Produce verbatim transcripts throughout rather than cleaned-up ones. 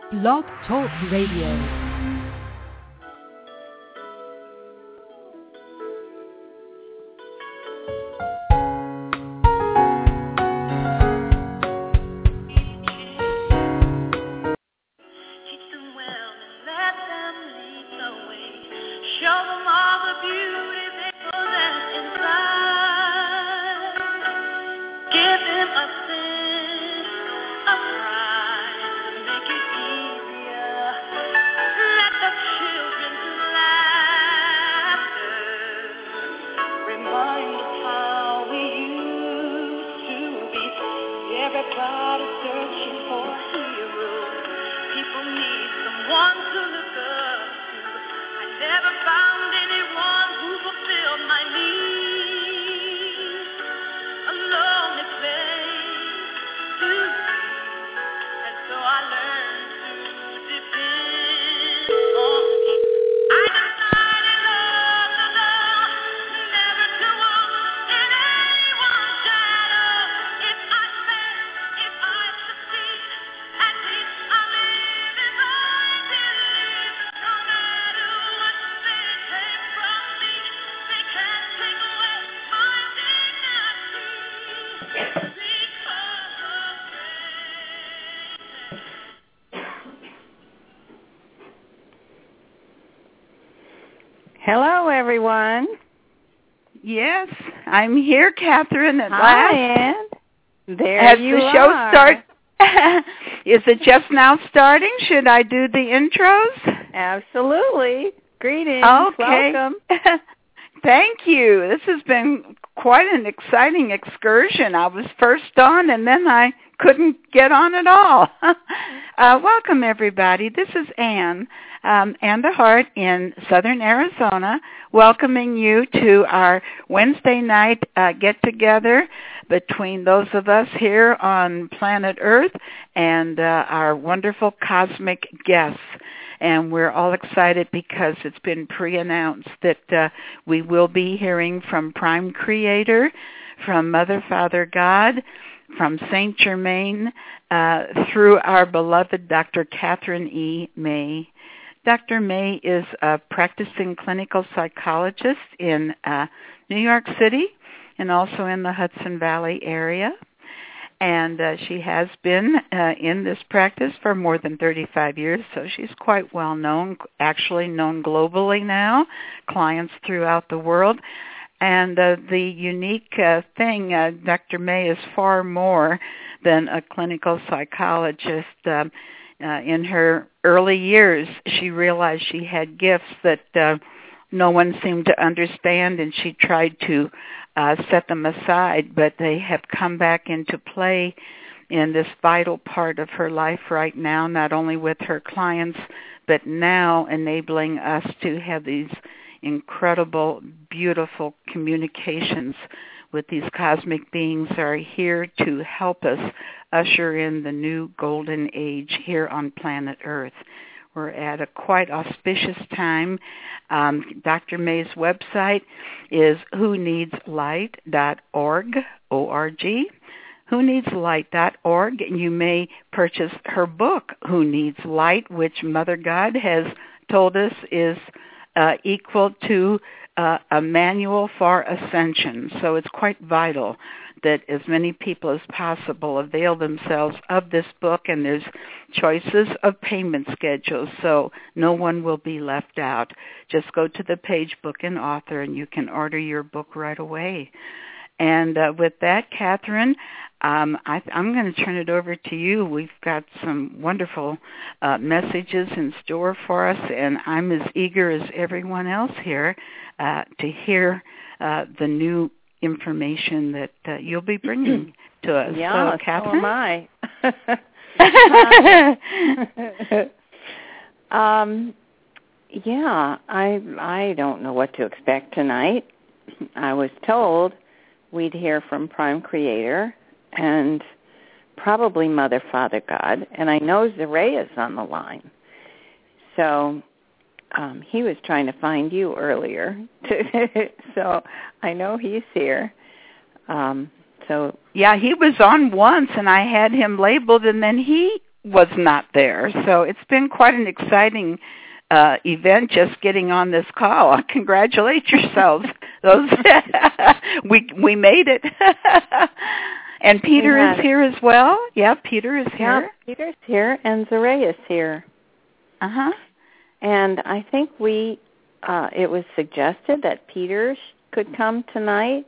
Blog Talk Radio. Hello, everyone. Yes, I'm here, Catherine, at Hi, last. Ann. There Has you the are. show start? Is it just now starting? Should I do the intros? Absolutely. Greetings. Okay. Welcome. Thank you. This has been quite an exciting excursion. I was first on, and then I couldn't get on at all. uh, welcome, everybody. This is Ann, um, Ann DeHart in Southern Arizona, welcoming you to our Wednesday night uh, get-together between those of us here on planet Earth and uh, our wonderful cosmic guests. And we're all excited because it's been pre-announced that uh, we will be hearing from Prime Creator, from Mother, Father, God, from Saint Germain, uh, through our beloved Doctor Catherine E. May. Doctor May is a practicing clinical psychologist in uh, New York City and also in the Hudson Valley area. And uh, she has been uh, in this practice for more than thirty-five years, so she's quite well known, actually known globally now, clients throughout the world. And uh, the unique uh, thing, uh, Doctor May is far more than a clinical psychologist. Um, uh, in her early years, she realized she had gifts that uh, no one seemed to understand, and she tried to uh, set them aside, but they have come back into play in this vital part of her life right now, not only with her clients, but now enabling us to have these incredible, beautiful communications with these cosmic beings that are here to help us usher in the new golden age here on planet Earth. We're at a quite auspicious time. Um, Doctor May's website is who needs light dot org, O R G, who needs light dot org. You may purchase her book, Who Needs Light, which Mother God has told us is uh, equal to uh, a manual for ascension. So it's quite vital that as many people as possible avail themselves of this book, and there's choices of payment schedules, so no one will be left out. Just go to the page Book and Author, and you can order your book right away. And uh, with that, Catherine, um, I, I'm going to turn it over to you. We've got some wonderful uh, messages in store for us, and I'm as eager as everyone else here uh, to hear uh, the new information that uh, you'll be bringing to us. Yeah, so, Catherine? so am I. um, yeah, I I don't know what to expect tonight. I was told we'd hear from Prime Creator and probably Mother, Father, God, and I know Zaray is on the line. So um, he was trying to find you earlier, so I know he's here. Um, so yeah, he was on once, and I had him labeled, and then he was not there. So it's been quite an exciting uh, event just getting on this call. Congratulate yourselves. Those we we made it. And Peter is here as well. Yeah, Peter is here. Yeah, Peter's here, and Zarea's here. Uh-huh. And I think we, uh, it was suggested that Peter could come tonight.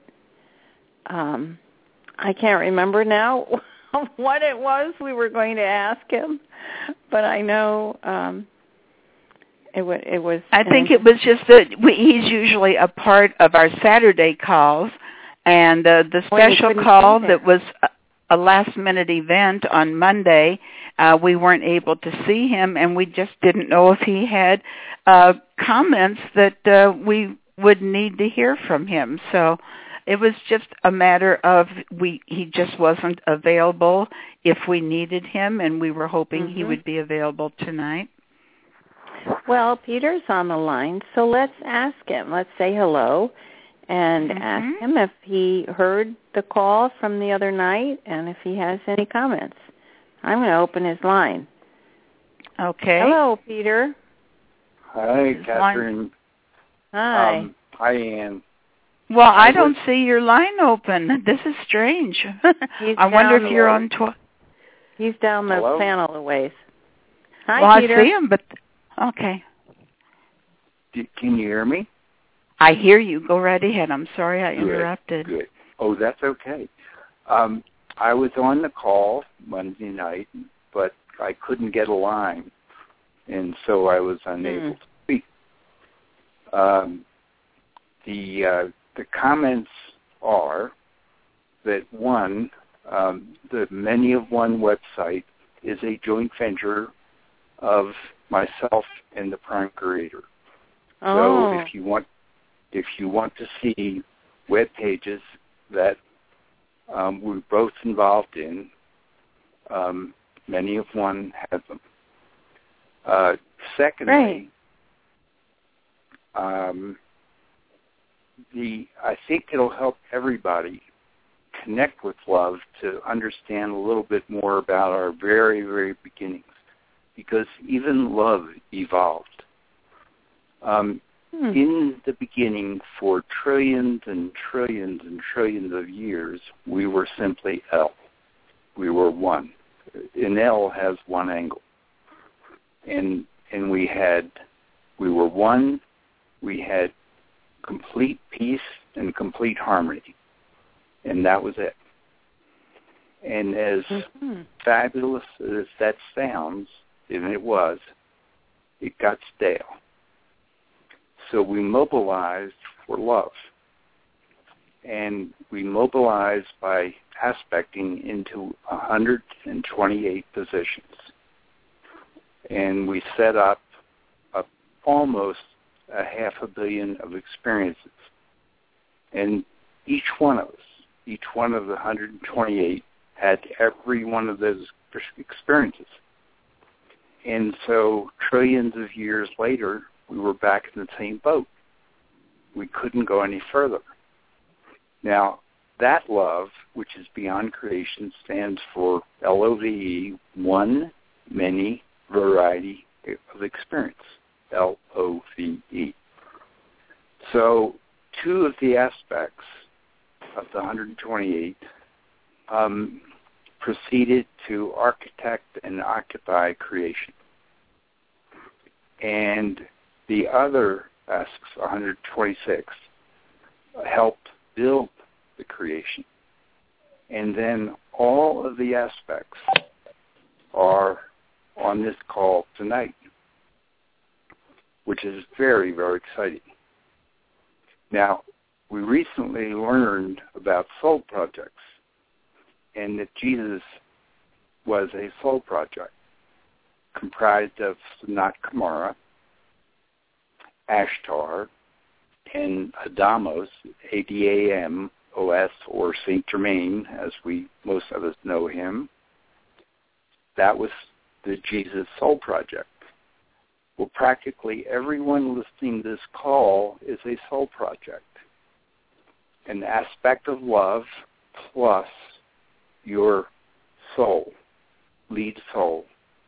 Um, I can't remember now what it was we were going to ask him, but I know um, it, w- it was... I think it was just that we, he's usually a part of our Saturday calls, and uh, the special call that was a, a last-minute event on Monday, uh, we weren't able to see him, and we just didn't know if he had uh, comments that uh, we would need to hear from him. So it was just a matter of we he just wasn't available if we needed him, and we were hoping mm-hmm. he would be available tonight. Well, Peter's on the line, so let's ask him. Let's say hello and mm-hmm. ask him if he heard the call from the other night and if he has any comments. I'm going to open his line. Okay. Hello, Peter. Hi, Catherine. Hi. Um, hi, Ann. Well, I, I don't was... see your line open. This is strange. I wonder if you're on... Tw- He's down the Hello? panel a ways. Hi, well, Peter. I see him, but... Okay. D- can you hear me? I hear you. Go right ahead. I'm sorry I Good, interrupted. Good. Oh, that's okay. Um, I was on the call Monday night, but I couldn't get a line, and so I was unable mm. to speak. Um, the uh, the comments are that, one, um, the Many of One website is a joint venture of myself and the Prime Creator. Oh. So if you want if you want to see web pages that um, we're both involved in, um, Many of One has them. Uh, secondly, right. um, the I think it'll help everybody connect with love to understand a little bit more about our very, very beginnings, because even love evolved. Um, hmm. In the beginning, for trillions and trillions and trillions of years, we were simply L. We were one. And L has one angle. And and we had, we were one, we had complete peace and complete harmony. And that was it. And as mm-hmm. fabulous as that sounds, and it was, it got stale. So we mobilized for love. And we mobilized by aspecting into one hundred twenty-eight positions. And we set up a, almost a half a billion of experiences. And each one of us, each one of the one hundred twenty-eight had every one of those experiences. And so trillions of years later, we were back in the same boat. We couldn't go any further. Now, that love, which is beyond creation, stands for L O V E, one, many, variety of experience, L O V E. So two of the aspects of the one hundred twenty-eight um, proceeded to architect and occupy creation. And the other aspects, one hundred twenty-six, helped build the creation. And then all of the aspects are on this call tonight, which is very, very exciting. Now, we recently learned about soul projects, and that Jesus was a soul project comprised of Sanat Kumara, Ashtar, and Adamos, A D A M O S, or Saint Germain, as we most of us know him. That was the Jesus Soul Project. Well, practically everyone listening to this call is a soul project. An aspect of love plus your soul, lead soul,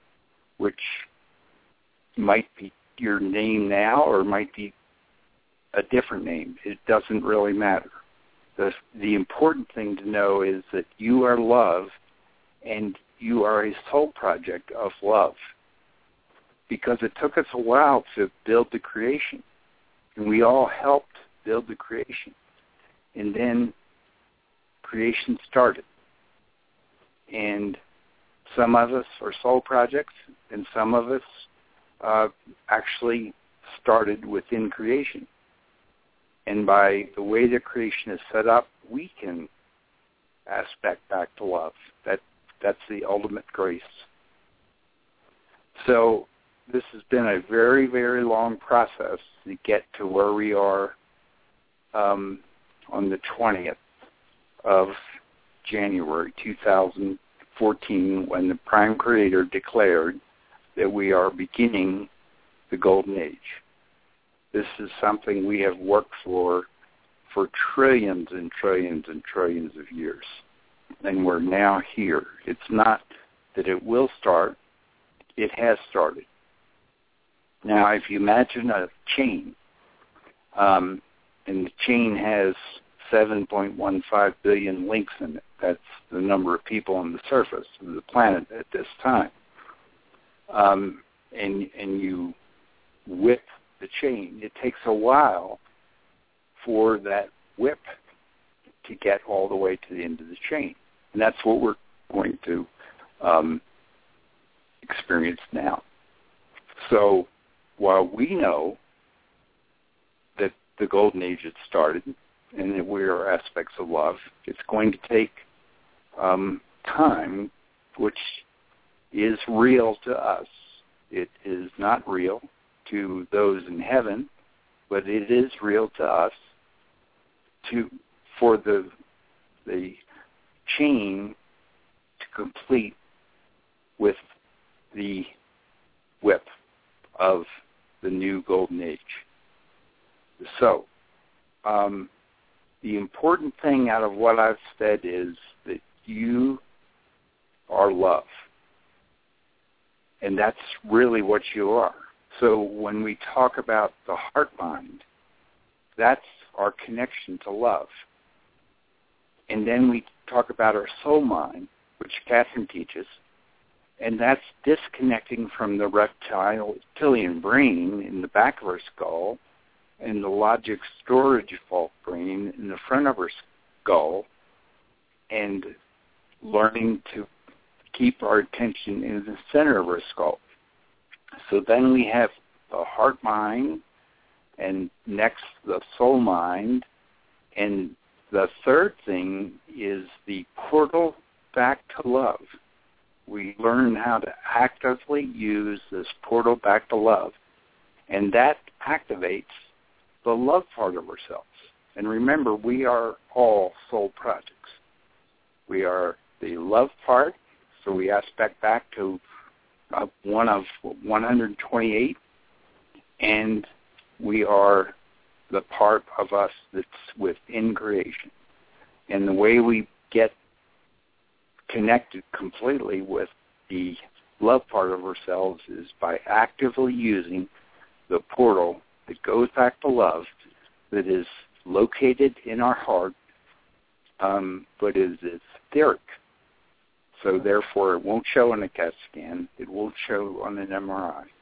which might be your name now or might be a different name. It doesn't really matter. The, the important thing to know is that you are love, and you are a soul project of love, because it took us a while to build the creation, and we all helped build the creation, and then creation started. And some of us are soul projects, and some of us uh, actually started within creation. And by the way the creation is set up, we can aspect back to love. That that's the ultimate grace. So this has been a very, very long process to get to where we are um, on the twentieth of January two thousand fourteen, when the Prime Creator declared that we are beginning the Golden Age. This is something we have worked for for trillions and trillions and trillions of years, and we're now here. It's not that it will start, it has started. Now, if you imagine a chain, um, and the chain has seven point one five billion links in it, that's the number of people on the surface of the planet at this time, um, and, and you whip the chain, it takes a while for that whip to get all the way to the end of the chain. And that's what we're going to um, experience now. So while we know that the Golden Age had started and that we are aspects of love, it's going to take um, time, which is real to us. It is not real to those in heaven, but it is real to us to for the the chain to complete with the whip of the new Golden Age. So, um, the important thing out of what I've said is that you are love. And that's really what you are. So when we talk about the heart-mind, that's our connection to love. And then we talk about our soul-mind, which Catherine teaches, and that's disconnecting from the reptilian brain in the back of our skull and the logic storage fault brain in the front of our skull, and learning to keep our attention in the center of our skull. So then we have the heart-mind, and next the soul-mind, and the third thing is the portal back to love. We learn how to actively use this portal back to love, and that activates the love part of ourselves. And remember, we are all soul projects. We are the love part, so we aspect back to uh, one of one hundred twenty-eight, and we are the part of us that's within creation. And the way we get connected completely with the love part of ourselves is by actively using the portal that goes back to love, that is located in our heart, um, but is etheric. So therefore it won't show on a CAT scan, it won't show on an M R I.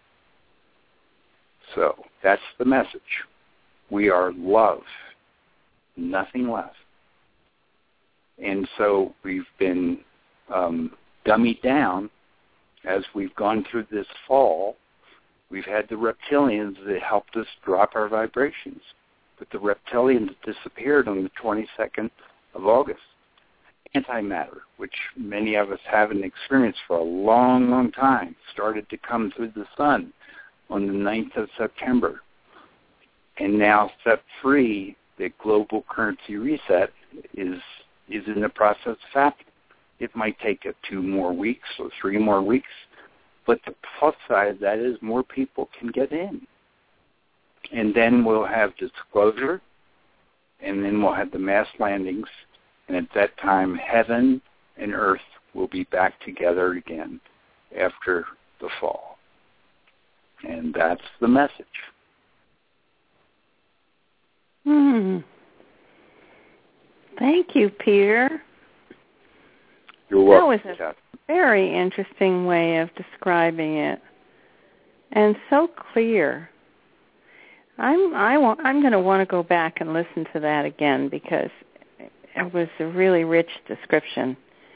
So that's the message. We are love, nothing less. And so we've been um, dummied down as we've gone through this fall. We've had the reptilians that helped us drop our vibrations. But the reptilians disappeared on the twenty-second of August. Antimatter, which many of us haven't experienced for a long, long time, started to come through the sun on the ninth of September. And now step three, the global currency reset, is is in the process of happening. It might take a two more weeks or three more weeks, but the plus side of that is more people can get in. And then we'll have disclosure, and then we'll have the mass landings, and at that time, heaven and earth will be back together again after the fall. And that's the message. Hmm. Thank you, Peter. You're welcome. That was a Kathy. very interesting way of describing it, and so clear. I'm I want, I'm going to want to go back and listen to that again because it was a really rich description.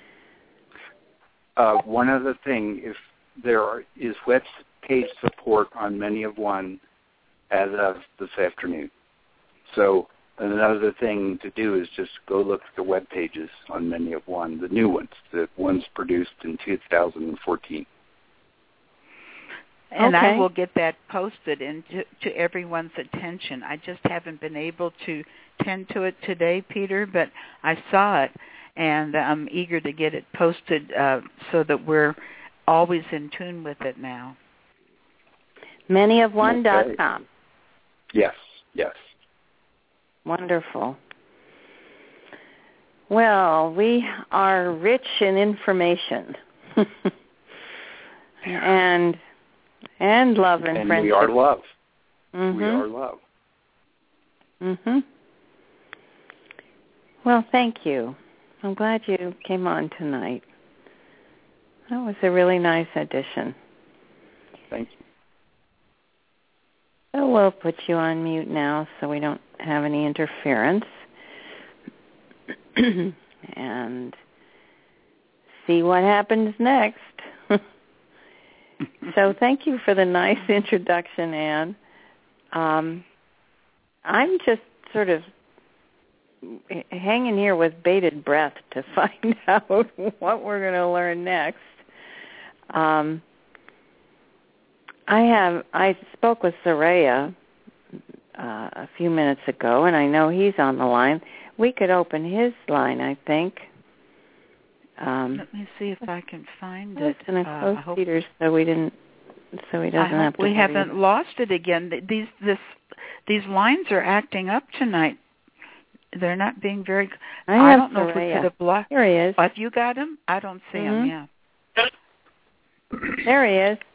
Uh, one other thing, if there are, is web page support on Many of One as of this afternoon. So another thing to do is just go look at the web pages on Many of One, the new ones, the ones produced in two thousand fourteen. And okay. I will get that posted into to everyone's attention. I just haven't been able to tend to it today, Peter, but I saw it, and I'm eager to get it posted uh, so that we're always in tune with it now. many of one dot com. Okay. Yes, yes. Wonderful. Well, we are rich in information. and and love and, and friendship. we are love. Mm-hmm. We are love. Mm-hmm. Well, thank you. I'm glad you came on tonight. That was a really nice addition. Thank you. So we'll put you on mute now so we don't have any interference. And see what happens next. So thank you for the nice introduction, Anne. Um, I'm just sort of hanging here with bated breath to find out what we're going to learn next. Um, I have I spoke with Soraya uh, a few minutes ago, and I know he's on the line. We could open his line, I think. Um, Let me see if I can find it. it. And I Uh, closed I hope, Peter's so we didn't, so he I doesn't hope have to. we worry. haven't lost it again. These this these lines are acting up tonight. They're not being very. I, I have don't know if we Soraya. could have blocked. Here he is. Have you got him? I don't see Mm-hmm. him. Yeah. There he is.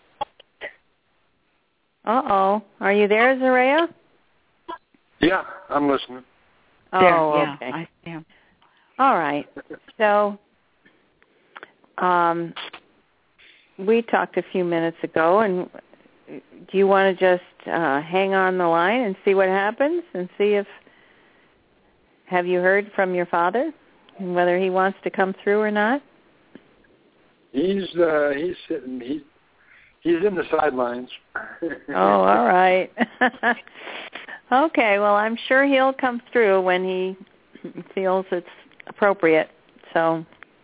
Uh-oh. Are you there, Soraya? Yeah, I'm listening. Oh, There, yeah, okay. I see him. All right. So um, we talked a few minutes ago, and do you want to just uh, hang on the line and see what happens and see if, have you heard from your father and whether he wants to come through or not? He's uh, he's sitting. He's he's in the sidelines. Oh, all right. Okay. Well, I'm sure he'll come through when he feels it's appropriate. So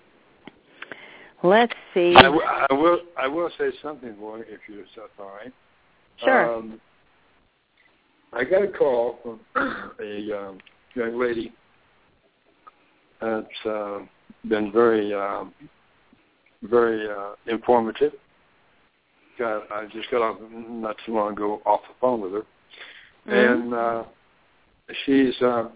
let's see. I, w- I will I will say something, boy, if you're all right. Sure. Um, I got a call from a um, young lady that's uh, been very um, very uh, informative. Got I just got off not too long ago off the phone with her, Mm-hmm. and uh, she's uh,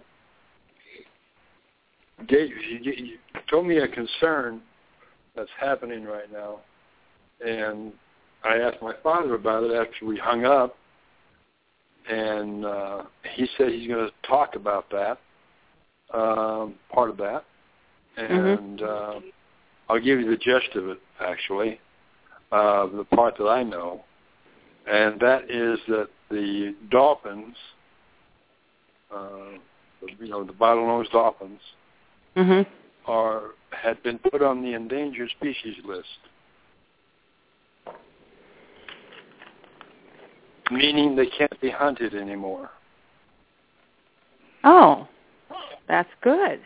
gave, she, she told me a concern that's happening right now, and I asked my father about it after we hung up, and uh, he said he's going to talk about that, um, part of that, and Mm-hmm. uh, I'll give you the gist of it, actually, uh, the part that I know, and that is that the dolphins, uh, you know, the bottlenose dolphins, Mm-hmm. are had been put on the endangered species list, meaning they can't be hunted anymore. Oh, that's good.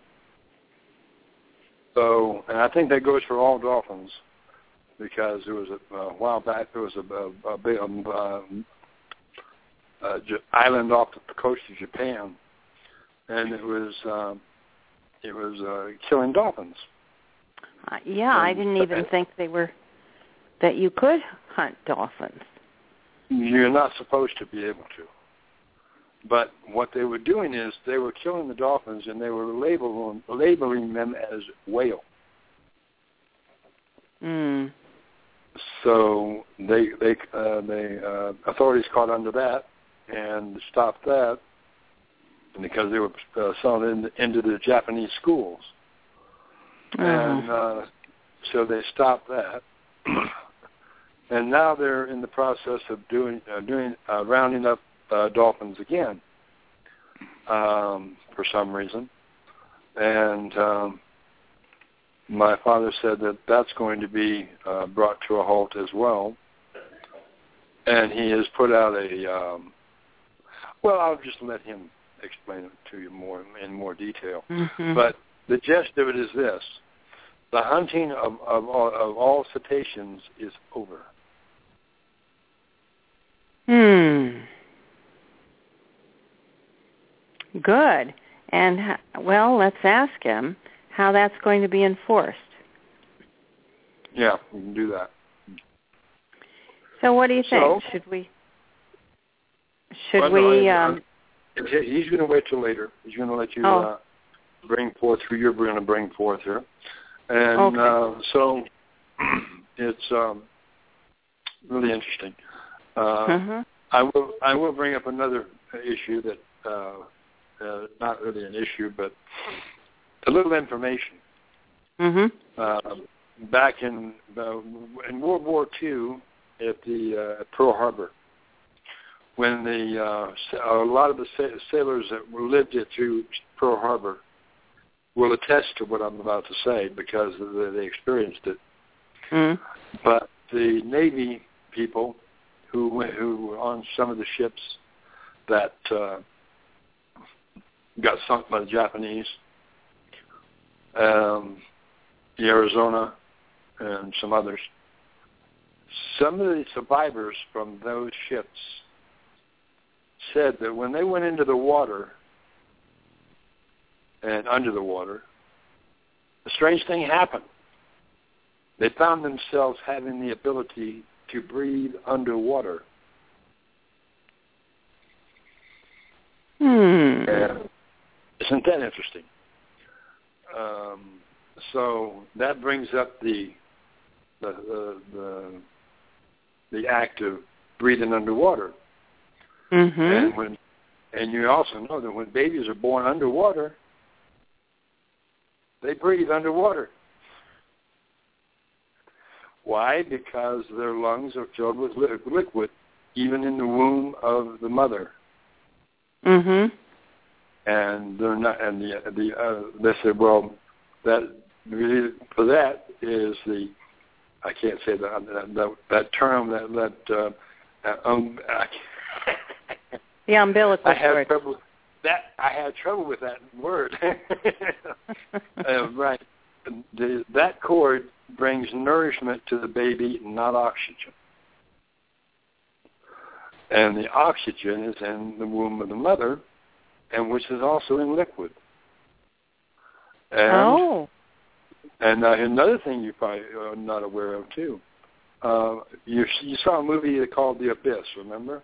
So, and I think that goes for all dolphins, because there was a, a while back there was a, a, a big um, um, uh, j- island off the coast of Japan, and it was um, it was uh, killing dolphins. Uh, yeah, I didn't even think they were that you could hunt dolphins. You're not supposed to be able to. But what they were doing is they were killing the dolphins and they were labeling, labeling them as whale. Mm. so they they uh, they uh, authorities caught onto that and stopped that, and because they were uh, selling in, into the Japanese schools, uh-huh. and uh, so they stopped that. And now they're in the process of doing uh, doing uh, rounding up uh, dolphins again um, for some reason, and um, my father said that that's going to be uh, brought to a halt as well. And he has put out a um, well, I'll just let him explain it to you more in more detail. Mm-hmm. But the gist of it is this: the hunting of of all, of all cetaceans is over. Hmm. Good. And, well, let's ask him how that's going to be enforced. Yeah, we can do that. So what do you think? So, should we, should well, no, we, I, um... he's going to wait till later. He's going to let you oh. uh, bring forth who you're going to bring forth here. And okay. uh, so it's um, really interesting. Uh, uh-huh. I will I will bring up another issue that uh, uh, not really an issue, but a little information. Mm-hmm. Uh, back in uh, in World War Two, at the uh, Pearl Harbor, when the uh, a lot of the sa- sailors that lived it through Pearl Harbor will attest to what I'm about to say because they experienced it. Mm-hmm. But the Navy people who who were on some of the ships that uh, got sunk by the Japanese, um, the Arizona, and some others. Some of the survivors from those ships said that when they went into the water and under the water, a strange thing happened. They found themselves having the ability to breathe underwater. Hmm. And isn't that interesting? Um, so that brings up the the, the the the act of breathing underwater. Mm-hmm. And when and you also know that when babies are born underwater, they breathe underwater. Why? Because their lungs are filled with liquid, even in the womb of the mother. Mm-hmm. And they're not. And the the uh, they said, well, that for that is the I can't say that that, that term that that uh, um, I the umbilical I had cord. trouble that I had trouble with that word. uh, right. The, that cord brings nourishment to the baby, not oxygen. And the oxygen is in the womb of the mother, and which is also in liquid. And, oh. And uh, another thing you probably are not aware of, too. Uh, you, you saw a movie called The Abyss, remember?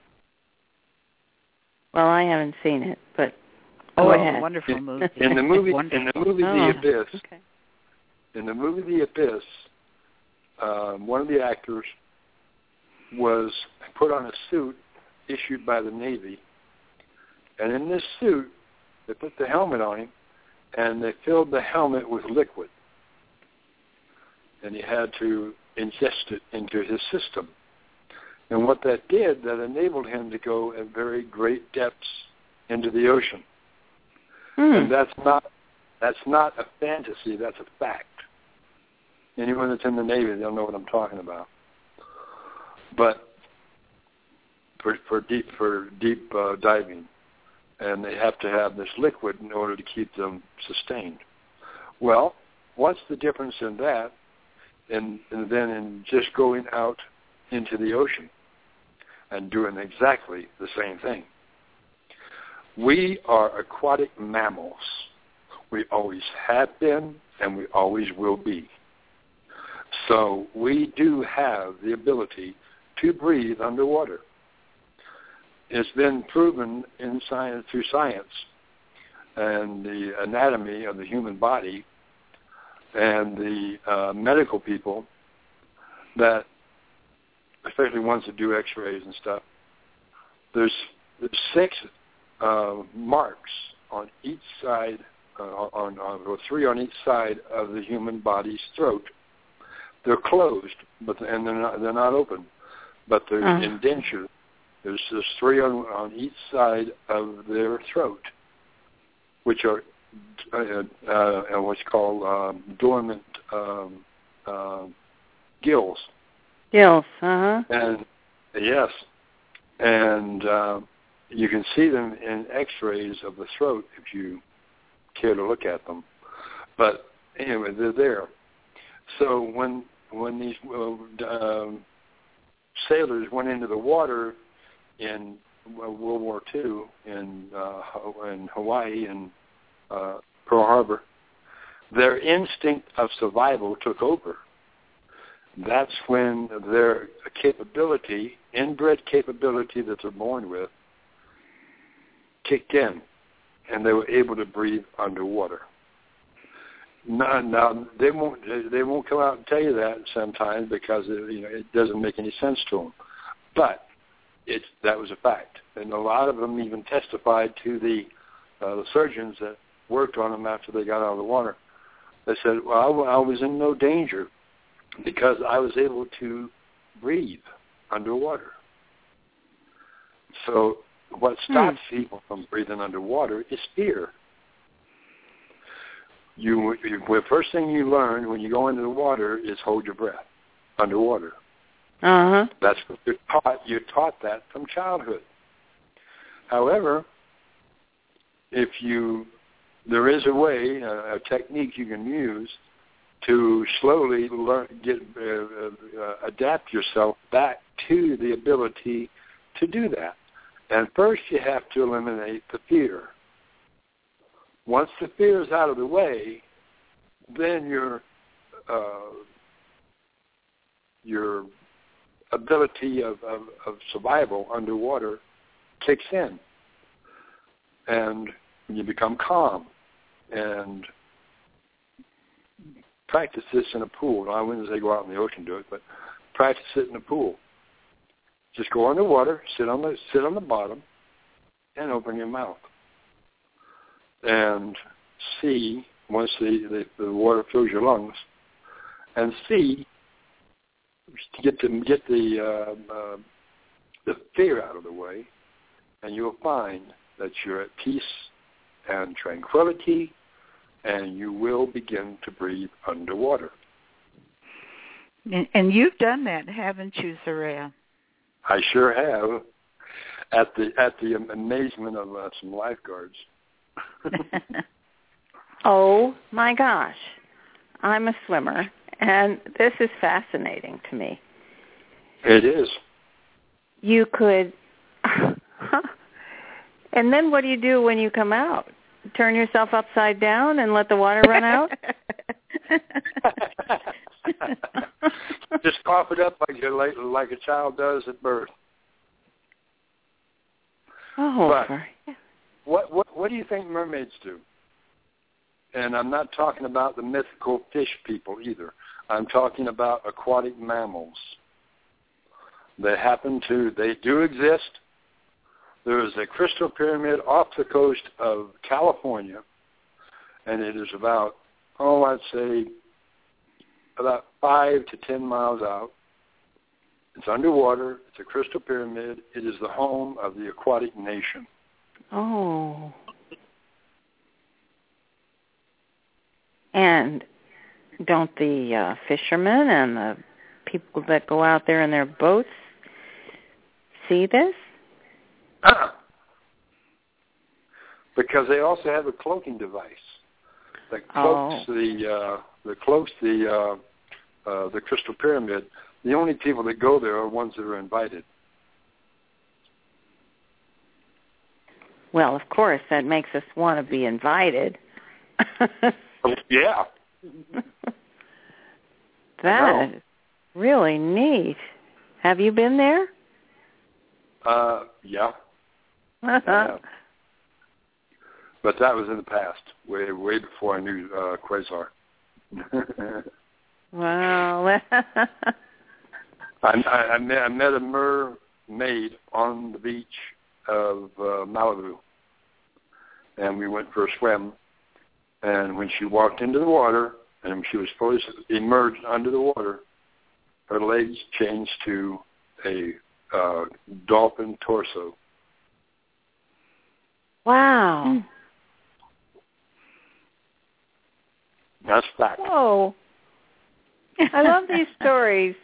Well, I haven't seen it, but oh, go ahead. Wonderful movie. In the movie, in the movie oh, The Abyss, okay. in the movie The Abyss, um, one of the actors was put on a suit issued by the Navy, and in this suit, they put the helmet on him, and they filled the helmet with liquid, and he had to ingest it into his system. And what that did, that enabled him to go at very great depths into the ocean. Hmm. And that's not that's not a fantasy, that's a fact. Anyone that's in the Navy, they'll know what I'm talking about. But for for deep for deep uh, diving, and they have to have this liquid in order to keep them sustained. Well, what's the difference in that and, and then in just going out into the ocean and doing exactly the same thing? We are aquatic mammals. We always have been, and we always will be. So we do have the ability to breathe underwater. It's been proven in science, through science and the anatomy of the human body, and the uh, medical people that, especially ones that do X-rays and stuff, there's, there's six uh, marks on each side, uh, on, on or three on each side of the human body's throat. They're closed, but and they're not they're not open, but they're uh. indentured. There's there's three on, on each side of their throat, which are uh, uh, what's called um, dormant um, uh, gills. Gills, uh huh. And yes, and uh, you can see them in X-rays of the throat if you care to look at them. But anyway, they're there. So when when these uh, um, sailors went into the water in World War Two in uh, in Hawaii and uh, Pearl Harbor, their instinct of survival took over. That's when their capability, inbred capability that they're born with, kicked in, and they were able to breathe underwater. Now, now they won't they won't come out and tell you that sometimes because it, you know it doesn't make any sense to them, but it's that was a fact, and a lot of them even testified to the uh, the surgeons that worked on them after they got out of the water. They said, "Well, I, I was in no danger because I was able to breathe underwater." So what stops hmm. people from breathing underwater is fear. You, you, the first thing you learn when you go into the water is hold your breath underwater. Uh-huh. That's what you're taught. You're taught that from childhood. However, if you, there is a way, a, a technique you can use to slowly learn, get, uh, uh, adapt yourself back to the ability to do that. And first, you have to eliminate the fear. Once the fear is out of the way, then your uh, your ability of, of, of survival underwater kicks in, and you become calm. And practice this in a pool. I wouldn't say go out in the ocean do it, but practice it in a pool. Just go underwater, sit on the sit on the bottom, and open your mouth. And see, once the, the, the water fills your lungs, and see, get the, get the, uh, uh, the fear out of the way, and you'll find that you're at peace and tranquility, and you will begin to breathe underwater. And, and you've done that, haven't you, Soraya? I sure have, at the at the amazement of uh, some lifeguards. Oh my gosh, I'm a swimmer, and this is fascinating to me. It is. You could, and then what do you do when you come out? Turn yourself upside down and let the water run out? Just cough it up like you like, like a child does at birth. Oh, but for... what what what do you think mermaids do? And I'm not talking about the mythical fish people either. I'm talking about aquatic mammals. They happen to, they do exist. There is a crystal pyramid off the coast of California, and it is about, oh, I'd say about five to ten miles out. It's underwater. It's a crystal pyramid. It is the home of the aquatic nation. Oh. And don't the uh, fishermen and the people that go out there in their boats see this? Uh-uh. Because they also have a cloaking device that cloaks oh. the uh, that cloaks the uh, uh, the crystal pyramid. The only people that go there are ones that are invited. Well, of course, that makes us want to be invited. Yeah. That is really neat. Have you been there? Uh, yeah. Uh-huh. But that was in the past, way way before I knew uh, Quasar. Wow. I, I, I, met, I met a mermaid on the beach of uh, Malibu, and we went for a swim. And when she walked into the water, and she was supposed to emerge under the water, her legs changed to a uh, dolphin torso. Wow. Mm. That's fact. Whoa. I love these stories.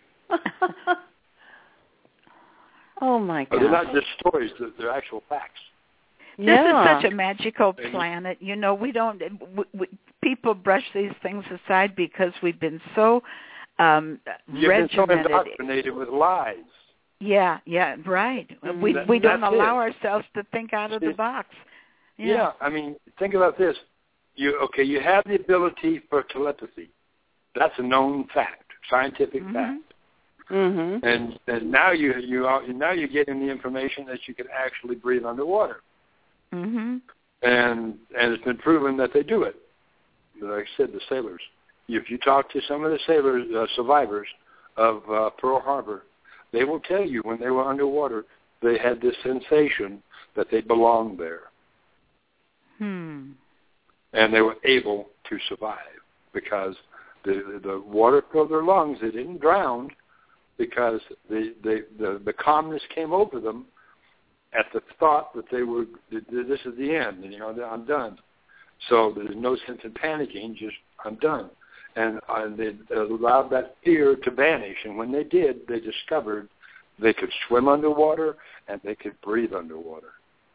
Oh, my God. But they're not just stories, they're, they're actual facts. This yeah. is such a magical planet. You know, we don't, we, we, people brush these things aside because we've been so um, You've regimented. been so indoctrinated with lies. Yeah, yeah, right. Mm, we that, we don't allow it. ourselves to think out of the box. Yeah. Yeah. I mean, think about this. You okay? You have the ability for telepathy. That's a known fact, scientific Mm-hmm. fact. Mm-hmm. And and now you you are now you're getting the information that you can actually breathe underwater. Mm-hmm. And and it's been proven that they do it. Like I said, the sailors. If you talk to some of the sailors, uh, survivors of uh, Pearl Harbor, they will tell you when they were underwater, they had this sensation that they belonged there. Hmm. And they were able to survive because the the water filled their lungs. They didn't drown because the the the, the calmness came over them at the thought that they were, this is the end, and you know, I'm done. So there's no sense in panicking, just I'm done. And uh, they allowed that fear to vanish. And when they did, they discovered they could swim underwater and they could breathe underwater.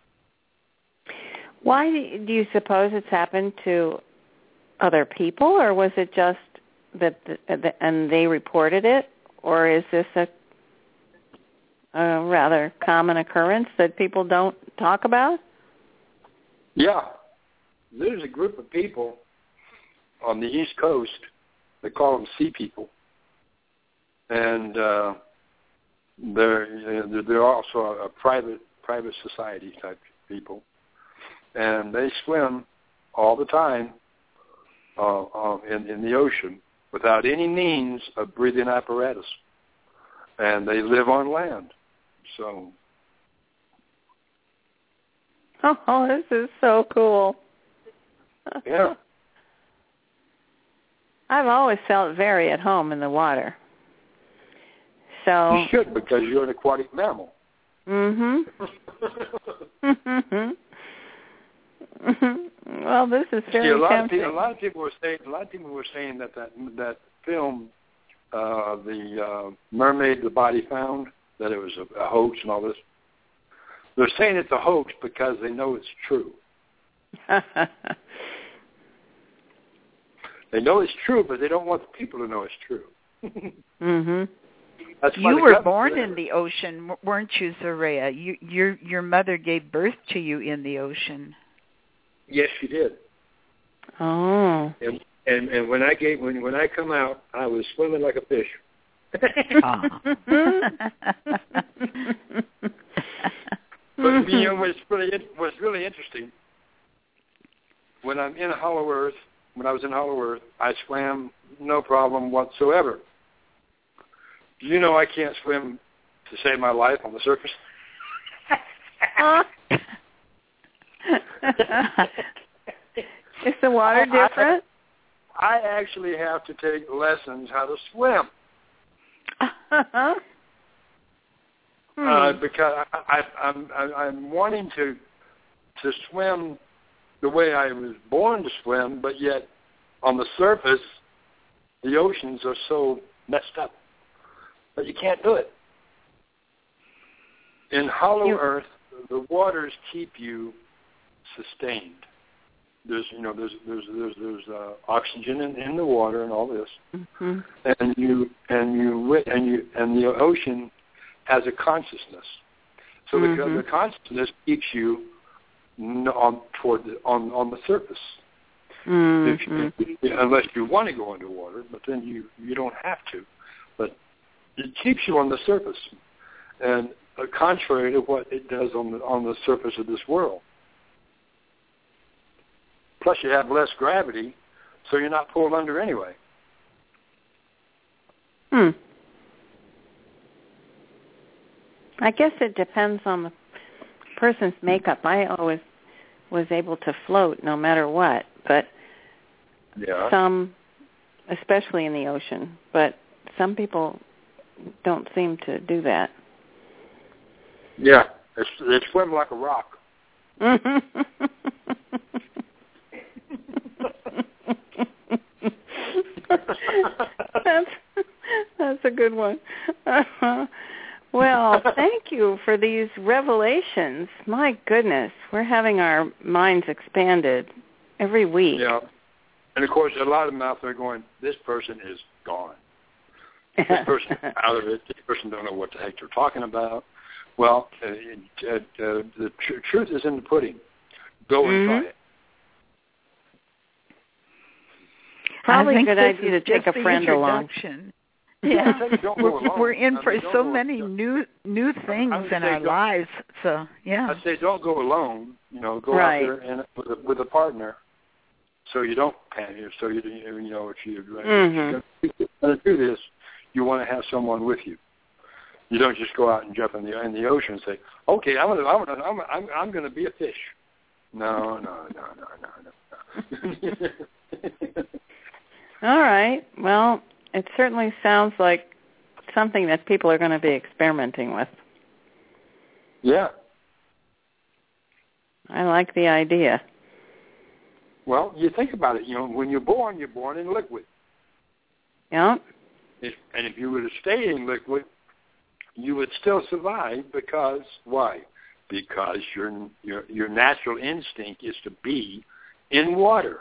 Why do you suppose it's happened to other people, or was it just that, the, and they reported it, or is this a, a rather common occurrence that people don't talk about? Yeah. There's a group of people on the East Coast, they call them sea people, and uh, they're they're also a private private society type people, and they swim all the time uh, uh, in in the ocean without any means of breathing apparatus, and they live on land. So, oh, this is so cool. yeah. I've always felt very at home in the water. So You should, because you're an aquatic mammal. Mhm. Well, this is very See, a lot tempting. of people, a lot of people were saying, a lot of people were saying that that, that film, uh, the uh, Mermaid, the Body Found, that it was a, a hoax and all this. They're saying it's a hoax because they know it's true. They know it's true, but they don't want the people to know it's true. Mhm. That's why You the were government- born in the ocean, weren't you, Zaraya? You, your your mother gave birth to you in the ocean. Yes, she did. Oh. And and, and when I gave when when I come out, I was swimming like a fish. But you know what's really what's really interesting? When I'm in Hollow Earth, when I was in Hollow Earth, I swam no problem whatsoever. Do you know I can't swim to save my life on the surface? Is the water different? I, I actually have to take lessons how to swim. Uh-huh. Hmm. Uh, because I, I, I'm, I, I'm wanting to to swim the way I was born to swim, but yet on the surface, the oceans are so messed up. But you can't do it. In Hollow You- Earth, the waters keep you sustained. There's, you know, there's there's there's there's uh, oxygen in, in the water and all this, mm-hmm. and you and you and you and the ocean has a consciousness. So Mm-hmm. the, the consciousness keeps you on toward the, on on the surface. Mm-hmm. If you, unless you want to go underwater, but then you you don't have to. But it keeps you on the surface, and uh, contrary to what it does on the on the surface of this world. Plus, you have less gravity, so you're not pulled under anyway. Hmm. I guess it depends on the person's makeup. I always was able to float no matter what, but yeah. some, especially in the ocean, but some people don't seem to do that. Yeah, it's, they swim like a rock. that's, that's a good one. Uh, well, thank you for these revelations. My goodness, we're having our minds expanded every week. Yeah. And, of course, a lot of them out there going, this person is gone. This person's out of it. This person don't know what the heck they're talking about. Well, uh, uh, uh, the tr- truth is in the pudding. Go and mm-hmm. try it. Probably a good idea to take a friend along. Yeah, we're, we're in for so many new new things in our lives. So yeah, I say don't go alone. You know, go right. out there and with a, with a partner, so you don't panic. So you you know if you mm-hmm. if you're going to do this, you want to have someone with you. You don't just go out and jump in the in the ocean and say, okay, I'm gonna I'm gonna I'm I'm, I'm going to be a fish. No, no, no, no, no, no. All right. Well, it certainly sounds like something that people are going to be experimenting with. Yeah. I like the idea. Well, you think about it. You know, when you're born, you're born in liquid. Yeah. If, and if you were to stay in liquid, you would still survive because why? Because your your your natural instinct is to be in water.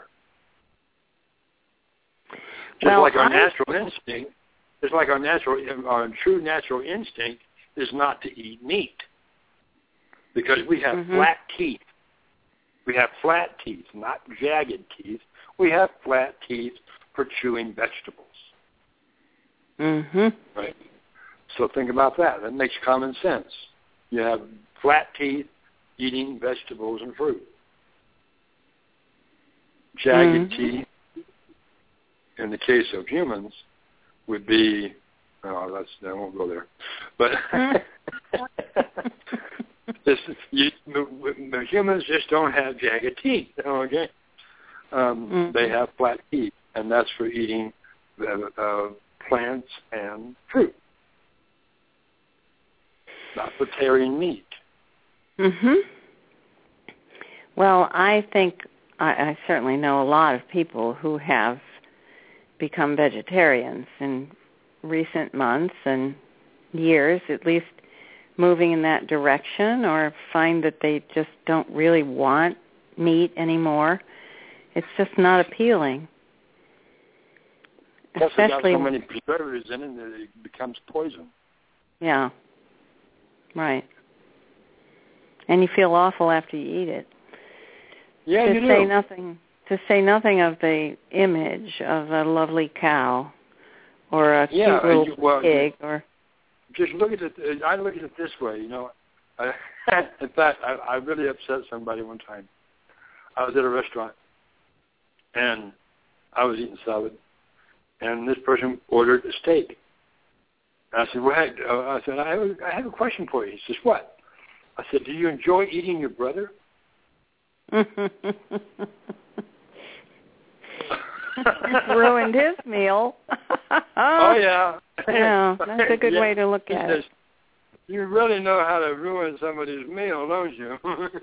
Just well, like our I... natural instinct, just like our natural, our true natural instinct is not to eat meat, because we have mm-hmm. flat teeth. We have flat teeth, not jagged teeth. We have flat teeth for chewing vegetables. Mm-hmm. Right. So think about that. That makes common sense. You have flat teeth eating vegetables and fruit. Jagged mm-hmm. teeth, in the case of humans, would be, oh, that's, I won't go there. But this, you, the humans just don't have jagged teeth, okay? Um, mm-hmm. They have flat teeth, and that's for eating uh, uh, plants and fruit, not for tearing meat. Mm-hmm. Well, I think, I, I certainly know a lot of people who have become vegetarians in recent months and years, at least moving in that direction, or find that they just don't really want meat anymore. It's just not appealing. Plus, Especially, it's got so many preservatives in it that it becomes poison. Yeah, right. And you feel awful after you eat it. Yeah, to you say do. nothing to say nothing of the image of a lovely cow or a yeah, cute little you, well, pig or just look at it. I look at it this way, you know. I, in fact, I, I really upset somebody one time. I was at a restaurant and I was eating salad, and this person ordered a steak. And I said, "Well, I said I have, a, I have a question for you." He says, "What?" I said, "Do you enjoy eating your brother?" Ruined his meal. Oh, yeah. Yeah, that's a good yeah. way to look he at says, it. You really know how to ruin somebody's meal, don't you?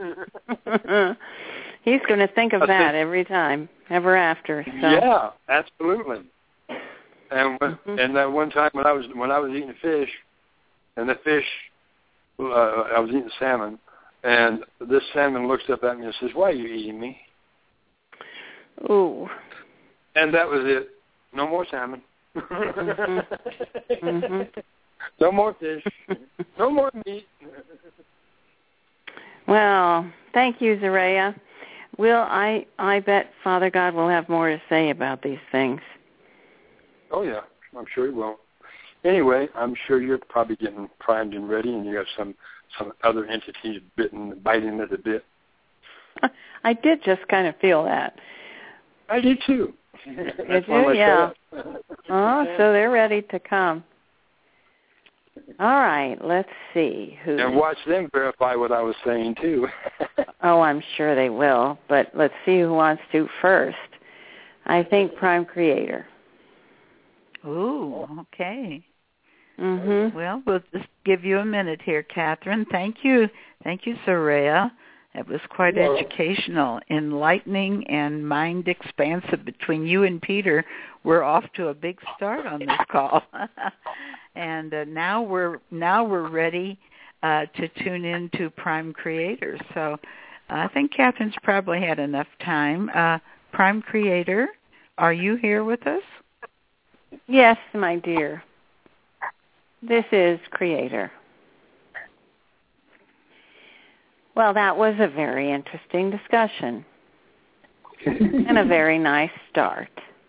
He's going to think of I that think, every time, ever after. So. Yeah, absolutely. And when, mm-hmm. and that one time when I was when I was eating fish, and the fish, uh, I was eating salmon, and this salmon looks up at me and says, "Why are you eating me?" Ooh. And that was it. No more salmon. Mm-hmm. Mm-hmm. No more fish. No more meat. Well, thank you, Zaraya. Will I? I bet Father God will have more to say about these things. Oh yeah, I'm sure he will. Anyway, I'm sure you're probably getting primed and ready, and you have some some other entities bitten, biting at the bit. I did just kind of feel that. I did too. Did you? Yeah. Oh, so they're ready to come. All right, let's see who. And watch them verify what I was saying too. Oh, I'm sure they will. But let's see who wants to first. I think Prime Creator. Ooh, okay. Mhm. Well, we'll just give you a minute here, Catherine. Thank you. Thank you, Soraya. It was quite Well, educational, enlightening, and mind expansive. Between you and Peter, we're off to a big start on this call. And uh, now we're now we're ready uh, to tune into Prime Creator. So uh, I think Catherine's probably had enough time. Uh, Prime Creator, are you here with us? Yes, my dear. This is Creator. Well, that was a very interesting discussion and a very nice start.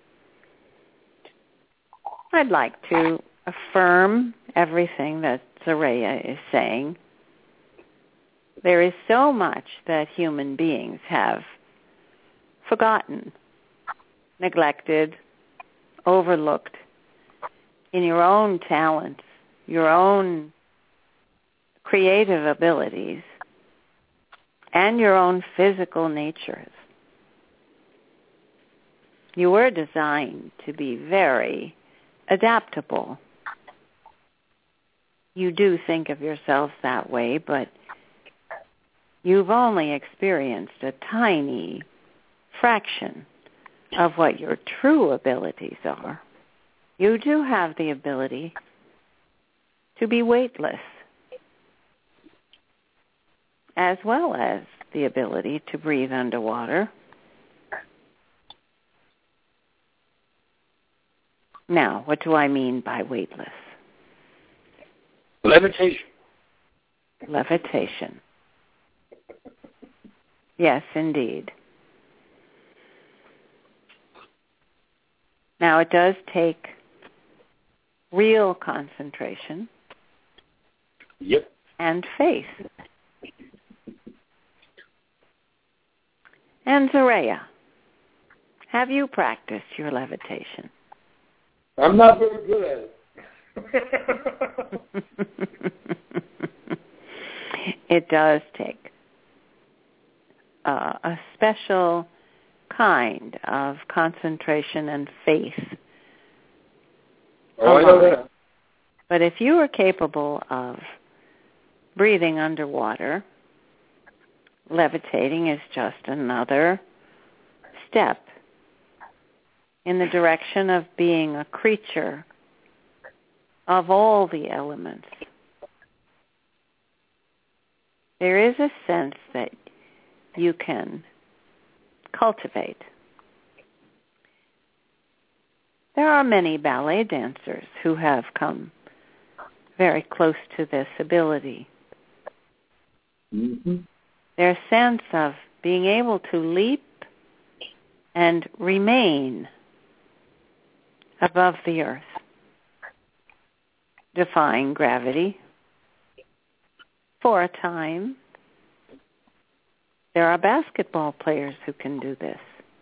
I'd like to affirm everything that Soraya is saying. There is so much that human beings have forgotten, neglected, overlooked in your own talents, your own creative abilities, and your own physical natures. You were designed to be very adaptable. You do think of yourself that way, but you've only experienced a tiny fraction of what your true abilities are. You do have the ability to be weightless, as well as the ability to breathe underwater. Now, what do I mean by weightless? levitation. Levitation. Yes, indeed. Now, it does take real concentration. Yep. And faith. And Soraya, have you practiced your levitation? I'm not very good at it. It does take uh, a special kind of concentration and faith. Oh, I know that. But if you are capable of breathing underwater, levitating is just another step in the direction of being a creature of all the elements. There is a sense that you can cultivate. There are many ballet dancers who have come very close to this ability. Mm-hmm. Their sense of being able to leap and remain above the earth, defying gravity for a time. There are basketball players who can do this.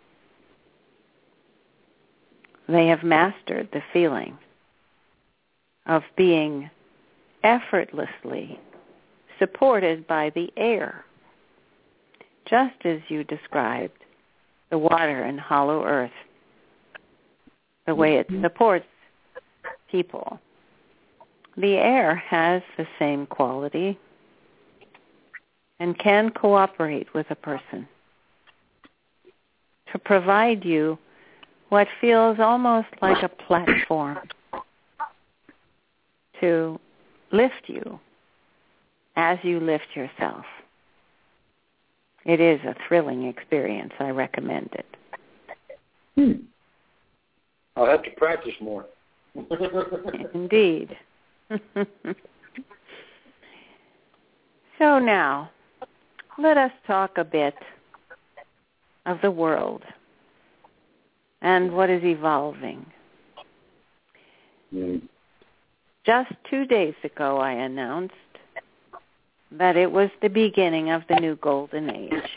They have mastered the feeling of being effortlessly supported by the air, just as you described the water and hollow earth, the way it supports people. The air has the same quality and can cooperate with a person to provide you what feels almost like a platform to lift you as you lift yourself. It is a thrilling experience. I recommend it. Hmm. I'll have to practice more. Indeed. So now, let us talk a bit of the world and what is evolving. Mm. Just two days ago, I announced that it was the beginning of the new golden age.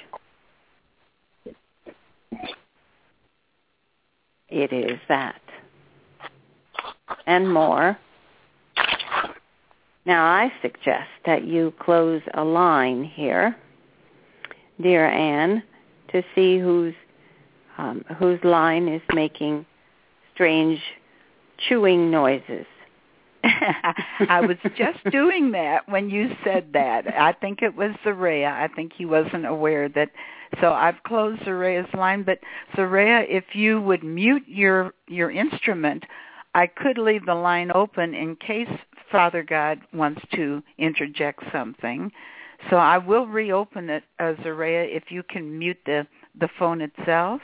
It is that. And more. Now, I suggest that you close a line here, dear Anne, to see whose um, whose line is making strange chewing noises. I was just doing that when you said that. I think it was Zaria. I think he wasn't aware that. So I've closed Zaria's line. But Zaria, if you would mute your your instrument, I could leave the line open in case Father God wants to interject something. So I will reopen it, uh, Zaria, if you can mute the, the phone itself.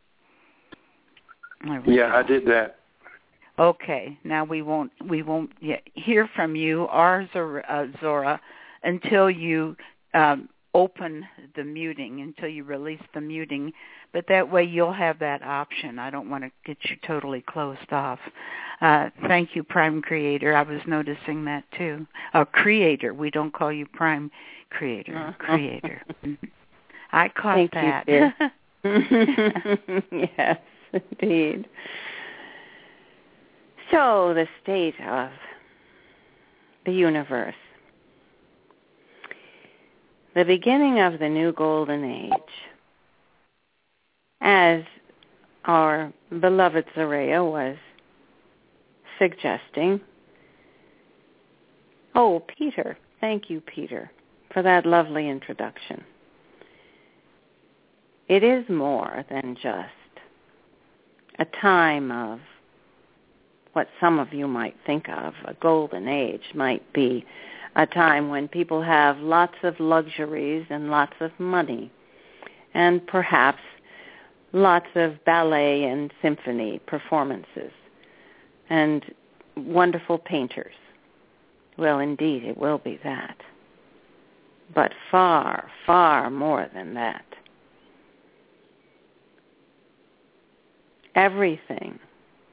Yeah, go. I did that. Okay, now we won't we won't hear from you or Zora, uh, Zora until you um, open the muting, until you release the muting. But that way you'll have that option. I don't want to get you totally closed off. Uh, thank you, Prime Creator. I was noticing that too. Oh, Creator. We don't call you Prime Creator. Uh-huh. Creator. I caught thank that. You, yes, indeed. So the state of the universe. The beginning of the new golden age. As our beloved Zaria was suggesting. Oh, Peter. Thank you, Peter, for that lovely introduction. It is more than just a time of what some of you might think of. A golden age might be a time when people have lots of luxuries and lots of money and perhaps lots of ballet and symphony performances and wonderful painters. Well, indeed, it will be that. But far, far more than that. Everything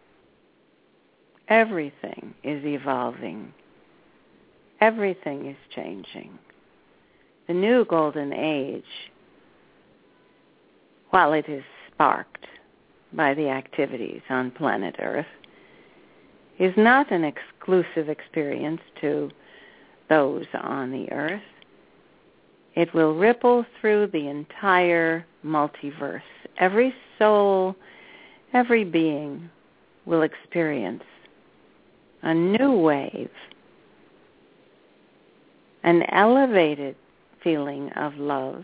Everything is evolving. Everything is changing. The new golden age, while it is sparked by the activities on planet Earth, is not an exclusive experience to those on the Earth. It will ripple through the entire multiverse. Every soul, every being will experience a new wave, an elevated feeling of love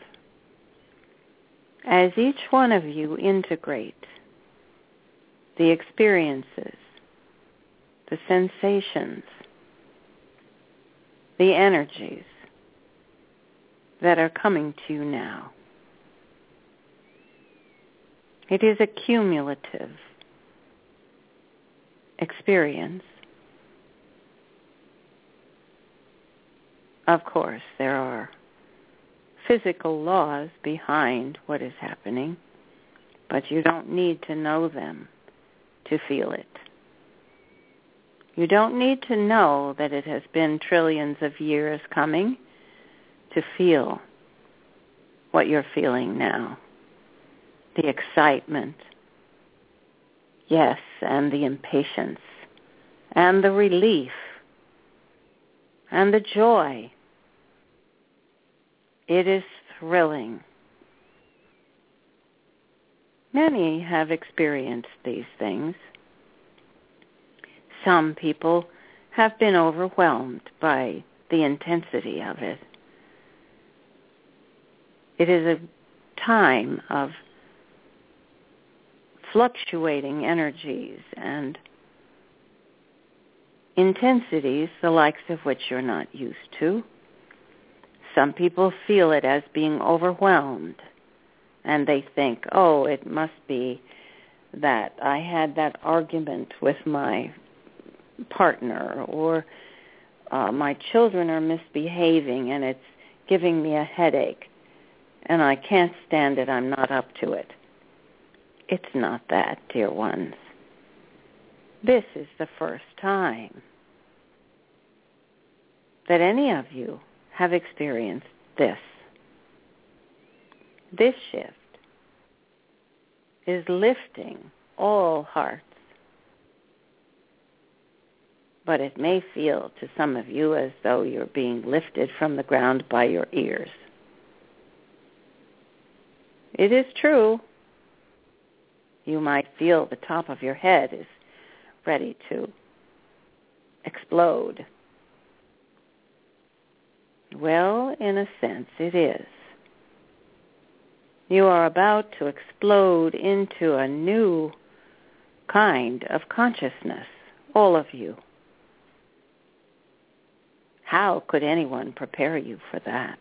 as each one of you integrate the experiences, the sensations, the energies that are coming to you now. It is a cumulative experience. Of course, there are physical laws behind what is happening, but you don't need to know them to feel it. You don't need to know that it has been trillions of years coming to feel what you're feeling now. The excitement, yes, and the impatience, and the relief, and the joy. It is thrilling. Many have experienced these things. Some people have been overwhelmed by the intensity of it. It is a time of fluctuating energies and intensities, the likes of which you're not used to. Some people feel it as being overwhelmed, and they think, oh, it must be that I had that argument with my partner, or uh, my children are misbehaving and it's giving me a headache, and I can't stand it, I'm not up to it. It's not that, dear ones. This is the first time that any of you have experienced this. This shift is lifting all hearts. but it may feel to some of you as though you're being lifted from the ground by your ears. It is true. You might feel the top of your head is ready to explode. Well, in a sense, it is. You are about to explode into a new kind of consciousness, all of you. How could anyone prepare you for that?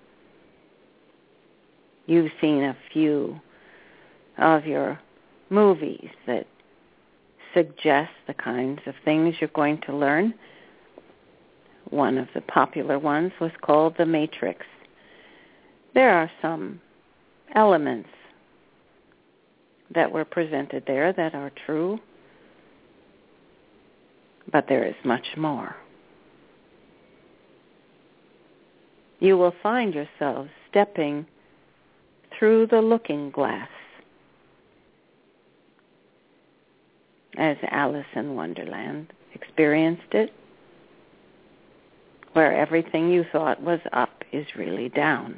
You've seen a few of your movies that suggest the kinds of things you're going to learn. One of the popular ones was called The Matrix. There are some elements that were presented there that are true, but there is much more. You will find yourselves stepping through the looking glass, as Alice in Wonderland experienced it, where everything you thought was up is really down,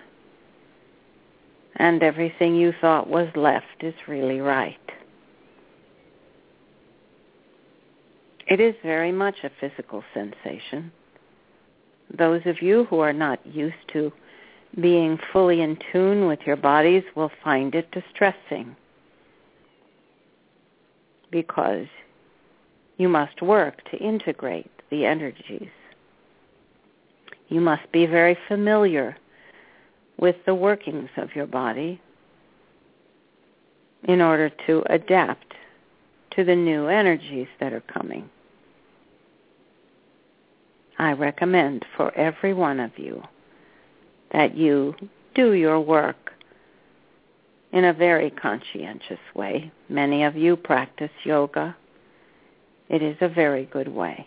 and everything you thought was left is really right. It is very much a physical sensation. Those of you who are not used to being fully in tune with your bodies will find it distressing, because you must work to integrate the energies. You must be very familiar with the workings of your body in order to adapt to the new energies that are coming. I recommend for every one of you that you do your work in a very conscientious way. Many of you practice yoga. It is a very good way.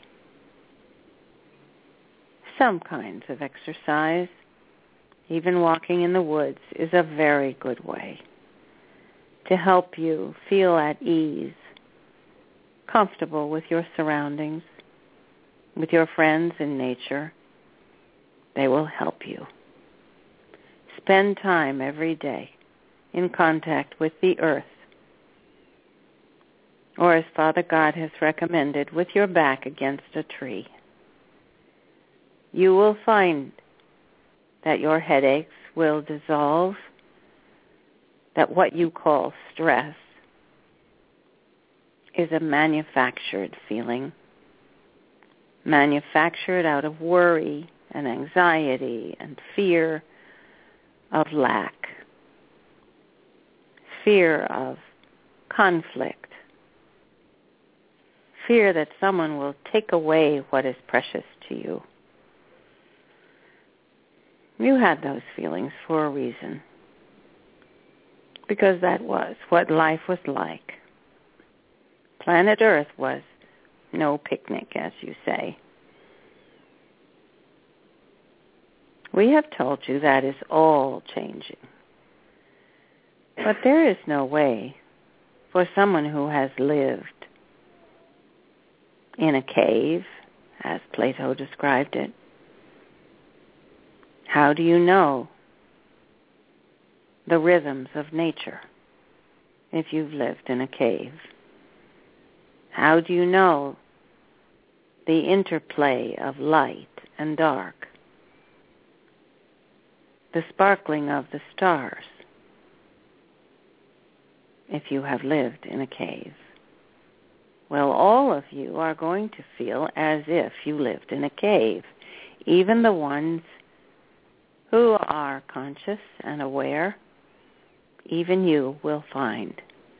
Some kinds of exercise, even walking in the woods, is a very good way to help you feel at ease, comfortable with your surroundings, with your friends in nature. They will help you. Spend time every day in contact with the earth, or as Father God has recommended, with your back against a tree. You will find that your headaches will dissolve, that what you call stress is a manufactured feeling, manufactured out of worry and anxiety and fear of lack, fear of conflict, fear that someone will take away what is precious to you. You had those feelings for a reason, because that was what life was like. Planet Earth was no picnic, as you say. We have told you that is all changing. But there is no way for someone who has lived in a cave, as Plato described it. How do you know the rhythms of nature if you've lived in a cave? How do you know the interplay of light and dark, the sparkling of the stars, if you have lived in a cave? Well, all of you are going to feel as if you lived in a cave, even the ones who are conscious and aware. Even you will find,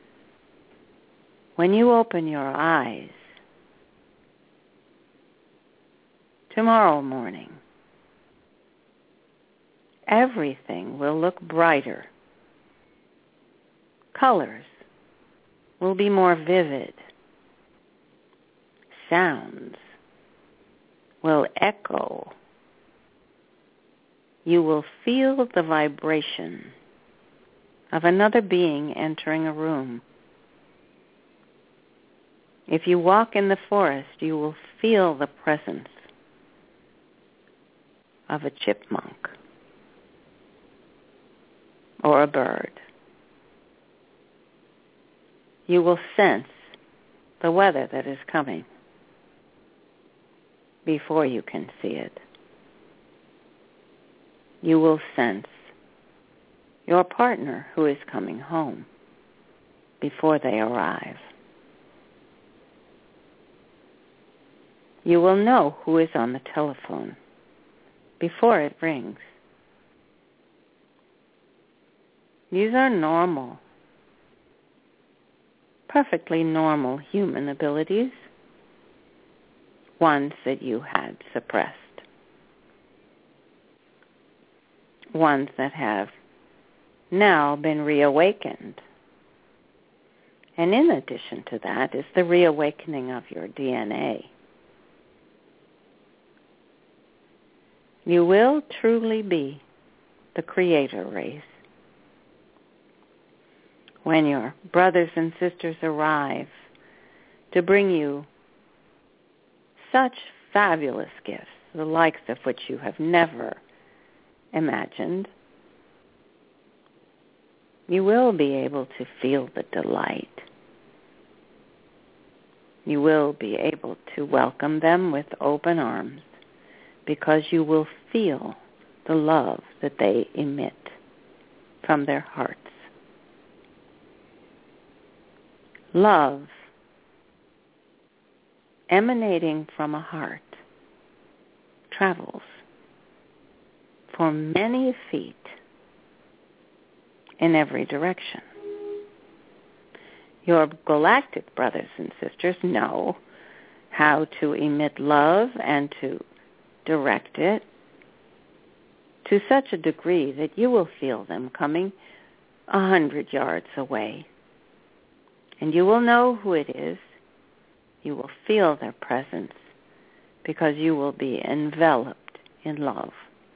when you open your eyes tomorrow morning, everything will look brighter. Colors will be more vivid. Sounds will echo. You will feel the vibration of another being entering a room. If you walk in the forest, you will feel the presence of a chipmunk or a bird. You will sense the weather that is coming before you can see it. You will sense your partner who is coming home before they arrive. You will know who is on the telephone before it rings. These are normal, perfectly normal human abilities, ones that you had suppressed, ones that have now been reawakened. And in addition to that is the reawakening of your D N A. You will truly be the creator race. When your brothers and sisters arrive to bring you such fabulous gifts, the likes of which you have never imagined, you will be able to feel the delight. You will be able to welcome them with open arms because you will feel the love that they emit from their hearts. Love emanating from a heart travels for many feet in every direction. Your galactic brothers and sisters know how to emit love and to direct it to such a degree that you will feel them coming a hundred yards away. And you will know who it is. You will feel their presence because you will be enveloped in love.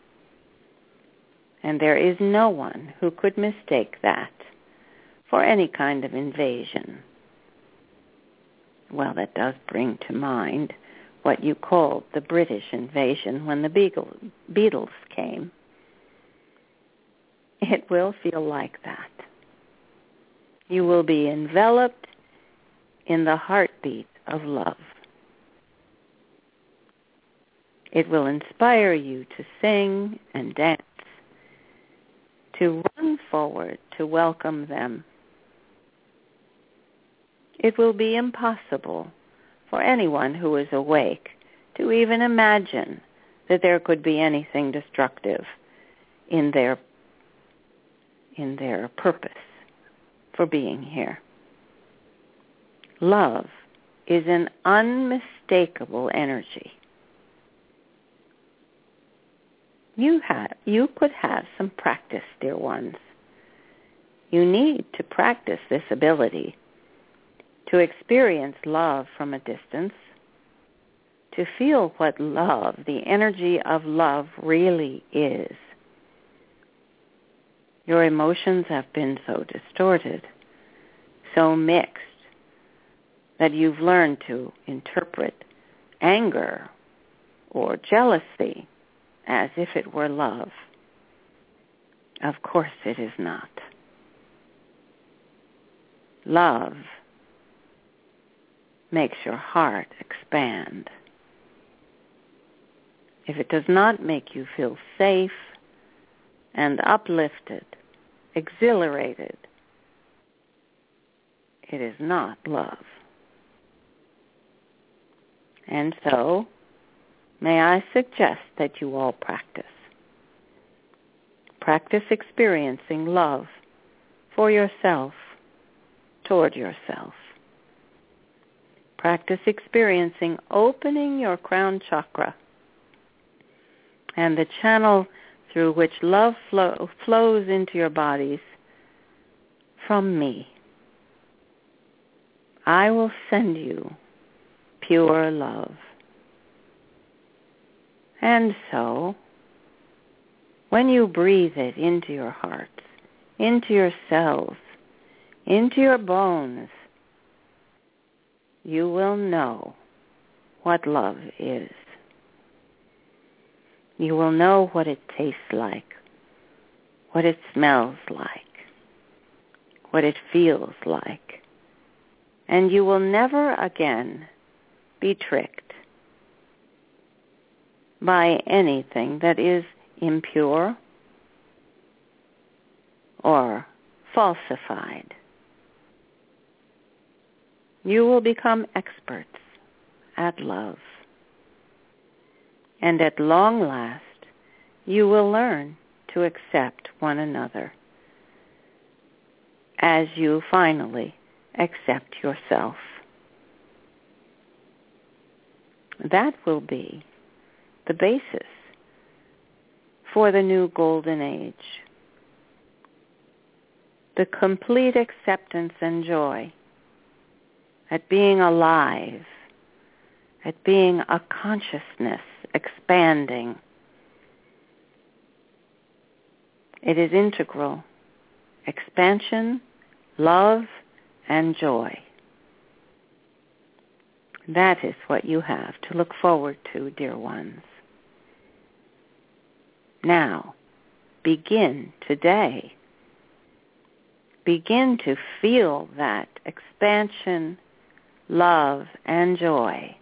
And there is no one who could mistake that for any kind of invasion. Well, that does bring to mind what you called the British invasion when the Beatles came. It will feel like that. You will be enveloped in the heartbeat of love. It will inspire you to sing and dance, to run forward to welcome them. It will be impossible for anyone who is awake to even imagine that there could be anything destructive in their in their purpose for being here. Love is an unmistakable energy. You have, you could have some practice, dear ones. You need to practice this ability to experience love from a distance, to feel what love, the energy of love really is. Your emotions have been so distorted, so mixed, that you've learned to interpret anger or jealousy as if it were love. Of course it is not. Love makes your heart expand. If it does not make you feel safe and uplifted, exhilarated, it is not love. And so, may I suggest that you all practice. Practice experiencing love for yourself, toward yourself. Practice experiencing opening your crown chakra and the channel through which love flow, flows into your bodies from me. I will send you pure love. And so, when you breathe it into your hearts, into your cells, into your bones, you will know what love is. You will know what it tastes like, what it smells like, what it feels like. And you will never again be tricked by anything that is impure or falsified. You will become experts at love. And at long last, you will learn to accept one another as you finally accept yourself. That will be the basis for the new golden age. The complete acceptance and joy at being alive, at being a consciousness expanding. It is integral. Expansion, love, and joy. That is what you have to look forward to, dear ones. Now, begin today. Begin to feel that expansion, love, and joy.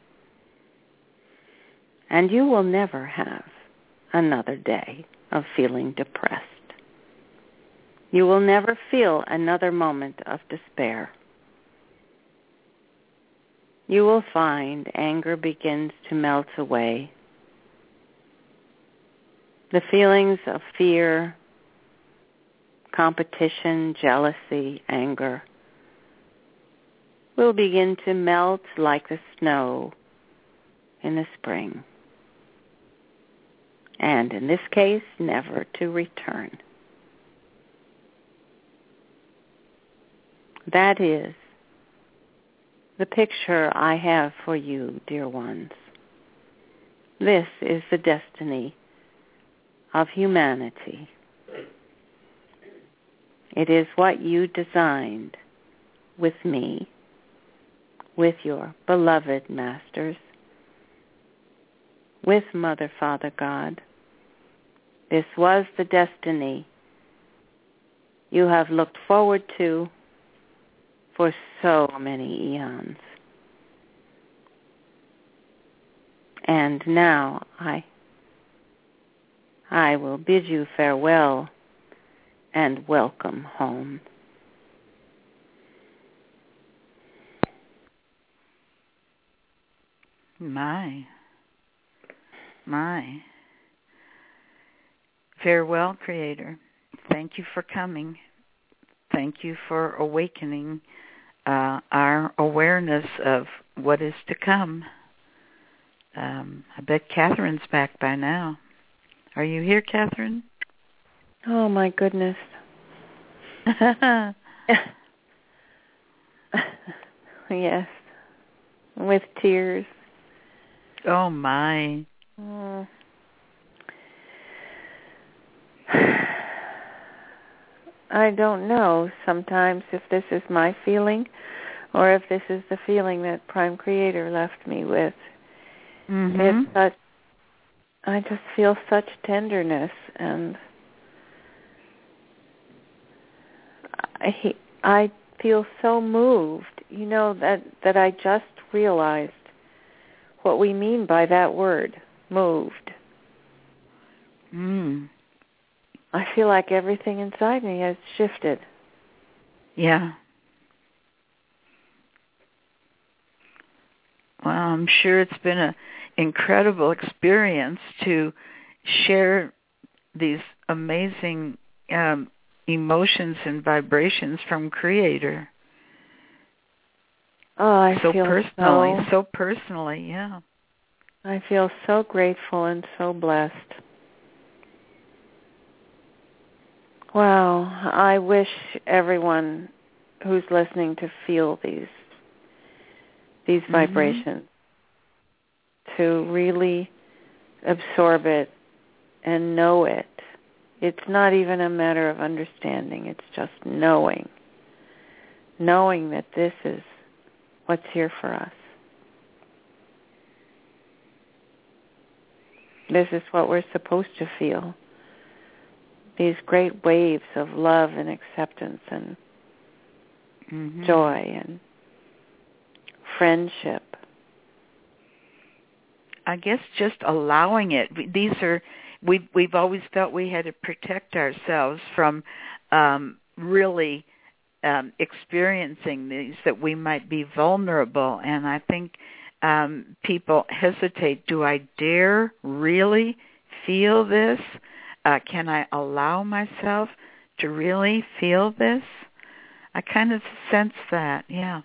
And you will never have another day of feeling depressed. You will never feel another moment of despair. You will find anger begins to melt away. The feelings of fear, competition, jealousy, anger will begin to melt like the snow in the spring. And in this case, never to return. That is the picture I have for you, dear ones. This is the destiny of humanity. It is what you designed with me, with your beloved masters, with Mother, Father, God. This was the destiny you have looked forward to for so many eons. And now I, I will bid you farewell and welcome home. My, my. Farewell, Creator. Thank you for coming. Thank you for awakening uh, our awareness of what is to come. Um, I bet Catherine's back by now. Are you here, Catherine? Oh, my goodness. Yes. With tears. Oh, my. Oh. I don't know sometimes if this is my feeling or if this is the feeling that Prime Creator left me with. Mm-hmm. It's such, I just feel such tenderness, and I, I feel so moved, you know, that, that I just realized what we mean by that word, moved. Mm. I feel like everything inside me has shifted. Yeah. Well, I'm sure it's been an incredible experience to share these amazing um, emotions and vibrations from Creator. Oh, I so feel personally, so, so personally, yeah. I feel so grateful and so blessed. Wow, I wish everyone who's listening to feel these these mm-hmm. vibrations, to really absorb it and know it. It's not even a matter of understanding, it's just knowing. Knowing that this is what's here for us. This is what we're supposed to feel. These great waves of love and acceptance and mm-hmm. joy and friendship. I guess just allowing it. These are, we've, we've always felt we had to protect ourselves from um, really um, experiencing these, that we might be vulnerable. And I think um, people hesitate. Do I dare really feel this? Uh, can I allow myself to really feel this? I kind of sense that, yeah.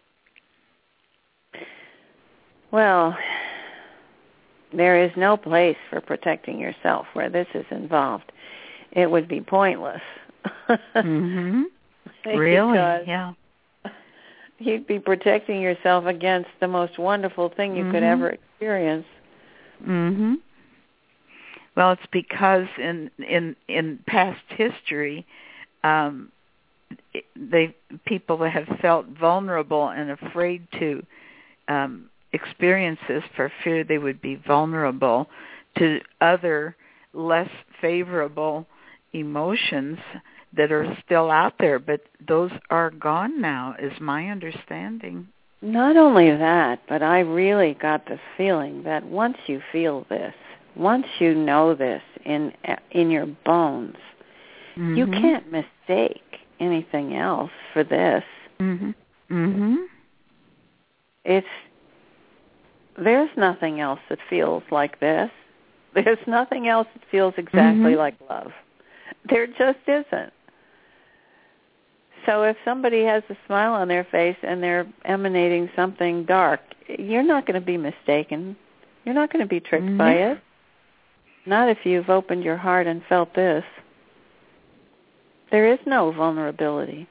Well, there is no place for protecting yourself where this is involved. It would be pointless. Mm-hmm. Really? Yeah. You'd be protecting yourself against the most wonderful thing you mm-hmm. could ever experience. Mm-hmm. Well, it's because in in in past history, um, they people have felt vulnerable and afraid to um, experience this for fear they would be vulnerable to other less favorable emotions that are still out there, but those are gone now, is my understanding. Not only that, but I really got the feeling that once you feel this, once you know this in in your bones, mm-hmm. you can't mistake anything else for this. Mm-hmm. Mm-hmm. It's there's nothing else that feels like this. There's nothing else that feels exactly mm-hmm. like love. There just isn't. So if somebody has a smile on their face and they're emanating something dark, you're not going to be mistaken. You're not going to be tricked mm-hmm. by it. Not if you've opened your heart and felt this. There is no vulnerability.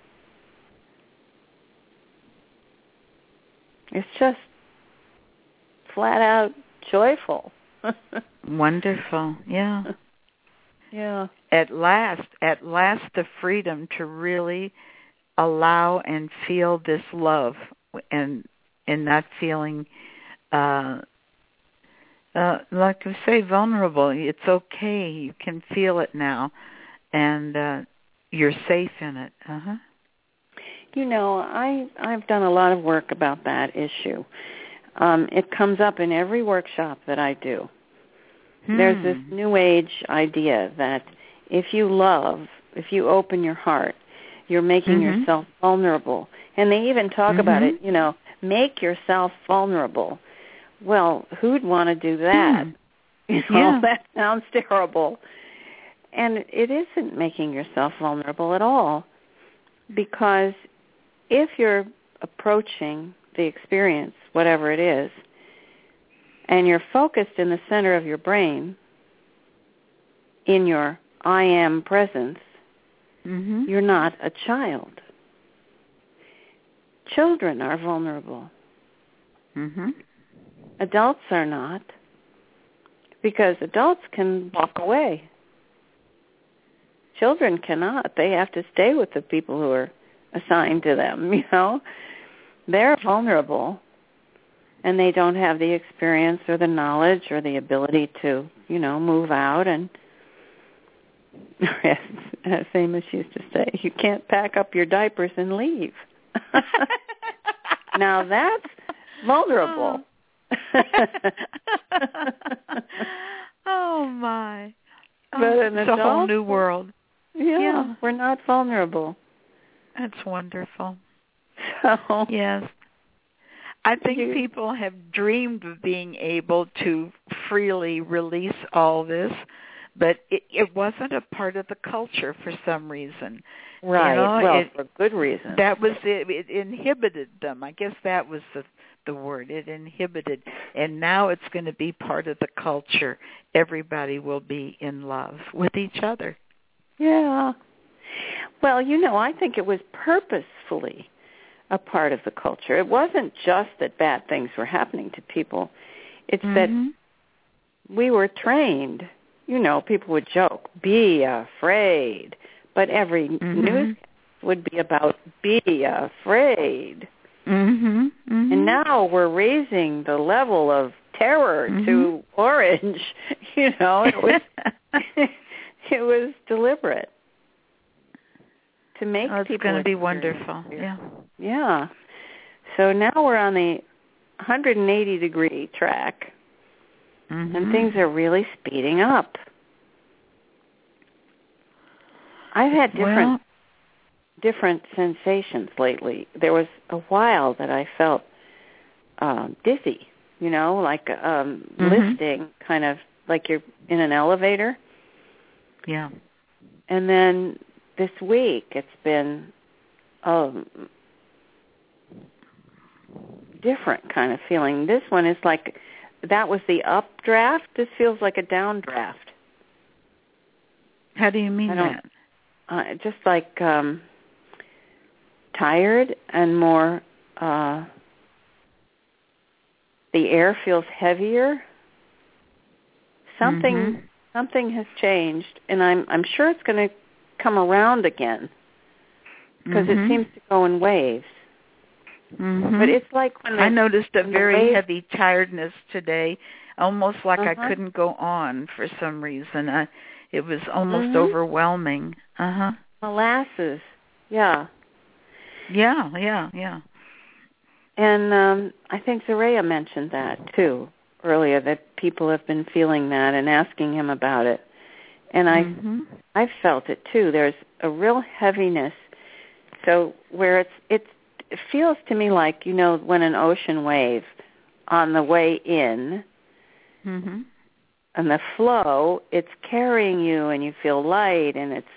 It's just flat out joyful. Wonderful, yeah. Yeah. At last, at last the freedom to really allow and feel this love and and not feeling uh Uh, like I say, vulnerable. It's okay. You can feel it now, and uh, you're safe in it. Uh-huh. You know, I, I've done a lot of work about that issue. Um, it comes up in every workshop that I do. Hmm. There's this new age idea that if you love, if you open your heart, you're making mm-hmm. yourself vulnerable. And they even talk mm-hmm. about it, you know, make yourself vulnerable. Well, who'd want to do that? Hmm. You know, yeah. That sounds terrible. And it isn't making yourself vulnerable at all, because if you're approaching the experience, whatever it is, and you're focused in the center of your brain, in your I am presence, mm-hmm. you're not a child. Children are vulnerable. Mm-hmm. Adults are not, because adults can walk away. Children cannot. They have to stay with the people who are assigned to them, you know. They're vulnerable, and they don't have the experience or the knowledge or the ability to, you know, move out. And as Amos used to say, you can't pack up your diapers and leave. Now that's vulnerable. Oh my! But oh, an it's adult, a whole new world. Yeah, yeah, we're not vulnerable. That's wonderful. So yes, I think you, people have dreamed of being able to freely release all this, but it, it wasn't a part of the culture for some reason. Right. You know, well, it, for good reason. That was it. It inhibited them. I guess that was the the word. It inhibited. And now it's going to be part of the culture. Everybody will be in love with each other. Yeah. Well, you know, I think it was purposefully a part of the culture. It wasn't just that bad things were happening to people. It's mm-hmm. that we were trained. You know, people would joke, be afraid. But every mm-hmm. news would be about be afraid. Mm-hmm. Mm-hmm. And now we're raising the level of terror mm-hmm. to orange. You know, it was it was deliberate to make oh, it's people. It's going to be wonderful. Yeah. Yeah. So now we're on the one hundred eighty degree track, mm-hmm. and things are really speeding up. I've had different well, different sensations lately. There was a while that I felt um, dizzy, you know, like um, mm-hmm. lifting, kind of like you're in an elevator. Yeah. And then this week it's been a different kind of feeling. This one is like, that was the updraft. This feels like a downdraft. How do you mean that? Uh, just like um, tired and more, uh, the air feels heavier. Something mm-hmm. something has changed, and I'm I'm sure it's going to come around again because mm-hmm. it seems to go in waves. Mm-hmm. But it's like when the, I noticed a very wave... heavy tiredness today, almost like uh-huh. I couldn't go on for some reason. I, it was almost mm-hmm. overwhelming. Uh-huh. Molasses, yeah. Yeah, yeah, yeah. And um, I think Zaraya mentioned that, too, earlier, that people have been feeling that and asking him about it. And I, mm-hmm. I've felt it, too. There's a real heaviness. So where it's, it's, it feels to me like, you know, when an ocean wave on the way in mm-hmm. and the flow, it's carrying you and you feel light and it's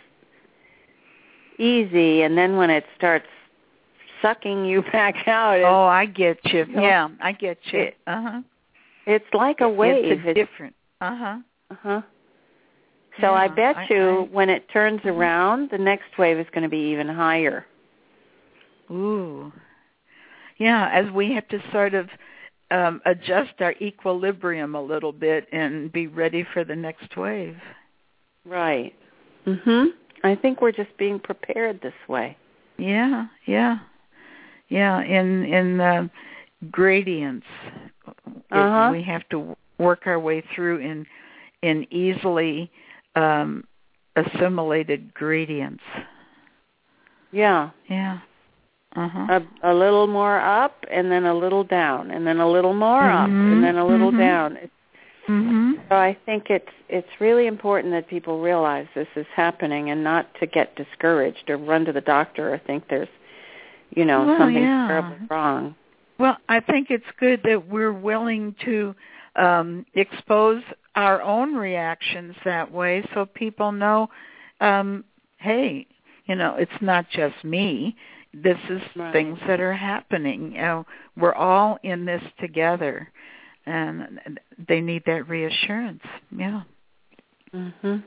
easy. And then when it starts sucking you back out. Oh, I get you. you know, yeah, I get you. It, uh-huh. It's like a wave. It's, a it's different. Uh-huh. Uh-huh. So yeah, I bet I, you I, when it turns uh-huh. around, the next wave is going to be even higher. Ooh. Yeah, as we have to sort of um, adjust our equilibrium a little bit and be ready for the next wave. Right. Mhm. I think we're just being prepared this way. Yeah, yeah. Yeah, in in uh, gradients. Uh-huh. It, we have to work our way through in in easily um, assimilated gradients. Yeah. Yeah. Uh-huh. A, a little more up and then a little down and then a little more mm-hmm. up and then a little mm-hmm. down. Mm-hmm. So I think it's it's really important that people realize this is happening and not to get discouraged or run to the doctor or think there's, you know, well, something yeah. terribly wrong. Well, I think it's good that we're willing to um, expose our own reactions that way so people know, um, hey, you know, it's not just me. This is right. things that are happening. You know, we're all in this together, and they need that reassurance. Yeah. Mhm.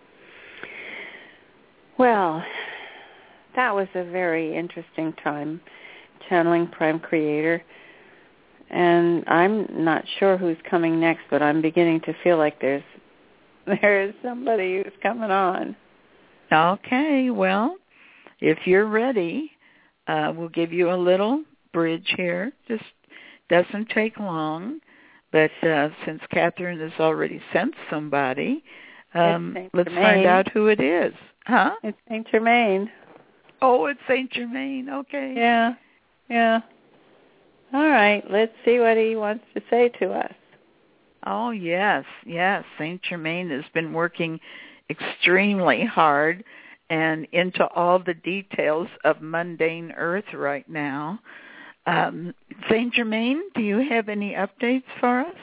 Well, that was a very interesting time channeling Prime Creator, and I'm not sure who's coming next, but I'm beginning to feel like there's there's somebody who's coming on. Okay. Well, if you're ready. Uh, we'll give you a little bridge here. Just doesn't take long. But uh, since Catherine has already sent somebody, um, let's Germain. find out who it is. Huh? It's Saint Germain. Oh, it's Saint Germain. Okay. Yeah, yeah. All right, let's see what he wants to say to us. Oh, yes, yes. Saint Germain has been working extremely hard and into all the details of mundane earth right now. Um, Saint Germain, do you have any updates for us?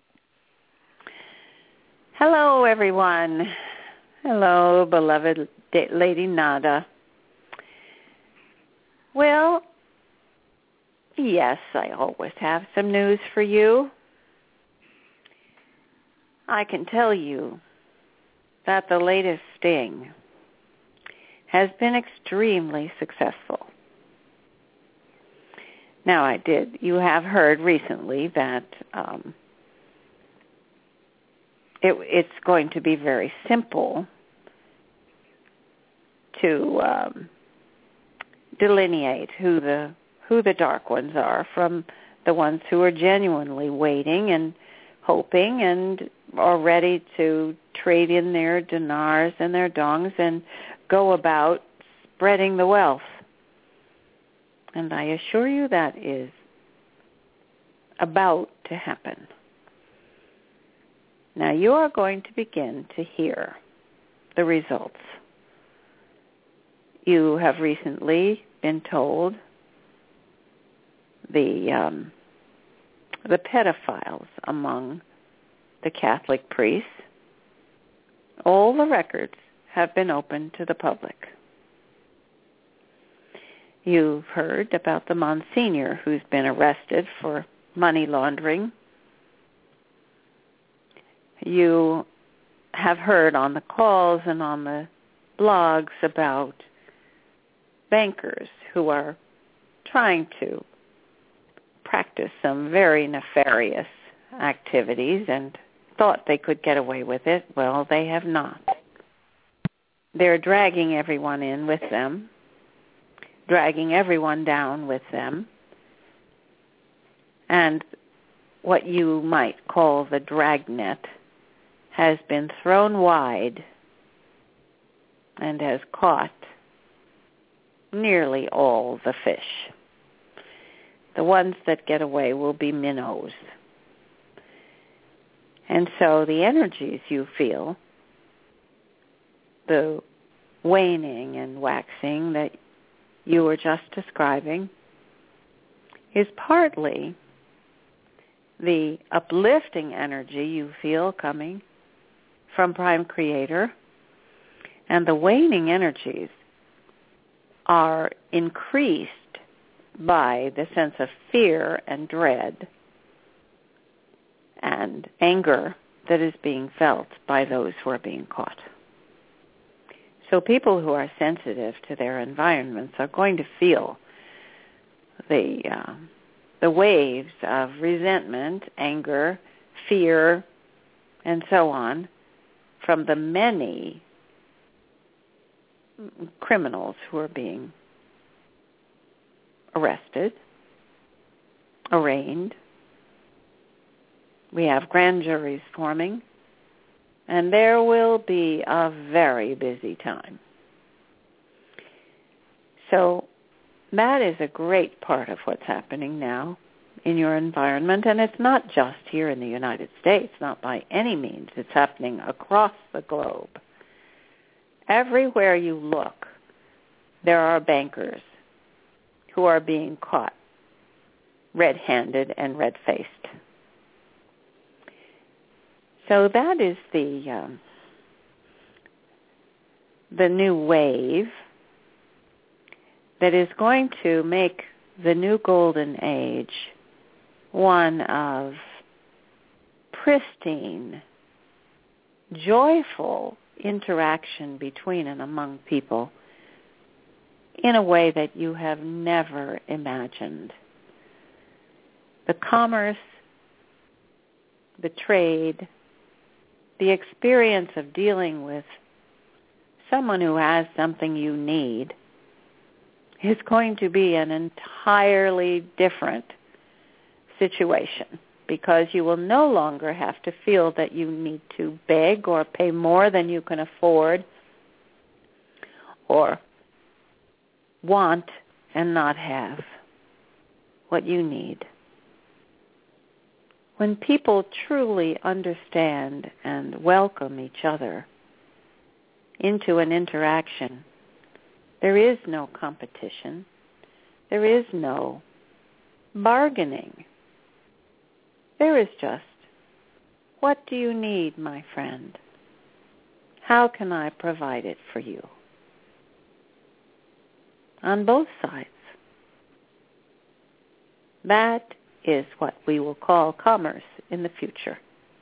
Hello, everyone. Hello, beloved Lady Nada. Well, yes, I always have some news for you. I can tell you that the latest sting has been extremely successful. Now, I did. You have heard recently that um, it, it's going to be very simple to um, delineate who the who the dark ones are from the ones who are genuinely waiting and hoping and are ready to trade in their dinars and their dongs and go about spreading the wealth. And I assure you that is about to happen. Now you are going to begin to hear the results. You have recently been told the um, the pedophiles among the Catholic priests, all the records have been opened to the public. You've heard about the Monsignor who's been arrested for money laundering. You have heard on the calls and on the blogs about bankers who are trying to practice some very nefarious activities and thought they could get away with it. Well, they have not. They're dragging everyone in with them, dragging everyone down with them, and what you might call the dragnet has been thrown wide and has caught nearly all the fish. The ones that get away will be minnows. And so the energies you feel, the waning and waxing that you were just describing, is partly the uplifting energy you feel coming from Prime Creator, and the waning energies are increased by the sense of fear and dread and anger that is being felt by those who are being caught. So people who are sensitive to their environments are going to feel the uh, the waves of resentment, anger, fear, and so on from the many criminals who are being arrested, arraigned. We have grand juries forming, and there will be a very busy time. So that is a great part of what's happening now in your environment, and it's not just here in the United States, not by any means. It's happening across the globe. Everywhere you look, there are bankers who are being caught red-handed and red-faced. So that is the um, the new wave that is going to make the new golden age one of pristine, joyful interaction between and among people in a way that you have never imagined. The commerce, the trade, the experience of dealing with someone who has something you need is going to be an entirely different situation, because you will no longer have to feel that you need to beg or pay more than you can afford or want and not have what you need. When people truly understand and welcome each other into an interaction, there is no competition. There is no bargaining. There is just, what do you need, my friend? How can I provide it for you? On both sides. That is what we will call commerce in the future.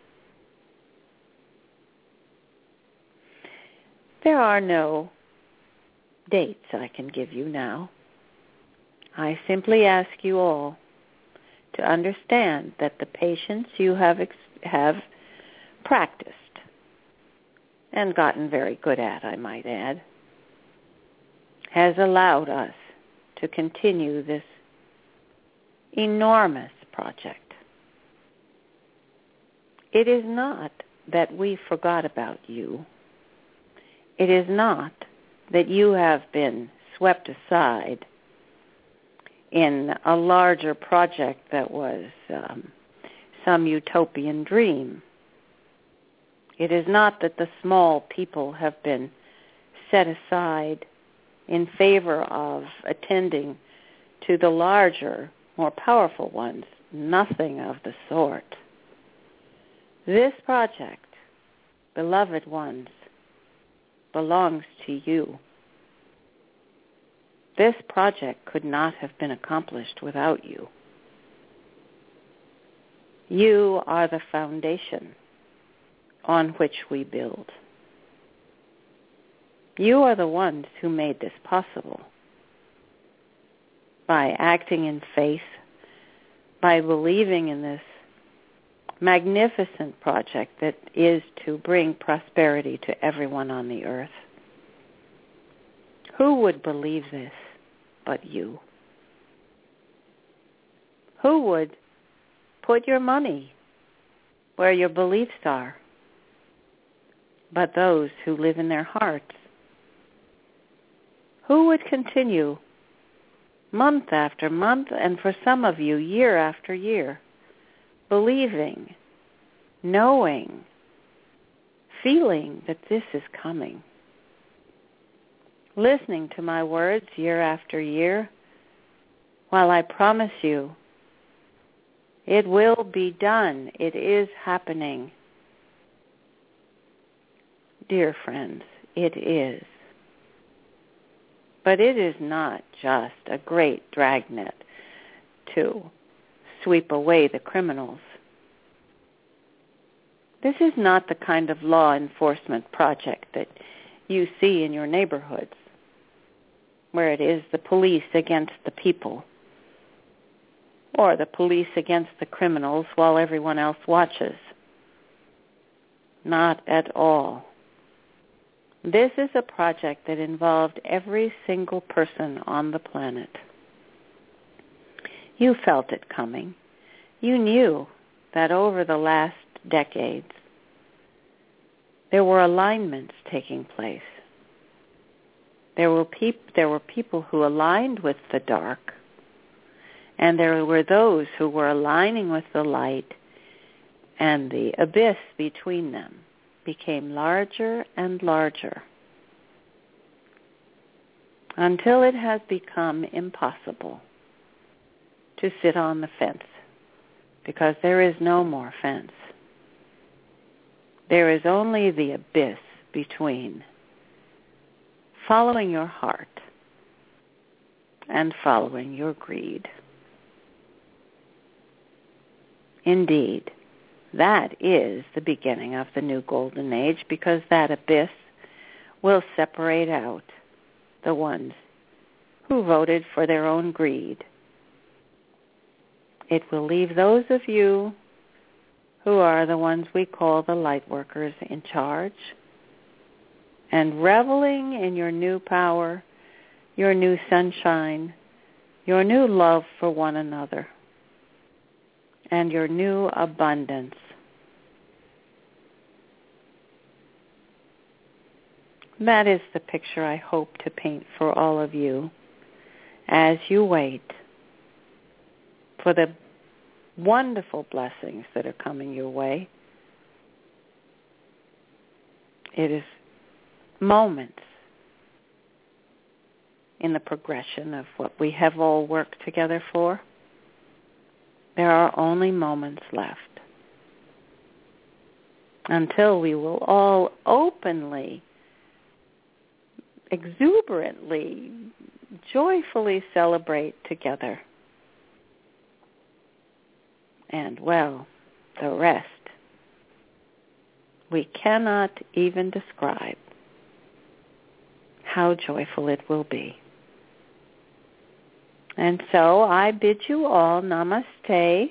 There are no dates I can give you now. I simply ask you all to understand that the patience you have ex- have practiced and gotten very good at, I might add, has allowed us to continue this enormous project. It is not that we forgot about you. It is not that you have been swept aside in a larger project that was um, some utopian dream. It is not that the small people have been set aside in favor of attending to the larger, more powerful ones. Nothing of the sort. This project, beloved ones, belongs to you. This project could not have been accomplished without you. You are the foundation on which we build. You are the ones who made this possible by acting in faith, by believing in this magnificent project that is to bring prosperity to everyone on the earth. Who would believe this but you? Who would put your money where your beliefs are but those who live in their hearts? Who would continue month after month, and for some of you, year after year, believing, knowing, feeling that this is coming, listening to my words year after year, while I promise you it will be done. It is happening. Dear friends, it is. But it is not just a great dragnet to sweep away the criminals. This is not the kind of law enforcement project that you see in your neighborhoods, where it is the police against the people, or the police against the criminals while everyone else watches. Not at all. This is a project that involved every single person on the planet. You felt it coming. You knew that over the last decades there were alignments taking place. There were, peop- there were people who aligned with the dark, and there were those who were aligning with the light, and the abyss between them became larger and larger until it has become impossible to sit on the fence, because there is no more fence. There is only the abyss between following your heart and following your greed. Indeed, that is the beginning of the new golden age, because that abyss will separate out the ones who voted for their own greed. It will leave those of you who are the ones we call the light workers in charge, and reveling in your new power, your new sunshine, your new love for one another, and your new abundance. That is the picture I hope to paint for all of you as you wait for the wonderful blessings that are coming your way. It is moments in the progression of what we have all worked together for. There are only moments left until we will all openly, exuberantly, joyfully celebrate together. And, well, the rest we cannot even describe how joyful it will be. And so I bid you all namaste,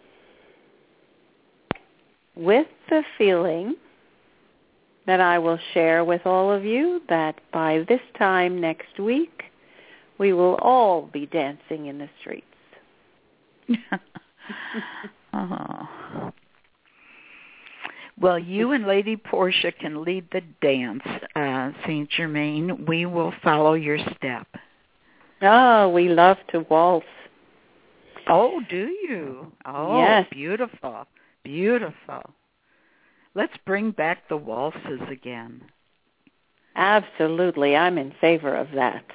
with the feeling that I will share with all of you that by this time next week, we will all be dancing in the streets. Oh. Well, you and Lady Portia can lead the dance, uh, Saint Germain. We will follow your step. Oh, we love to waltz. Oh, do you? Oh, yes. Beautiful, beautiful. Let's bring back the waltzes again. Absolutely. I'm in favor of that.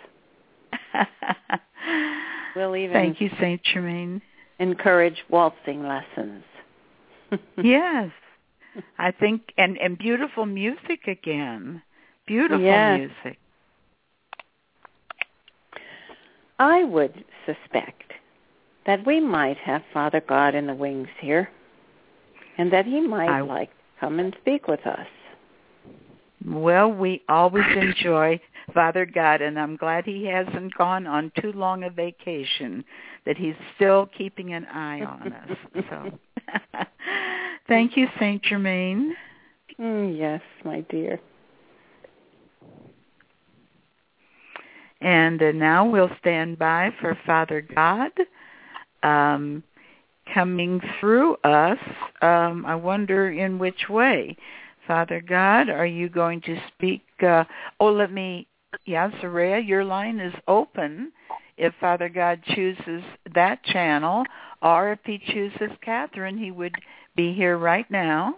We'll even Thank you, Saint Germain. Encourage waltzing lessons. Yes. I think, and, and beautiful music again. Beautiful yes. music. I would suspect that we might have Father God in the wings here, and that he might I, like to come and speak with us. Well, we always enjoy Father God, and I'm glad he hasn't gone on too long a vacation, that he's still keeping an eye on us. So, thank you, Saint Germain. Mm, yes, my dear. And uh, now we'll stand by for Father God um, coming through us. Um, I wonder in which way. Father God, are you going to speak? Uh, oh, let me, yeah, Soraya, your line is open if Father God chooses that channel, or if he chooses Catherine, he would be here right now.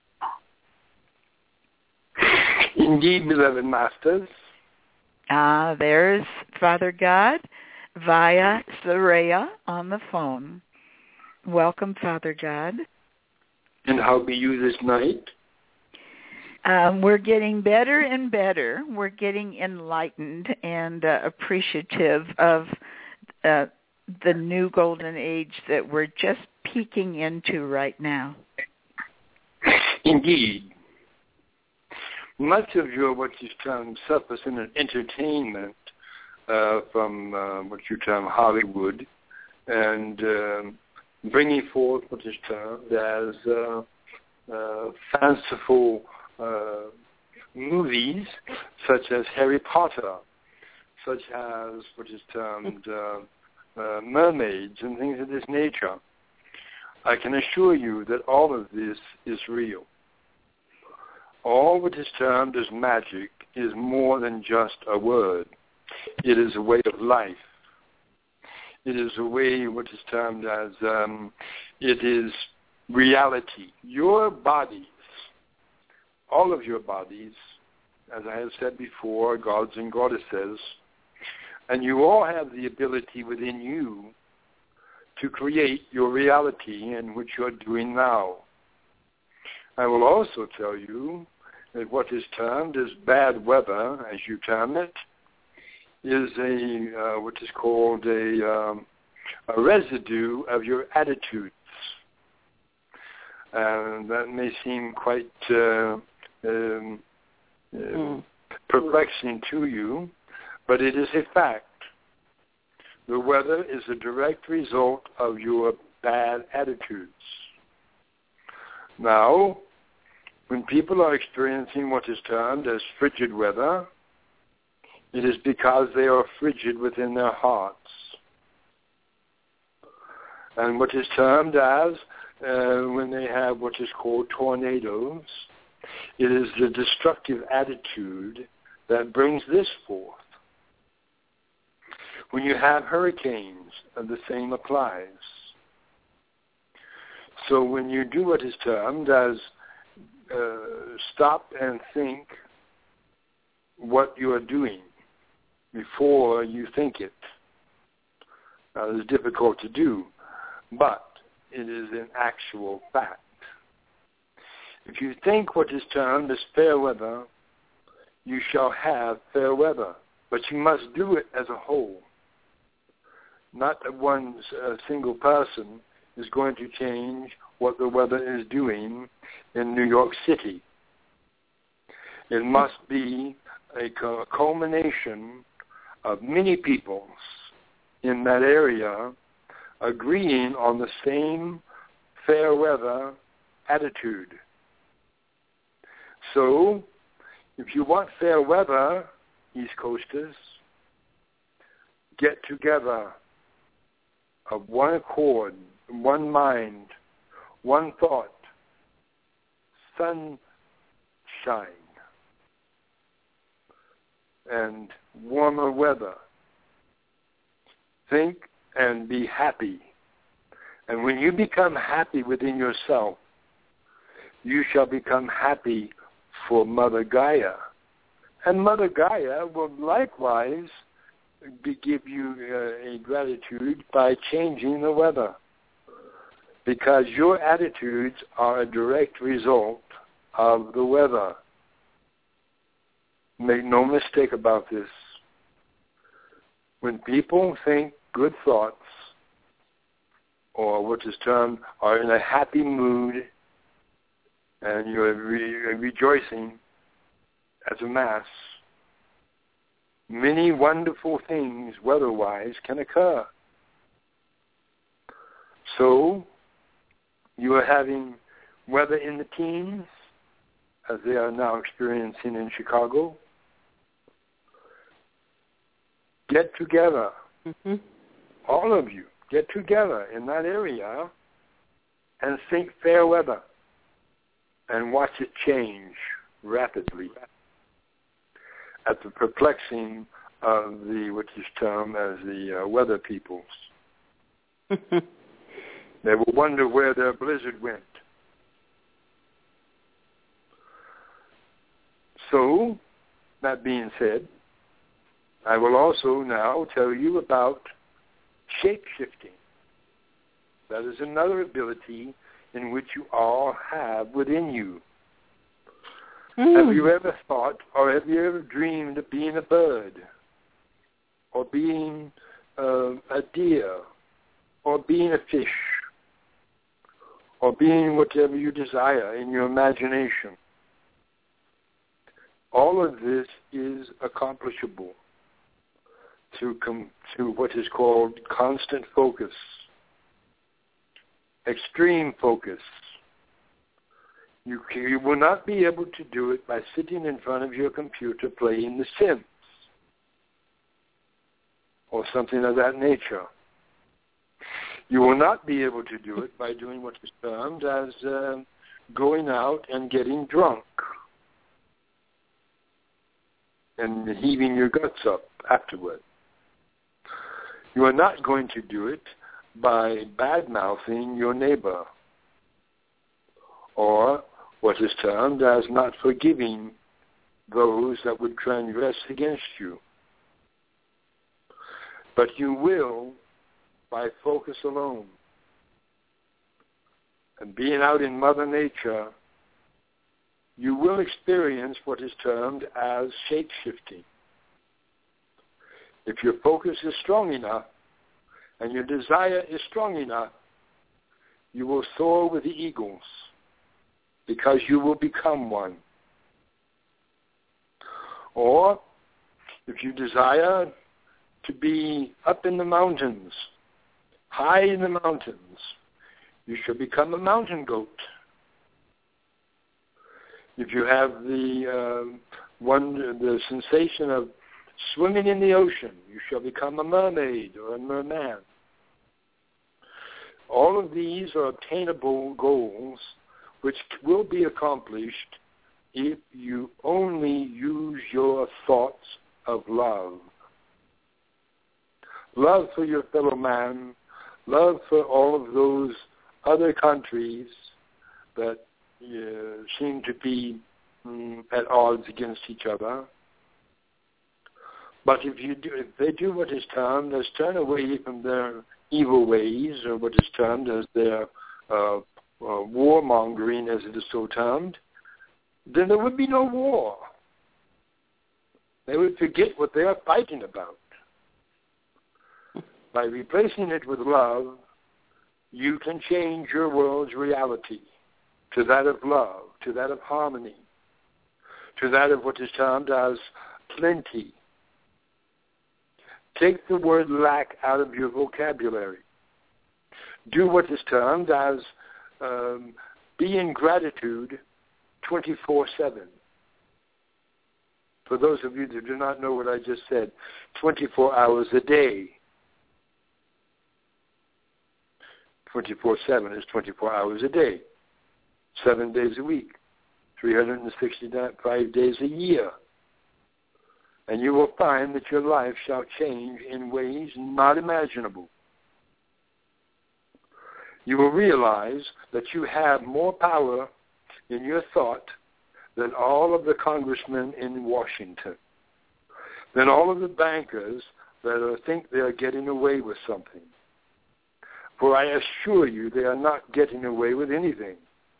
Indeed, beloved masters. Ah, there's Father God via Soraya on the phone. Welcome, Father God. And how be you this night? Um, we're getting better and better. We're getting enlightened and uh, appreciative of uh, the new golden age that we're just peeking into right now. Indeed. Much of your, what you term, suffers in an entertainment uh, from uh, what you term Hollywood, and um, bringing forth what is termed as uh, uh, fanciful uh, movies, such as Harry Potter, such as what is termed uh, uh, mermaids and things of this nature. I can assure you that all of this is real. All what is termed as magic is more than just a word. It is a way of life. It is a way what is termed as, um, it is reality. Your bodies, all of your bodies, as I have said before, gods and goddesses, and you all have the ability within you to create your reality, in which you're doing now. I will also tell you that what is termed as bad weather, as you term it, is a uh, what is called a, um, a residue of your attitudes. And that may seem quite uh, um, uh, mm. perplexing to you, but it is a fact. The weather is a direct result of your bad attitudes. Now, when people are experiencing what is termed as frigid weather, it is because they are frigid within their hearts. And what is termed as, uh, when they have what is called tornadoes, it is the destructive attitude that brings this forth. When you have hurricanes, the same applies. So when you do what is termed as uh, stop and think what you are doing before you think it. Now, it is difficult to do, but it is an actual fact. If you think what is termed as fair weather, you shall have fair weather, but you must do it as a whole. Not that one uh, single person is going to change what the weather is doing in New York City. It must be a culmination of many peoples in that area agreeing on the same fair weather attitude. So, if you want fair weather, East Coasters, get together of one accord, one mind, one thought. sunshine and warmer weather. Think and be happy. And when you become happy within yourself, you shall become happy for Mother Gaia. And Mother Gaia will likewise be, give you uh, a gratitude by changing the weather, because your attitudes are a direct result of the weather. Make no mistake about this. When people think good thoughts, or what is termed, are in a happy mood, and you're re- rejoicing as a mass, many wonderful things weather-wise can occur. So, you are having weather in the teens, as they are now experiencing in Chicago. Get together. Mm-hmm. All of you, get together in that area and think fair weather and watch it change rapidly at the perplexing of the, what is termed as the uh, weather peoples. They will wonder where their blizzard went. So, that being said, I will also now tell you about shape-shifting. That is another ability in which you all have within you. Mm. Have you ever thought or have you ever dreamed of being a bird or being uh, a deer or being a fish or being whatever you desire in your imagination? All of this is accomplishable through, com- through what is called constant focus, extreme focus. You, can, you will not be able to do it by sitting in front of your computer playing The Sims or something of that nature. You will not be able to do it by doing what is termed as uh, going out and getting drunk and heaving your guts up afterward. You are not going to do it by bad-mouthing your neighbor or what is termed as not forgiving those that would transgress against you. But you will, by focus alone and being out in Mother Nature, you will experience what is termed as shape-shifting. If your focus is strong enough and your desire is strong enough, you will soar with the eagles because you will become one. Or if you desire to be up in the mountains, high in the mountains, you shall become a mountain goat. If you have the uh, one, the sensation of swimming in the ocean, you shall become a mermaid or a merman. All of these are obtainable goals which will be accomplished if you only use your thoughts of love. Love for your fellow man, love for all of those other countries that uh, seem to be um, at odds against each other. But if you do, if they do what is termed as turn away from their evil ways, or what is termed as their uh, uh, warmongering, as it is so termed, then there would be no war. They would forget what they are fighting about. By replacing it with love, you can change your world's reality to that of love, to that of harmony, to that of what is termed as plenty. Take the word lack out of your vocabulary. Do what is termed as um, be in gratitude twenty-four seven. For those of you that do not know what I just said, twenty-four hours a day. twenty-four seven is twenty-four hours a day, seven days a week. three hundred sixty-five days a year. And you will find that your life shall change in ways not imaginable. You will realize that you have more power in your thought than all of the congressmen in Washington, than all of the bankers that are, think they are getting away with something. For I assure you they are not getting away with anything.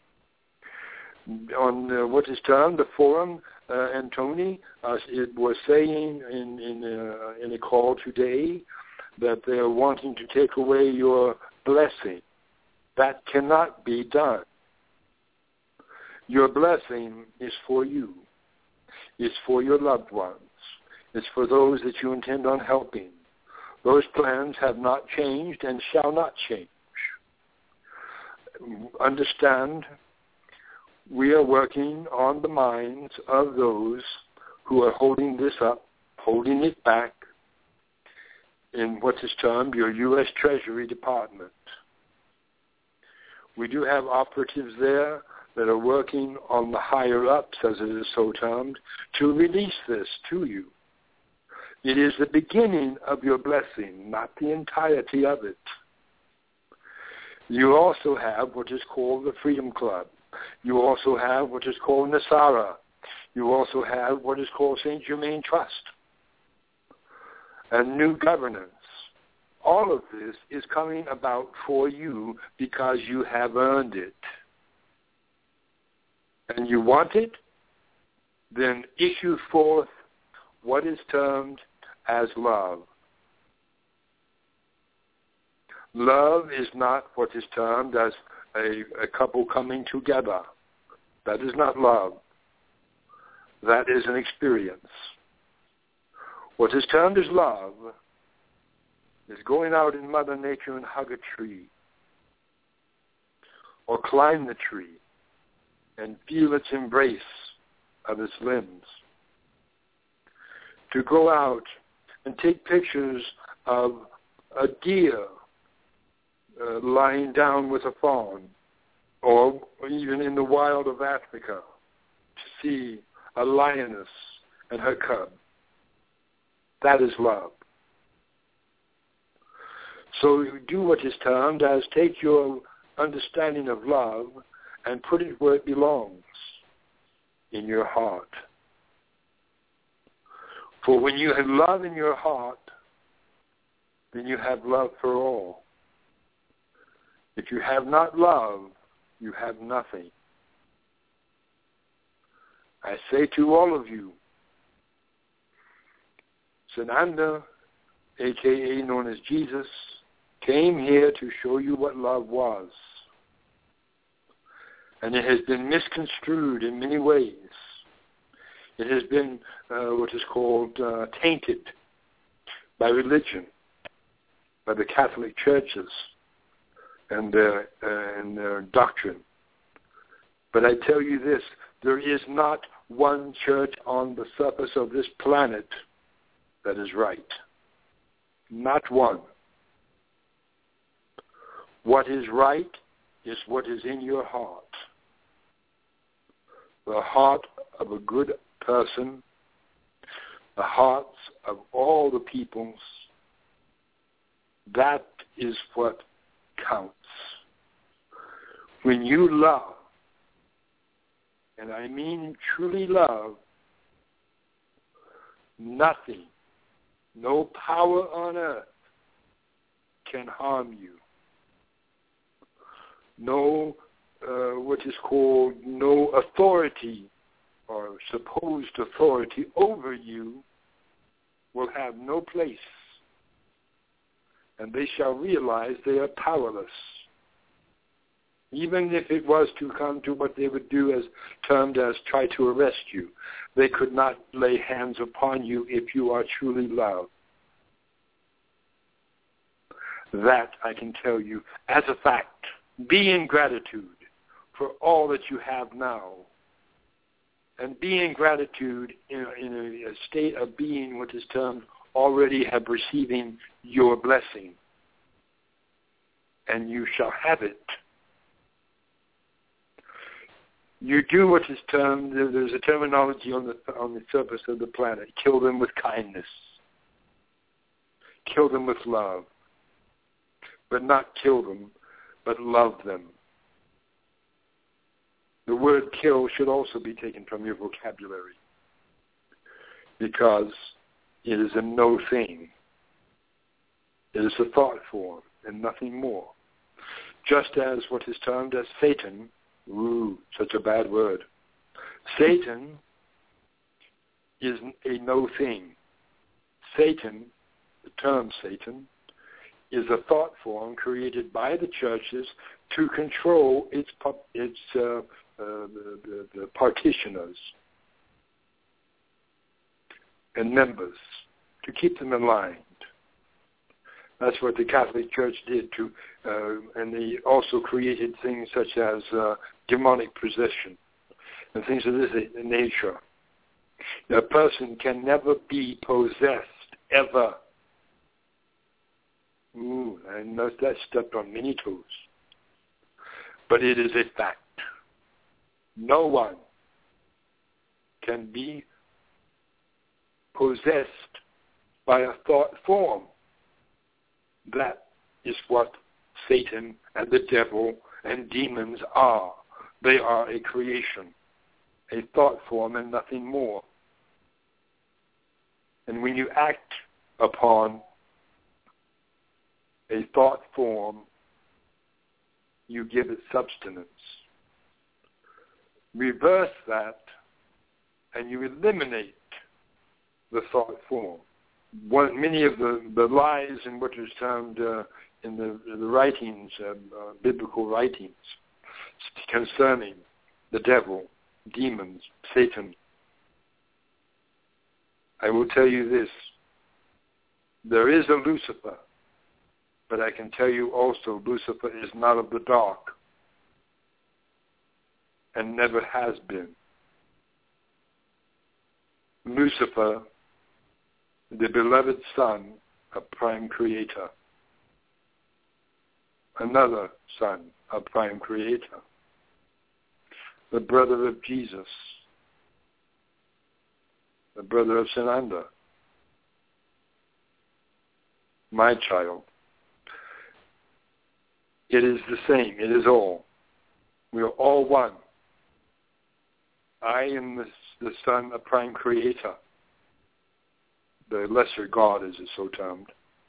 On uh, what is termed the forum, uh, Antony uh, it was saying in in, uh, in a call today that they are wanting to take away your blessing. That cannot be done. Your blessing is for you. It's for your loved ones. It's for those that you intend on helping. Those plans have not changed and shall not change. Understand, we are working on the minds of those who are holding this up, holding it back in what is termed your U S Treasury Department. We do have operatives there that are working on the higher-ups, as it is so termed, to release this to you. It is the beginning of your blessing, not the entirety of it. You also have what is called the Freedom Club. You also have what is called Nasara. You also have what is called Saint Germain Trust and New Governance. All of this is coming about for you because you have earned it. And you want it, then issue forth what is termed as love. Love is not what is termed as a, a couple coming together. That is not love. That is an experience. What is termed as love is going out in Mother Nature and hug a tree, or climb the tree and feel its embrace of its limbs. To go out and take pictures of a deer uh, lying down with a fawn, or even in the wild of Africa, to see a lioness and her cub. That is love. So you do what is termed as take your understanding of love and put it where it belongs, in your heart. For when you have love in your heart, then you have love for all. If you have not love, you have nothing. I say to all of you, Sananda, a k a known as Jesus, came here to show you what love was. And it has been misconstrued in many ways. It has been uh, what is called uh, tainted by religion, by the Catholic churches and their, uh, and their doctrine. But I tell you this, there is not one church on the surface of this planet that is right. Not one. What is right is what is in your heart. The heart of a good person, the hearts of all the peoples, that is what counts. When you love, and I mean truly love, nothing, no power on earth can harm you. No, uh, what is called no authority or supposed authority over you will have no place. And they shall realize they are powerless. Even if it was to come to what they would do as termed as try to arrest you, they could not lay hands upon you if you are truly loved. That I can tell you as a fact. Be in gratitude for all that you have now. And be in gratitude in, in a, a state of being what is termed already have receiving your blessing. And you shall have it. You do what is termed, there's a terminology on the on the surface of the planet, kill them with kindness. Kill them with love. But not kill them, but love them. The word kill should also be taken from your vocabulary, because it is a no thing. It is a thought form and nothing more. Just as what is termed as Satan, ooh, such a bad word. Satan is a no thing. Satan, the term Satan, is a thought form created by the churches to control its its uh, uh, the, the, the partitioners and members, to keep them aligned. That's what the Catholic Church did to, uh, and they also created things such as uh, demonic possession and things of this nature. A person can never be possessed, ever. Ooh, I know that stepped on many toes. But it is a fact. No one can be possessed by a thought form. That is what Satan and the devil and demons are. They are a creation, a thought form and nothing more. And when you act upon a thought form, you give it substance. Reverse that, and you eliminate the thought form. One, many of the, the lies in what is termed uh, in the, the writings, uh, uh, biblical writings, concerning the devil, demons, Satan, I will tell you this. There is a Lucifer, but I can tell you also Lucifer is not of the dark and never has been. Lucifer, the beloved son of Prime Creator, another son of Prime Creator, the brother of Jesus, the brother of Sananda, my child. It is the same. It is all. We are all one. I am the, the son of Prime Creator, the lesser God, as it's so termed.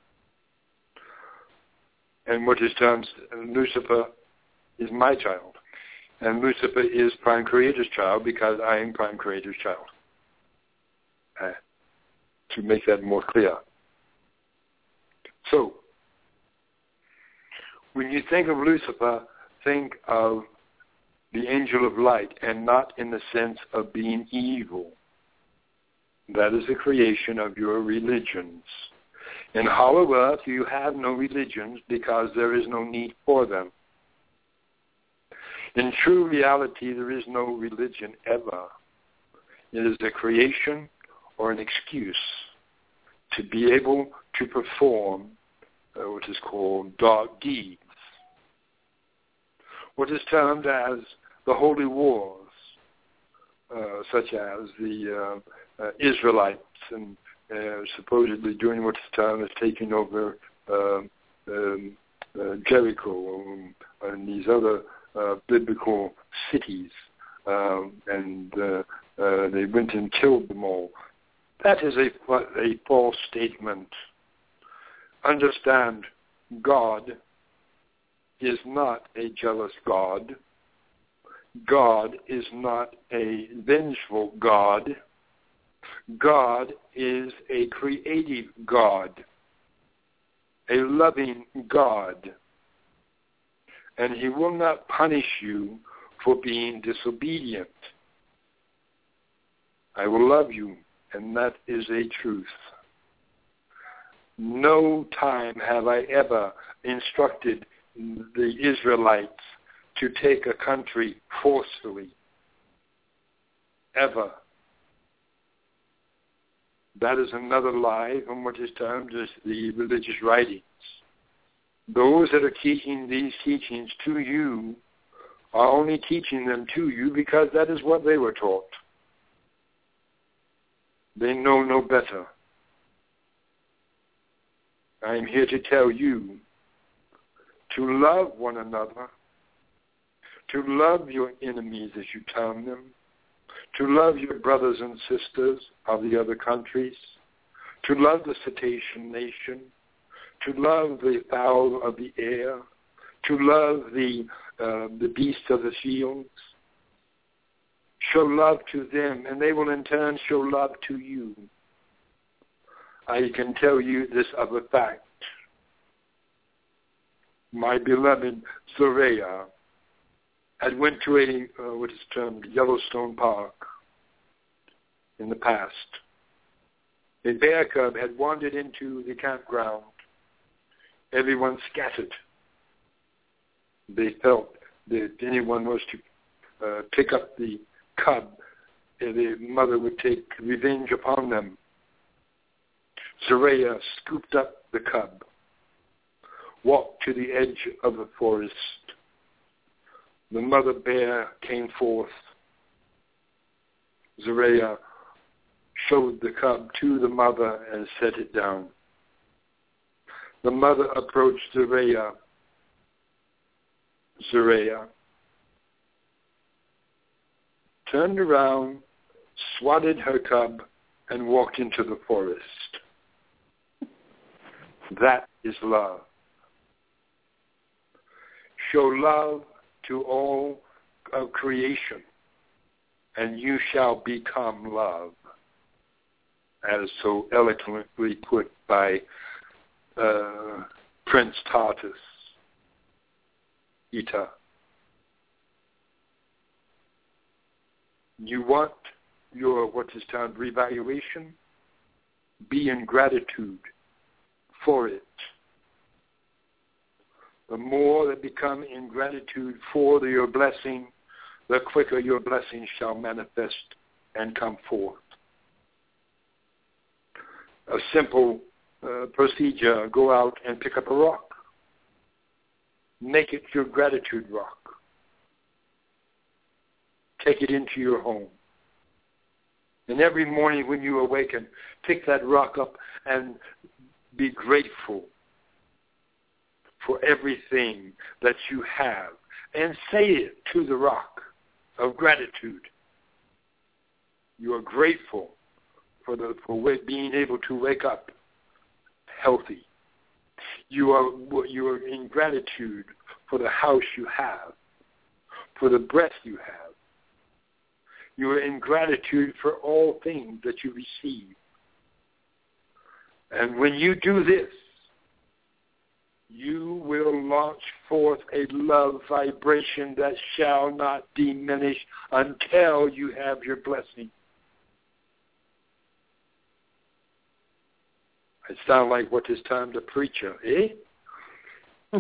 And what is termed Lucifer is my child. And Lucifer is Prime Creator's child because I am Prime Creator's child. Uh, to make that more clear. So, when you think of Lucifer, think of the angel of light, and not in the sense of being evil. That is a creation of your religions. In Hollow Earth, you have no religions because there is no need for them. In true reality, there is no religion ever. It is a creation or an excuse to be able to perform uh, what is called dark deeds. What is termed as the holy wars, uh, such as the uh, uh, Israelites and uh, supposedly doing what is termed as taking over uh, um, uh, Jericho um, and these other uh, biblical cities, um, and uh, uh, they went and killed them all. That is a, a false statement. Understand, God is not a jealous God. God is not a vengeful God. God is a creative God, a loving God. And he will not punish you for being disobedient. I will love you, and that is a truth. No time have I ever instructed the Israelites to take a country forcefully. Ever. That is another lie from what is termed as the religious writings. Those that are teaching these teachings to you are only teaching them to you because that is what they were taught. They know no better. I am here to tell you to love one another, to love your enemies as you term them, to love your brothers and sisters of the other countries, to love the cetacean nation, to love the fowl of the air, to love the uh, the beasts of the fields. Show love to them, and they will in turn show love to you. I can tell you this other fact. My beloved Zoreya had went to a, uh, what is termed Yellowstone Park in the past. A bear cub had wandered into the campground. Everyone scattered. They felt that if anyone was to uh, pick up the cub, the mother would take revenge upon them. Zoreya scooped up the cub, walked to the edge of the forest. The mother bear came forth. Zoreya showed the cub to the mother and set it down. The mother approached Zoreya. Zoreya turned around, swatted her cub, and walked into the forest. That is love. Show love to all of creation, and you shall become love, as so eloquently put by uh, Prince Tartus, Ita. You want your, what is termed, revaluation? Be in gratitude for it. The more that become in gratitude for your blessing, the quicker your blessing shall manifest and come forth. A simple uh, procedure, go out and pick up a rock. Make it your gratitude rock. Take it into your home. And every morning when you awaken, pick that rock up and be grateful for everything that you have. And say it to the rock of gratitude. You are grateful for the for being able to wake up healthy. You are you are in gratitude for the house you have, for the breath you have. You are in gratitude for all things that you receive. And when you do this, you will launch forth a love vibration that shall not diminish until you have your blessing. I sound like what is time to preacher, eh?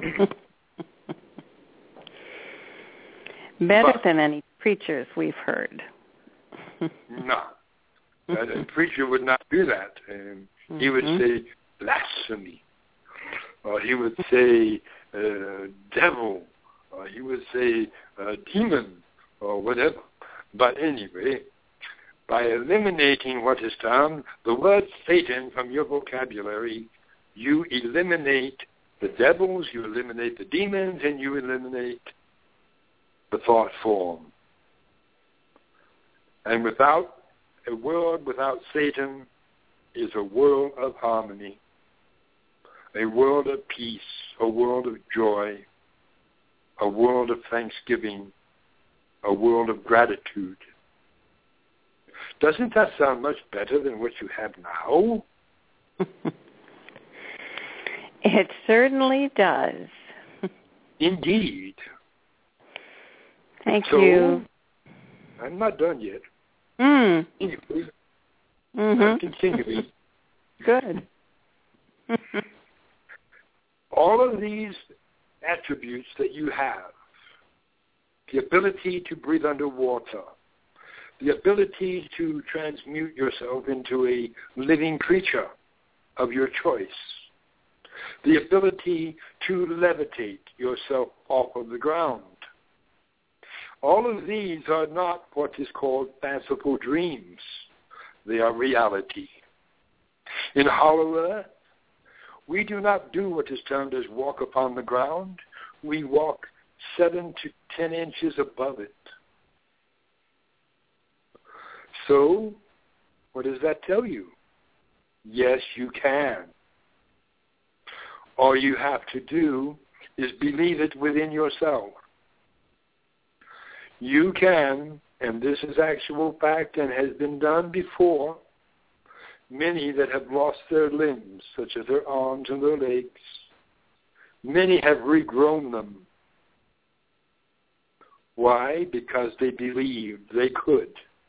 Better But, than any preachers we've heard. No. A preacher would not do that. And he would mm-hmm. say blasphemy. Or he would say uh, devil. Or he would say uh, demon. Or whatever. But anyway, by eliminating what is termed the word Satan from your vocabulary, you eliminate the devils, you eliminate the demons, and you eliminate the thought form. And without a world without Satan is a world of harmony, a world of peace, a world of joy, a world of thanksgiving, a world of gratitude. Doesn't that sound much better than what you have now? It certainly does. Indeed. Thank so, you. I'm not done yet. Mm. Anyway, Mm-hmm. I'm continuing. Good. All of these attributes that you have, the ability to breathe underwater, the ability to transmute yourself into a living creature of your choice, the ability to levitate yourself off of the ground, All of these are not what is called fanciful dreams. They are reality. In hollow earth, we do not do what is termed as walk upon the ground. We walk seven to ten inches above it. So, what does that tell you? Yes, you can. All you have to do is believe it within yourself. You can, and this is actual fact and has been done before, many that have lost their limbs, such as their arms and their legs, many have regrown them. Why? Because they believed they could.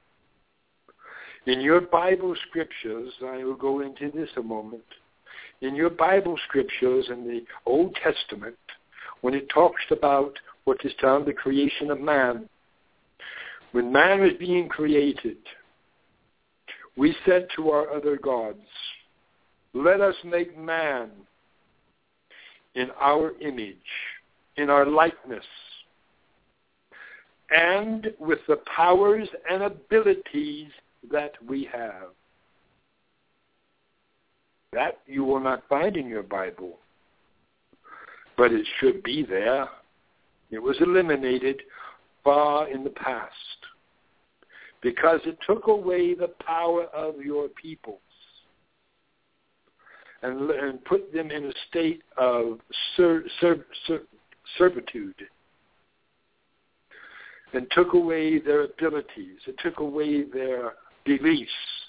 In your Bible scriptures, I will go into this a moment, in your Bible scriptures in the Old Testament, when it talks about what is termed the creation of man, when man was being created, we said to our other gods, let us make man in our image, in our likeness, and with the powers and abilities that we have. That you will not find in your Bible, but it should be there. It was eliminated far in the past because it took away the power of your peoples and, and put them in a state of ser, ser, ser, servitude and took away their abilities. It took away their beliefs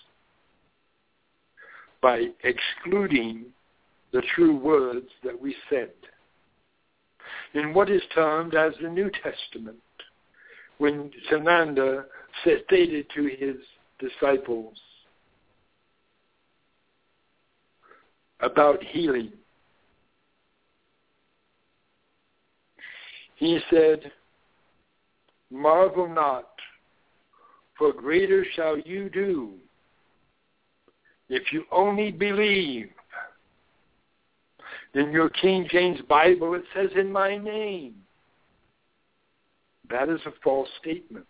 by excluding the true words that we said. In what is termed as the New Testament, when Sananda stated to his disciples about healing, he said, marvel not, for greater shall you do if you only believe. In your King James Bible, it says, in my name. That is a false statement.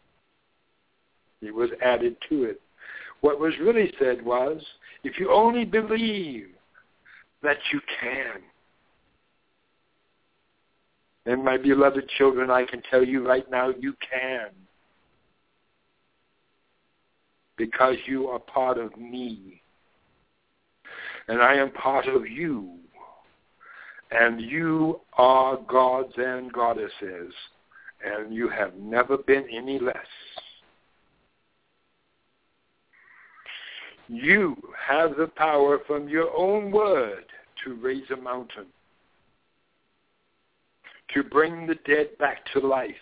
It was added to it. What was really said was, if you only believe that you can. And my beloved children, I can tell you right now, you can. Because you are part of me. And I am part of you. And you are gods and goddesses. And you have never been any less. You have the power from your own word to raise a mountain, to bring the dead back to life.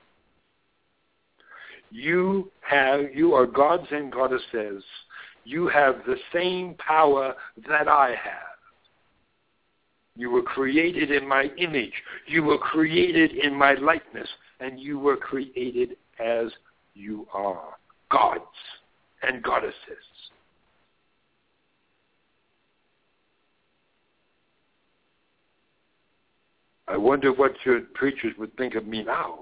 You have, you are gods and goddesses. You have the same power that I have. You were created in my image. You were created in my likeness. And you were created as you are, gods and goddesses. I wonder what your preachers would think of me now.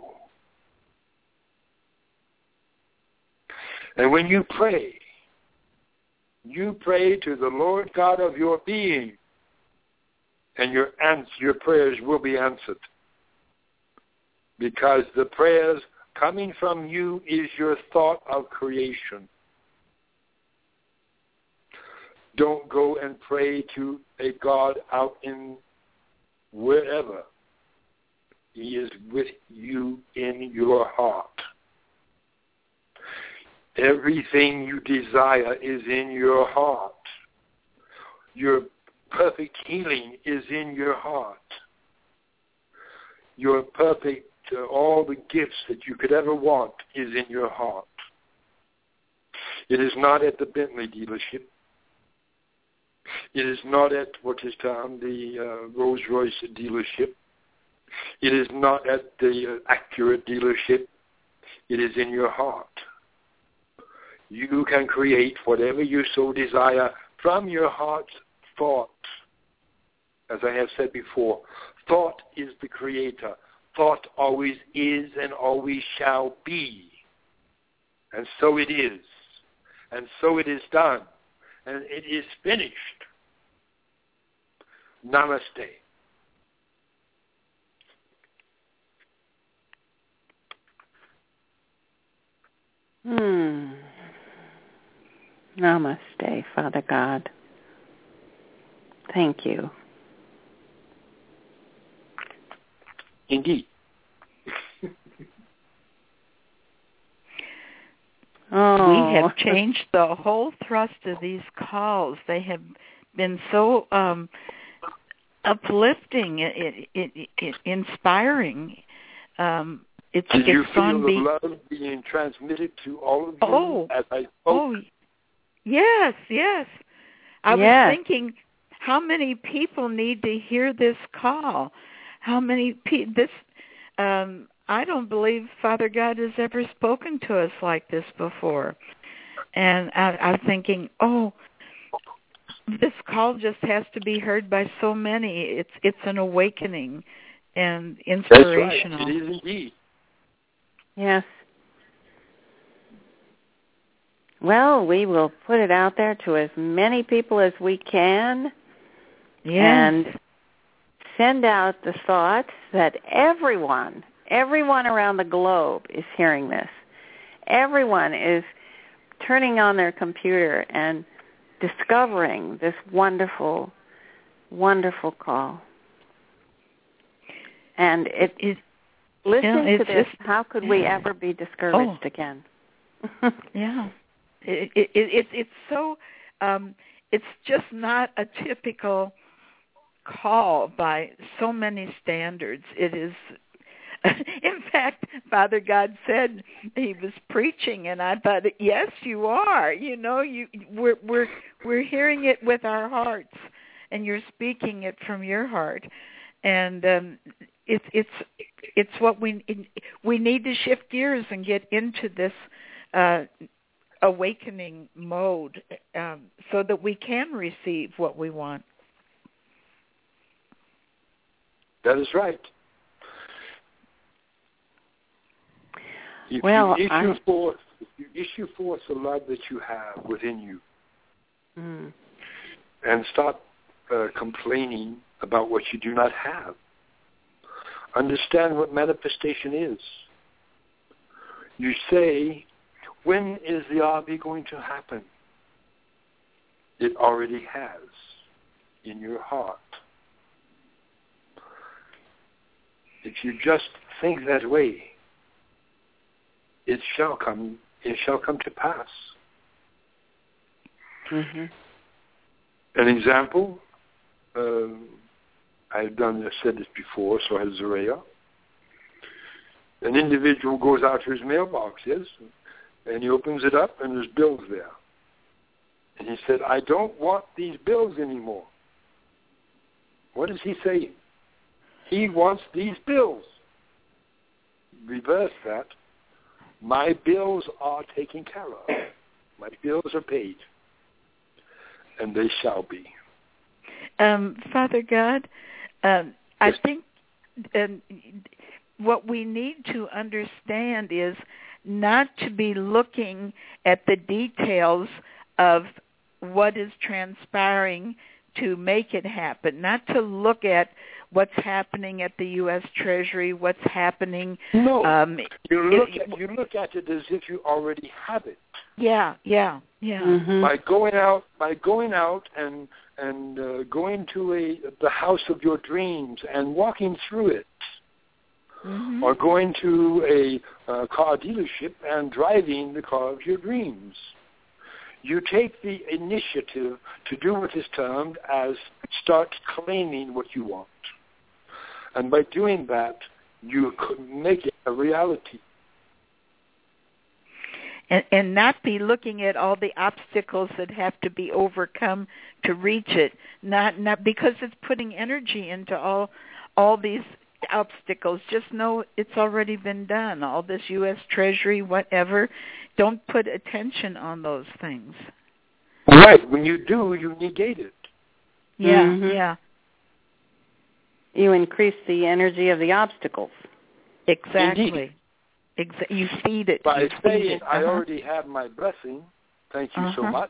And when you pray, you pray to the Lord God of your being, and your ans- your prayers will be answered. Because the prayers coming from you is your thought of creation. Don't go and pray to a God out in wherever. He is with you in your heart. Everything you desire is in your heart. Your perfect healing is in your heart. Your perfect, uh, all the gifts that you could ever want is in your heart. It is not at the Bentley dealership. It is not at what is termed the uh, Rolls-Royce dealership. It is not at the uh, Acura dealership. It is in your heart. You can create whatever you so desire from your heart's thought. As I have said before, thought is the creator. thought always is and always shall be. And so it is. And so it is done. And it is finished. Namaste. Hmm. Namaste, Father God. Thank you. Indeed. Oh. We have changed the whole thrust of these calls. They have been so um, uplifting, it, it, it, it, inspiring. Um, it's, Did it's you feel the be- love being transmitted to all of you oh, as I spoke? Oh, yes, yes. I yes. was thinking, how many people need to hear this call? How many people? This, um, I don't believe Father God has ever spoken to us like this before. And I, I'm thinking, oh, this call just has to be heard by so many. It's it's an awakening and inspirational. That's right. It is indeed. Yes. Well, we will put it out there to as many people as we can. Yes. And send out the thoughts that everyone, everyone around the globe is hearing this. Everyone is turning on their computer and discovering this wonderful, wonderful call. And it is listening yeah, to this, just, how could we ever be discouraged oh. again? yeah. It, it, it, it, it's so, um, it's just not a typical call by so many standards. It is, in fact, Father God said he was preaching, and I thought, yes, you are. You know, you we're we're we're hearing it with our hearts, and you're speaking it from your heart, and um, it's it's it's what we we need to shift gears and get into this uh, awakening mode, um, so that we can receive what we want. That is right. If well, you issue I... forth, if you issue forth the love that you have within you, mm. and stop uh, complaining about what you do not have, understand what manifestation is. You say, when is the R V going to happen? It already has in your heart. If you just think that way, it shall come. It shall come to pass. Mm-hmm. An example. Um, I've done. I said this before, so has Zaraya. An individual goes out to his mailboxes, and he opens it up, and there's bills there. And he said, "I don't want these bills anymore." What is he saying? He wants these bills. Reverse that. My bills are taken care of. My bills are paid. And they shall be. Um, Father God, um, I think um, what we need to understand is not to be looking at the details of what is transpiring to make it happen, not to look at what's happening at the U S Treasury, what's happening. No, um, you look it, at you look at it as if you already have it. Yeah, yeah, yeah. Mm-hmm. By going out, by going out and and uh, going to a the house of your dreams and walking through it, mm-hmm. or going to a uh, car dealership and driving the car of your dreams. You take the initiative to do what is termed as start claiming what you want. And by doing that, you could make it a reality. And, and not be looking at all the obstacles that have to be overcome to reach it. Not not because it's putting energy into all all these obstacles. Just know it's already been done. All this U S Treasury, whatever. Don't put attention on those things. Right. When you do, you negate it. Yeah, mm-hmm. yeah. You increase the energy of the obstacles. Exactly. Indeed. Exa- you feed it. By you saying, feed it. I Uh-huh. already have my blessing, thank you Uh-huh. so much,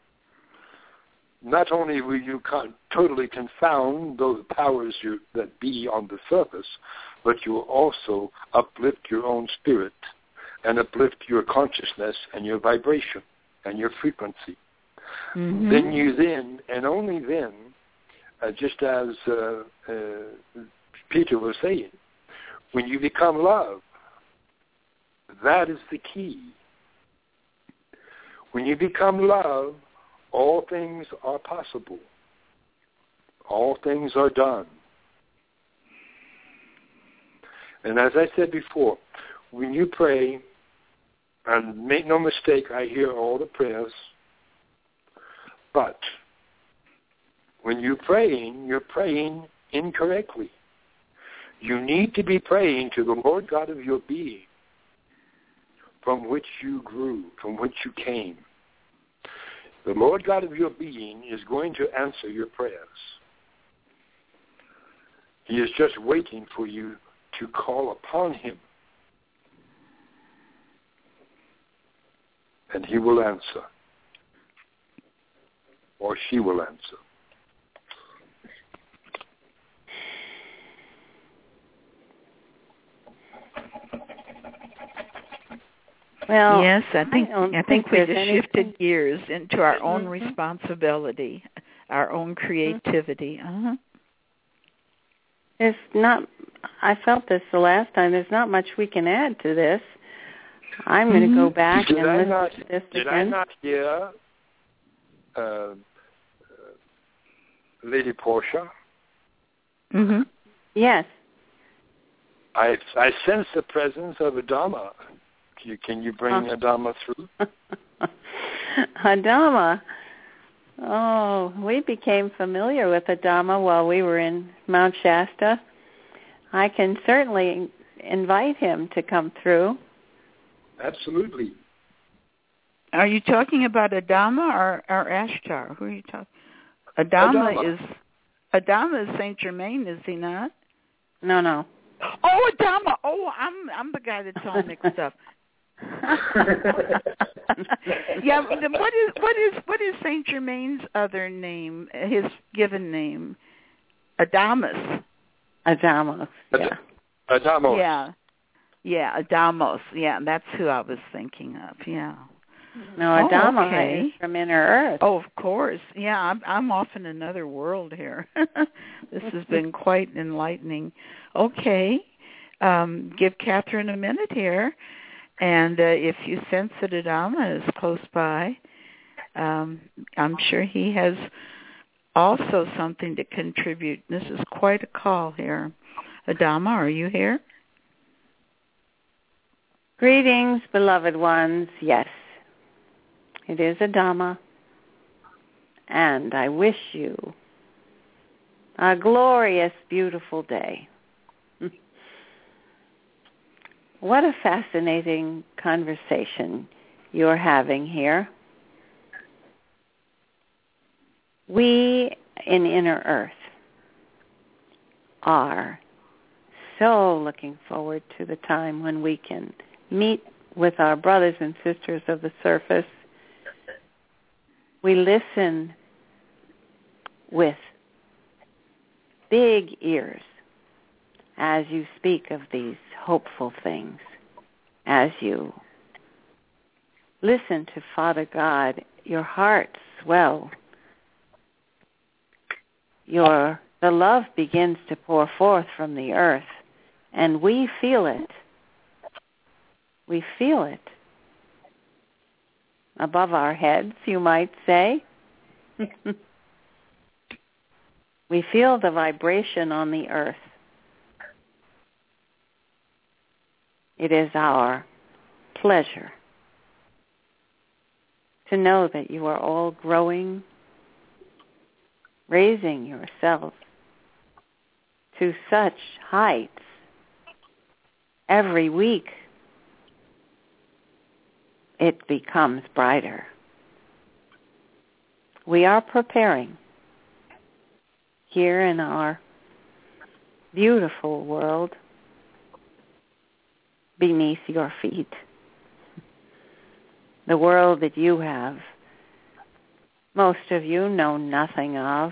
not only will you con- totally confound those powers you, that be on the surface, but you will also uplift your own spirit and uplift your consciousness and your vibration and your frequency. Mm-hmm. Then you then, and only then, uh, just as uh, uh, Peter was saying, when you become love, that is the key. When you become love, all things are possible. All things are done. And as I said before, when you pray, and make no mistake, I hear all the prayers, but when you're praying, you're praying incorrectly. You need to be praying to the Lord God of your being, from which you grew, from which you came. The Lord God of your being is going to answer your prayers. He is just waiting for you to call upon him. And he will answer. Or she will answer. Well, yes, I think I, don't I think, think we there's just anything- shifted gears into our own Mhm. responsibility, our own creativity. Uh-huh. There's not, I felt this the last time, there's not much we can add to this. I'm going to go back Did and I listen not, to this did again. I not hear uh, uh, Lady Portia? Mm-hmm. Yes. I I sense the presence of Adama. Can you, can you bring Huh. Adama through? Adama. Oh, we became familiar with Adama while we were in Mount Shasta. I can certainly invite him to come through. Absolutely. Are you talking about Adama or, or Ashtar? Who are you talking? Adama, Adama. is Adama is Saint Germain, is he not? No, no. Oh, Adama. Oh, I'm I'm the guy that's all mixed up. yeah, then what is what is what is Saint Germain's other name? His given name, Adamus. Adamos. Yeah. Adamos. Yeah, yeah, Adamos. Yeah, that's who I was thinking of. Yeah. No, Oh, Adama okay. is from Inner Earth. Oh, of course. Yeah, I'm I'm off in another world here. This has been quite enlightening. Okay, um, give Catherine a minute here. And uh, if you sense that Adama is close by, um, I'm sure he has also something to contribute. This is quite a call here. Adama, are you here? Greetings, beloved ones. Yes, it is Adama. And I wish you a glorious, beautiful day. What a fascinating conversation you're having here. We in Inner Earth are so looking forward to the time when we can meet with our brothers and sisters of the surface. We listen with big ears as you speak of these hopeful things, as you listen to Father God, your heart swell. Your the love begins to pour forth from the earth, and we feel it. We feel it. Above our heads, you might say. We feel the vibration on the earth. It is our pleasure to know that you are all growing, raising yourselves to such heights every week. It becomes brighter. We are preparing here in our beautiful world beneath your feet. The world that you have, most of you know nothing of.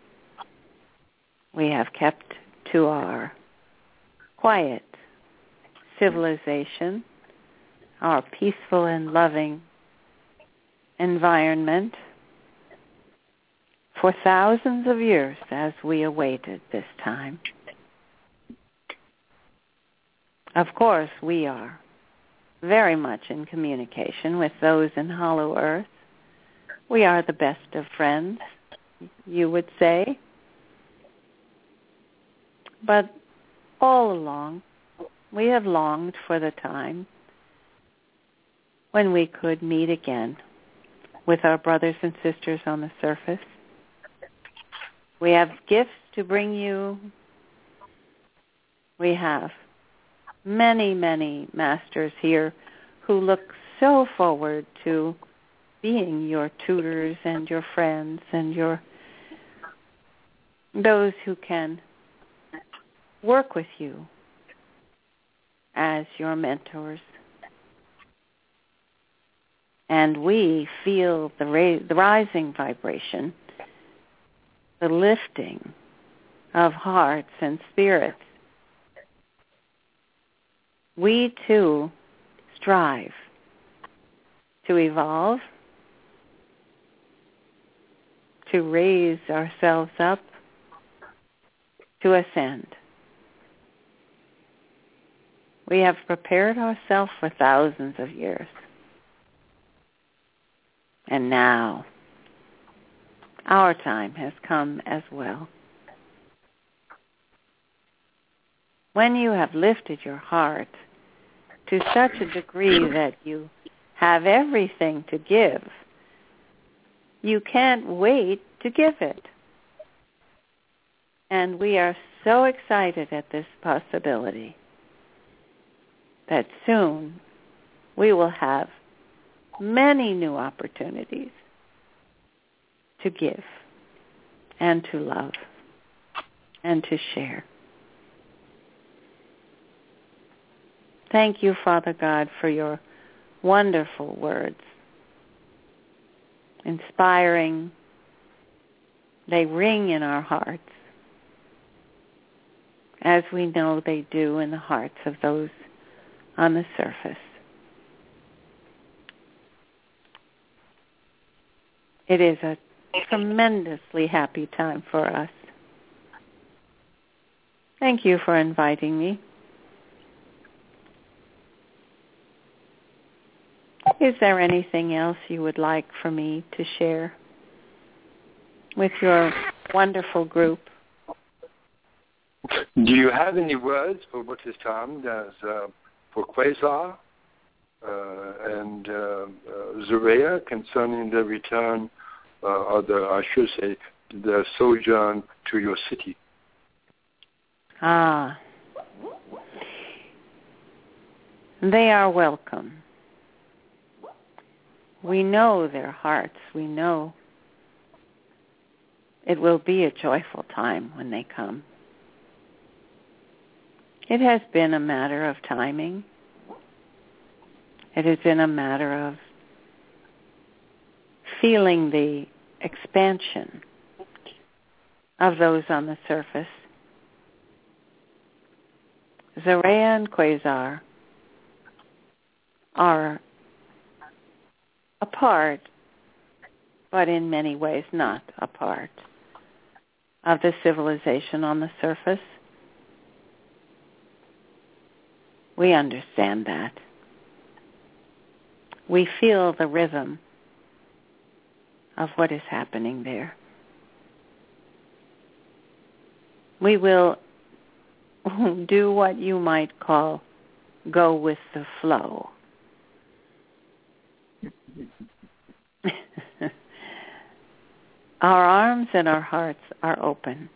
We have kept to our quiet civilization, our peaceful and loving environment for thousands of years as we awaited this time. Of course, we are very much in communication with those in Hollow Earth. We are the best of friends, you would say. But all along, we have longed for the time when we could meet again with our brothers and sisters on the surface. We have gifts to bring you. We have many, many masters here who look so forward to being your tutors and your friends and your those who can work with you as your mentors. And we feel the, ra- the rising vibration, the lifting of hearts and spirits. We too strive to evolve, to raise ourselves up, to ascend. We have prepared ourselves for thousands of years. And now, our time has come as well. When you have lifted your heart to such a degree that you have everything to give, you can't wait to give it. And we are so excited at this possibility that soon we will have many new opportunities to give and to love and to share. Thank you, Father God, for your wonderful words. Inspiring. They ring in our hearts, as we know they do in the hearts of those on the surface. It is a tremendously happy time for us. Thank you for inviting me. Is there anything else you would like for me to share with your wonderful group? Do you have any words for what is termed as uh, for Quasar uh, and uh, uh, Zerea concerning the return, uh, or the, I should say, the sojourn to your city? Ah, they are welcome. We know their hearts. We know it will be a joyful time when they come. It has been a matter of timing. It has been a matter of feeling the expansion of those on the surface. Zerea and Quasar are apart, but in many ways not a part of the civilization on the surface. We understand that. We feel the rhythm of what is happening there. We will do what you might call go with the flow. Our arms and our hearts are open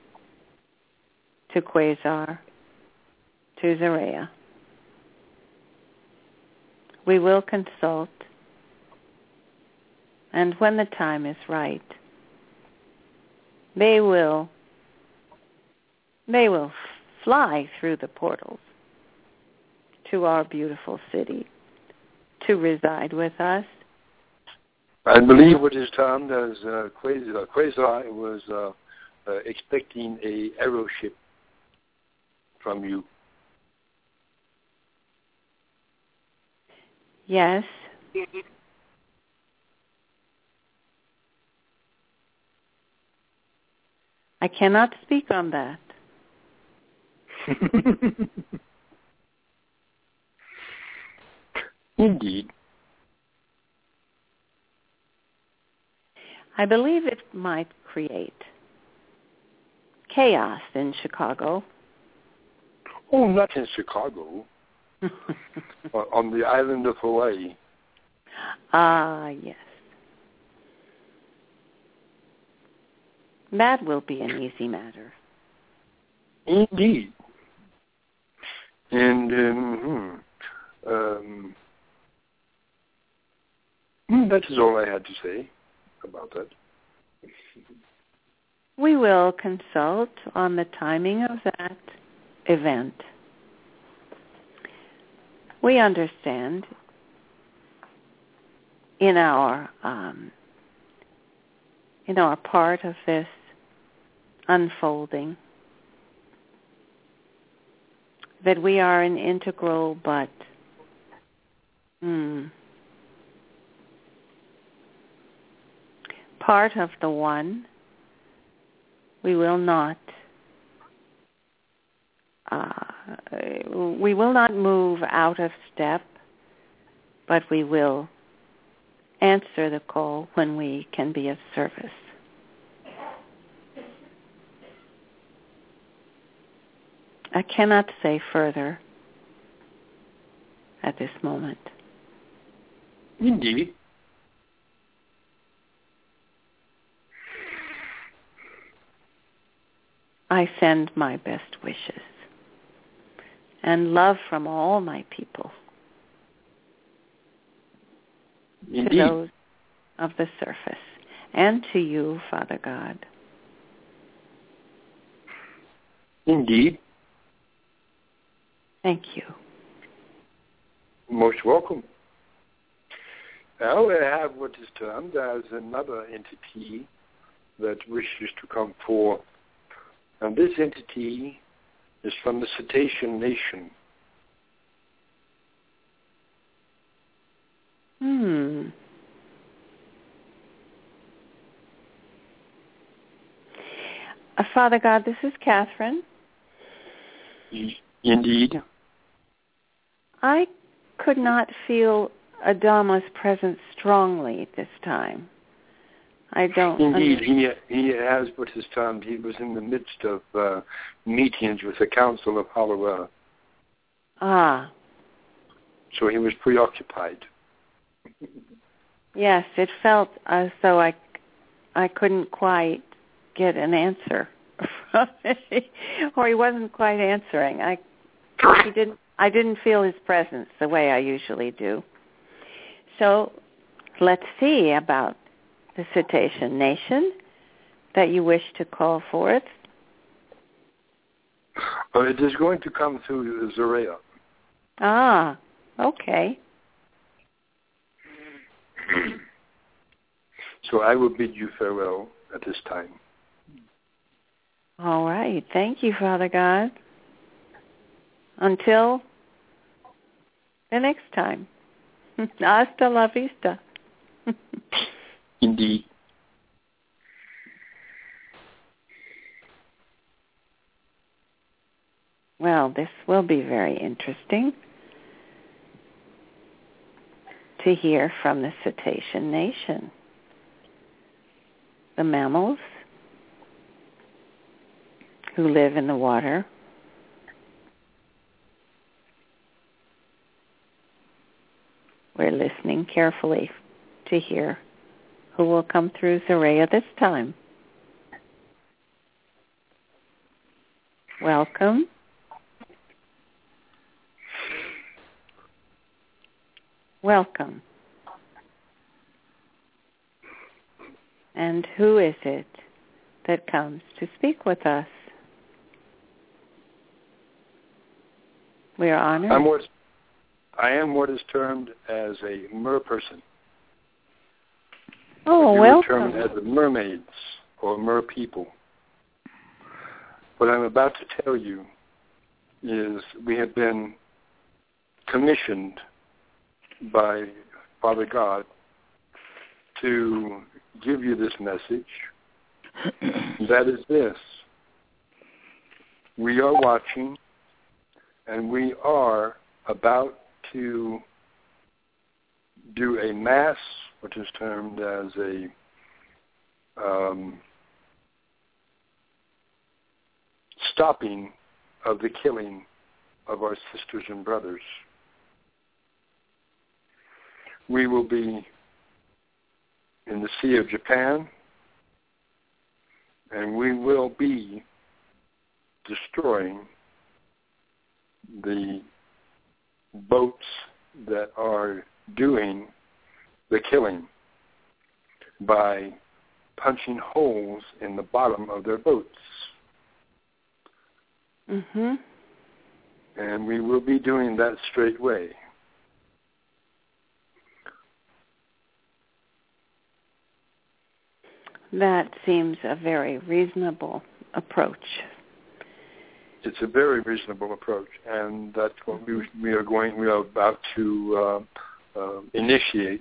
to Quasar, to Zerea. We will consult, and when the time is right, they will they will fly through the portals to our beautiful city to reside with us? I believe what is termed as uh, Quasar, Quasar was uh, uh, expecting a arrow ship from you. Yes. I cannot speak on that. Indeed. I believe it might create chaos in Chicago. Oh, not in Chicago. On the island of Hawaii. Ah, yes. That will be an easy matter. Indeed. And um, hmm, um, that is all I had to say about that. We will consult on the timing of that event. We understand in our um, in our part of this unfolding that we are an integral but hmm, part of the one. We will not uh, we will not move out of step, but we will answer the call when we can be of service. I cannot say further at this moment. Indeed. I send my best wishes and love from all my people Indeed. to those of the surface and to you, Father God. Indeed. Thank you. Most welcome. Now we have what is termed as another entity that wishes to come forth. And this entity is from the Cetacean Nation. Hmm. Uh, Father God, this is Catherine. Indeed. I could not feel Adama's presence strongly this time. I don't. Indeed, under- he he has what is termed. He was in the midst of uh, meetings with the Council of Hollow Earth, Ah, so he was preoccupied. yes, it felt as though I, I couldn't quite get an answer from him, or he wasn't quite answering. I, he didn't. I didn't feel his presence the way I usually do. So, let's see about the Cetacean Nation that you wish to call forth. Uh, it is going to come through Zaria. Ah, okay. So I will bid you farewell at this time. All right. Thank you, Father God. Until the next time. Hasta la vista. Indeed. Well, this will be very interesting to hear from the Cetacean Nation. The mammals who live in the water. We're listening carefully to hear who will come through Zaria this time. Welcome. Welcome. And who is it that comes to speak with us? We are honored. I'm what, I am what is termed as a mer person. Oh, you welcome. termed as the mermaids or mer people. What I'm about to tell you is we have been commissioned by Father God to give you this message. That is this. We are watching, and we are about to do a mass, which is termed as a um, stopping of the killing of our sisters and brothers. We will be in the Sea of Japan, and we will be destroying the boats that are doing the killing by punching holes in the bottom of their boats. Mm-hmm. And we will be doing that straightway. That seems a very reasonable approach. It's a very reasonable approach, and that's what we we are going. We are about to uh, uh, initiate.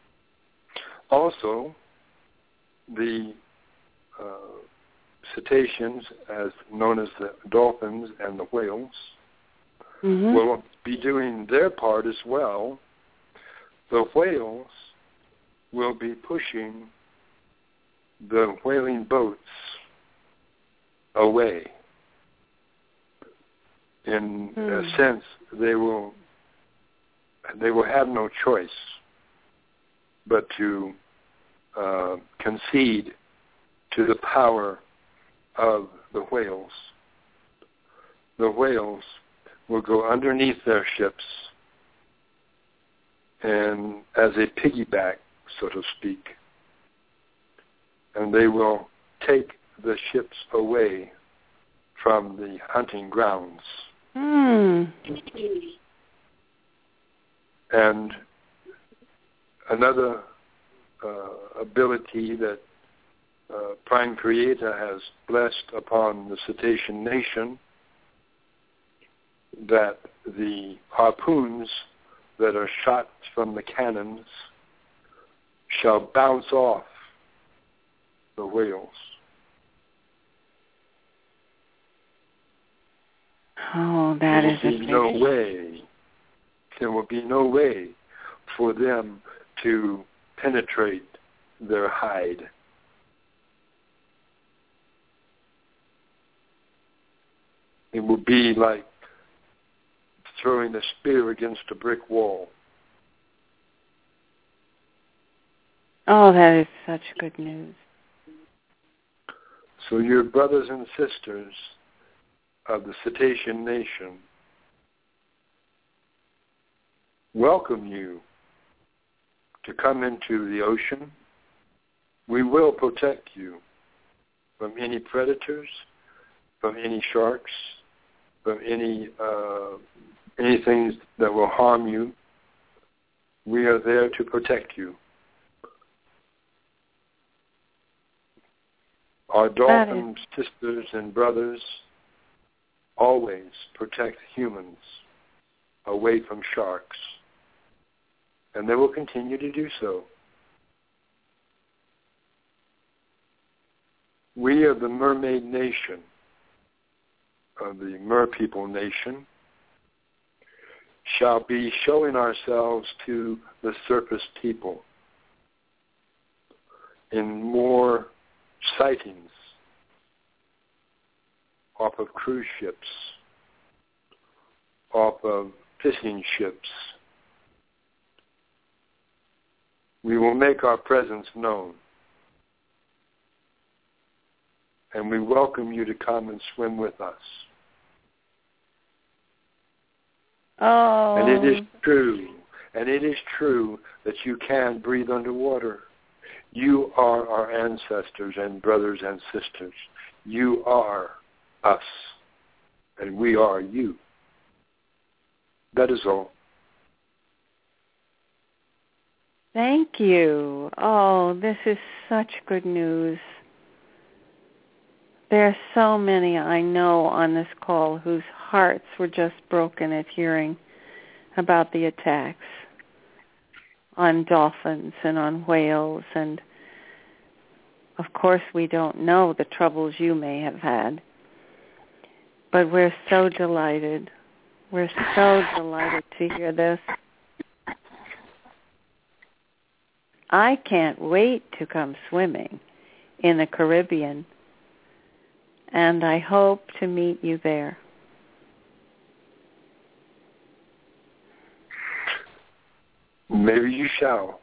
Also, the uh, cetaceans, as known as the dolphins and the whales, mm-hmm. will be doing their part as well. The whales will be pushing the whaling boats away. In mm. a sense, they will they will have no choice but to uh, concede to the power of the whales. The whales will go underneath their ships and as a piggyback, so to speak, and they will take the ships away from the hunting grounds. Mm. And another uh, ability that uh, Prime Creator has blessed upon the cetacean nation, that the harpoons that are shot from the cannons shall bounce off the whales. Oh, that is a There will be no way. There will be no way for them to penetrate their hide. It will be like throwing a spear against a brick wall. Oh, that is such good news. So your brothers and sisters of the cetacean nation welcome you to come into the ocean. We will protect you from any predators, from any sharks, from any uh, anything that will harm you. We are there to protect you. Our dolphin sisters and brothers always protect humans away from sharks, and they will continue to do so. We of the mermaid nation, of the mer people nation, shall be showing ourselves to the surface people in more sightings off of cruise ships, off of fishing ships. We will make our presence known. And we welcome you to come and swim with us. Oh. And it is true, and it is true that you can breathe underwater. You are our ancestors and brothers and sisters. You are us, and we are you. That is all. Thank you. Oh, this is such good news. There are so many I know on this call whose hearts were just broken at hearing about the attacks on dolphins and on whales. And, of course, we don't know the troubles you may have had. But we're so delighted. We're so delighted to hear this. I can't wait to come swimming in the Caribbean, and I hope to meet you there. Maybe you shall.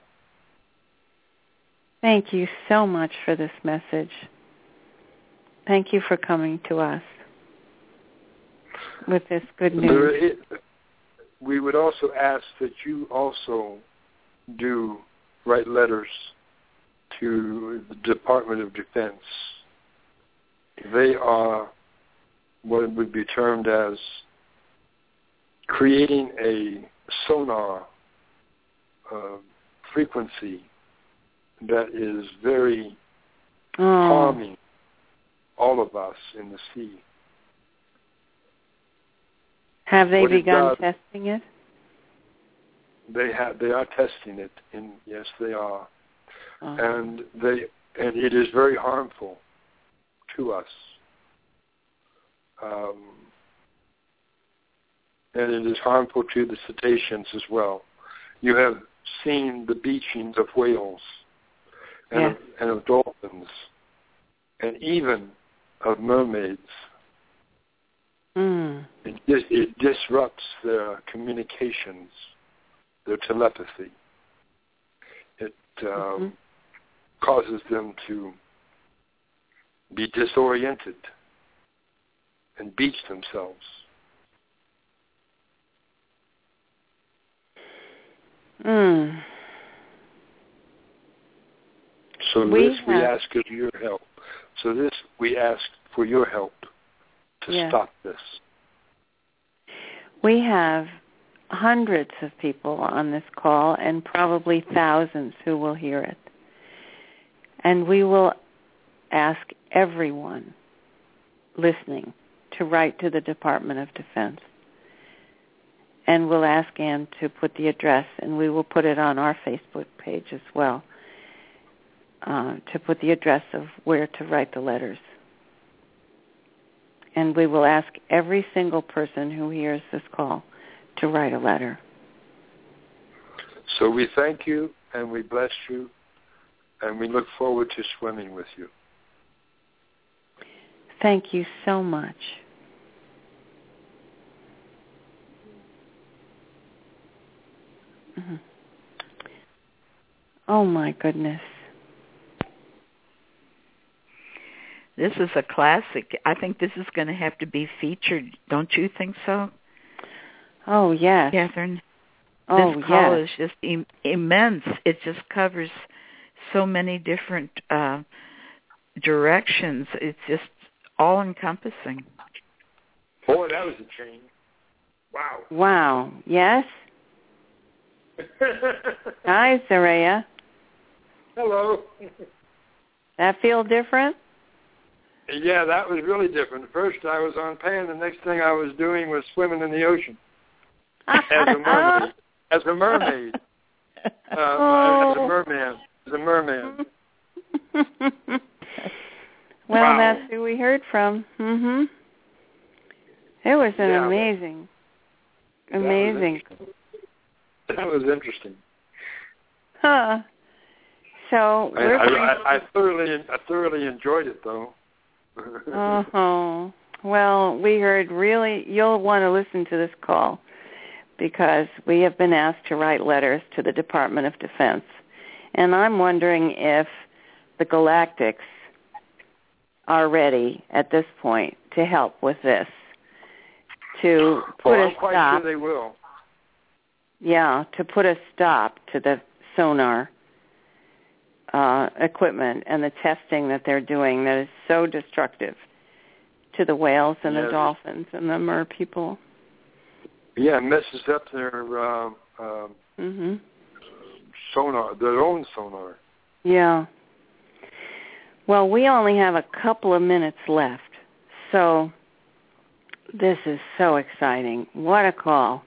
Thank you so much for this message. Thank you for coming to us with this good news. We would also ask that you also do write letters to the Department of Defense. They are what would be termed as creating a sonar uh, frequency that is very oh. harming all of us in the sea. Have they what begun does, testing it? They have. They are testing it. In yes, they are, oh. and they and it is very harmful to us. Um, and it is harmful to the cetaceans as well. You have seen the beachings of whales and, yes. of, and of dolphins and even of mermaids. Mm. It, it disrupts their communications, their telepathy. It um, mm-hmm. causes them to be disoriented and beach themselves. Mm. So we this have, we ask of your help. So this we ask for your help to yes. stop this. We have hundreds of people on this call and probably thousands who will hear it. And we will ask everyone listening to write to the Department of Defense. And we'll ask Ann to put the address, and we will put it on our Facebook page as well, uh, to put the address of where to write the letters. And we will ask every single person who hears this call to write a letter. So we thank you, and we bless you, and we look forward to swimming with you. Thank you so much. Mm-hmm. Oh, my goodness. This is a classic. I think this is going to have to be featured. Don't you think so? Oh, yes. Catherine? Oh, this call yes. is just Im- immense. It just covers so many different uh, directions. It's just all-encompassing. Boy, that was a change. Wow. Wow. Yes? Hi, Saraya. Hello. That feel different? Yeah, that was really different. First I was on pan. The next thing I was doing was swimming in the ocean as a mermaid. As a mermaid. Uh, oh. As a merman. As a merman. Well, wow. That's who we heard from. Mm-hmm. It was an yeah, amazing, amazing. That was, that was interesting. Huh. So I, we're I, I, I thoroughly, I thoroughly enjoyed it, though. Oh, well, we heard really, you'll want to listen to this call because we have been asked to write letters to the Department of Defense. And I'm wondering if the Galactics are ready at this point to help with this, to put well, a I'm quite stop. sure they will. Yeah, to put a stop to the sonar Uh, equipment and the testing that they're doing that is so destructive to the whales and yeah, the dolphins and the mer people. Yeah, it messes up their uh, uh, mm-hmm. sonar, their own sonar. Yeah. Well, we only have a couple of minutes left, so this is so exciting. What a call.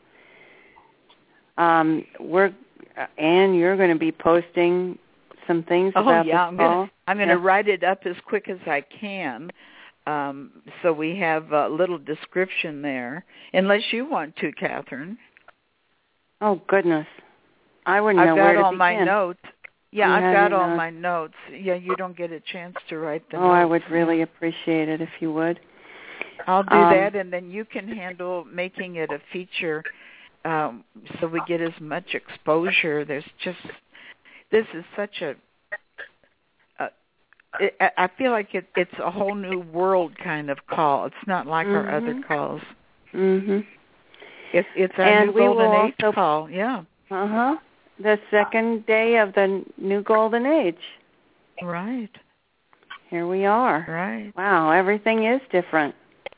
Um, we're Anne, you're going to be posting some things oh, about yeah, this I'm call? Gonna, I'm going to yeah. write it up as quick as I can, um, so we have a little description there, unless you want to, Catherine. Oh, goodness. I wouldn't I've know got where to all begin. my notes. Yeah, you I've got all notes. my notes. Yeah, you don't get a chance to write the oh, notes. Oh, I would really appreciate it if you would. I'll do um, that, and then you can handle making it a feature um, so we get as much exposure. There's just, this is such a, a it, I feel like it, it's a whole new world kind of call. It's not like mm-hmm. our other calls. Mm-hmm. It's, it's our and new we golden will age also, call, yeah. Uh-huh. The second day of the new golden age. Right. Here we are. Right. Wow, everything is different.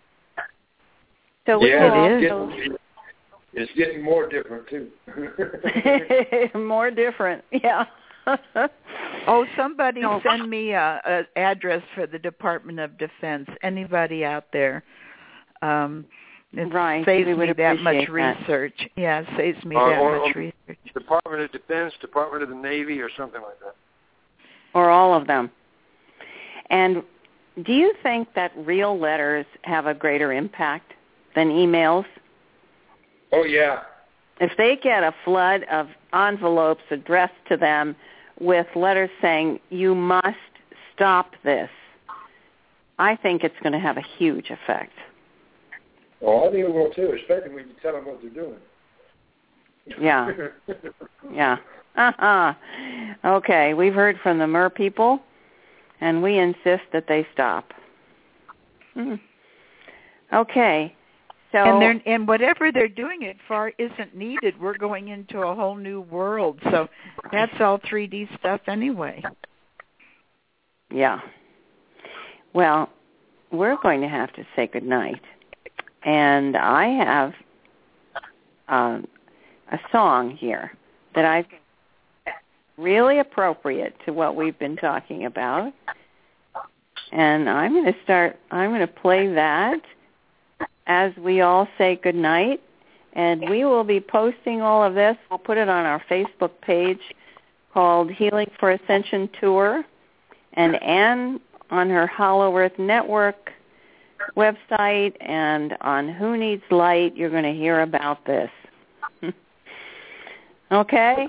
So we yeah, will it's, also... getting, it's getting more different, too. More different, yeah. Oh, somebody no. send me a, a address for the Department of Defense. Anybody out there? Um, it right. saves we would me that much that. research. Yeah, it saves me or, that or, much or research. Department of Defense, Department of the Navy, or something like that. Or all of them. And do you think that real letters have a greater impact than emails? Oh, yeah. If they get a flood of envelopes addressed to them with letters saying, you must stop this, I think it's going to have a huge effect. Well, I think it will, too, especially when you tell them what they're doing. Yeah. Yeah. Uh-huh. Okay, we've heard from the Mer people, and we insist that they stop. Hmm. Okay. So, and they're, and whatever they're doing it for isn't needed. We're going into a whole new world. So that's all three D stuff anyway. Yeah. Well, we're going to have to say goodnight. And I have um, a song here that I think is really appropriate to what we've been talking about. And I'm going to start, I'm going to play that as we all say goodnight. And we will be posting all of this. We'll put it on our Facebook page called Healing for Ascension Tour. And Anne on her Hollow Earth Network website and on Who Needs Light, you're going to hear about this. Okay?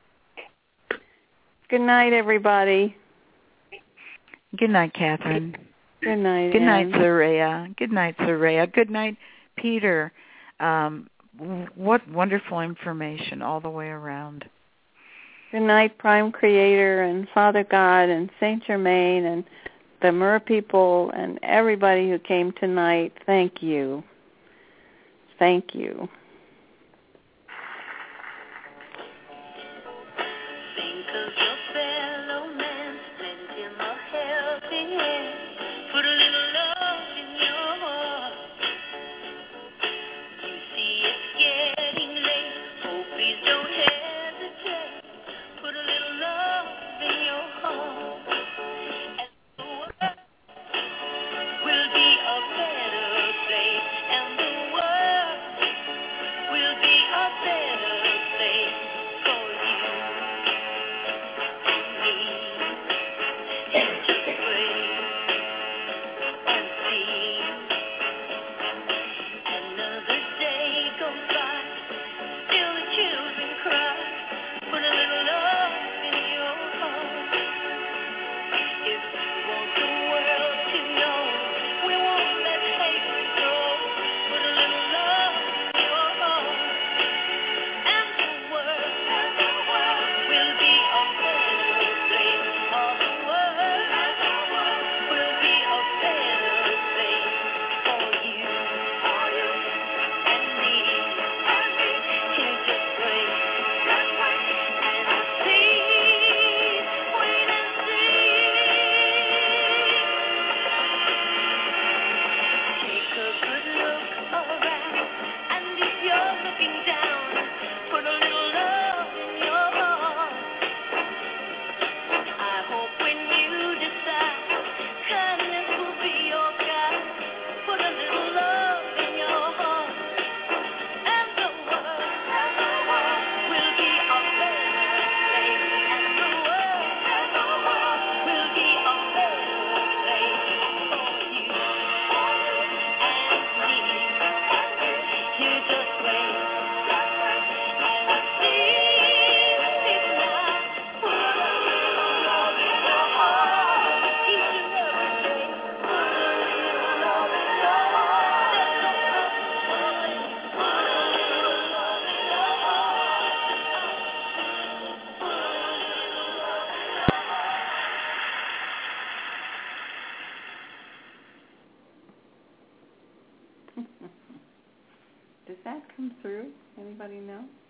Good night, everybody. Good night, Catherine. Good night, Good night, Anne. Saraya. Good night, Saraya. Good night, Peter. Um, what wonderful information all the way around. Good night, Prime Creator and Father God and Saint Germain and the Mer people and everybody who came tonight. Thank you. Thank you. Think of your fellow man, lend him a helping hand, put a little love in your heart. You see it's getting late, oh please don't hesitate, put a little love in your heart. And the world will be a better place, and the world Does that come through? Anybody know?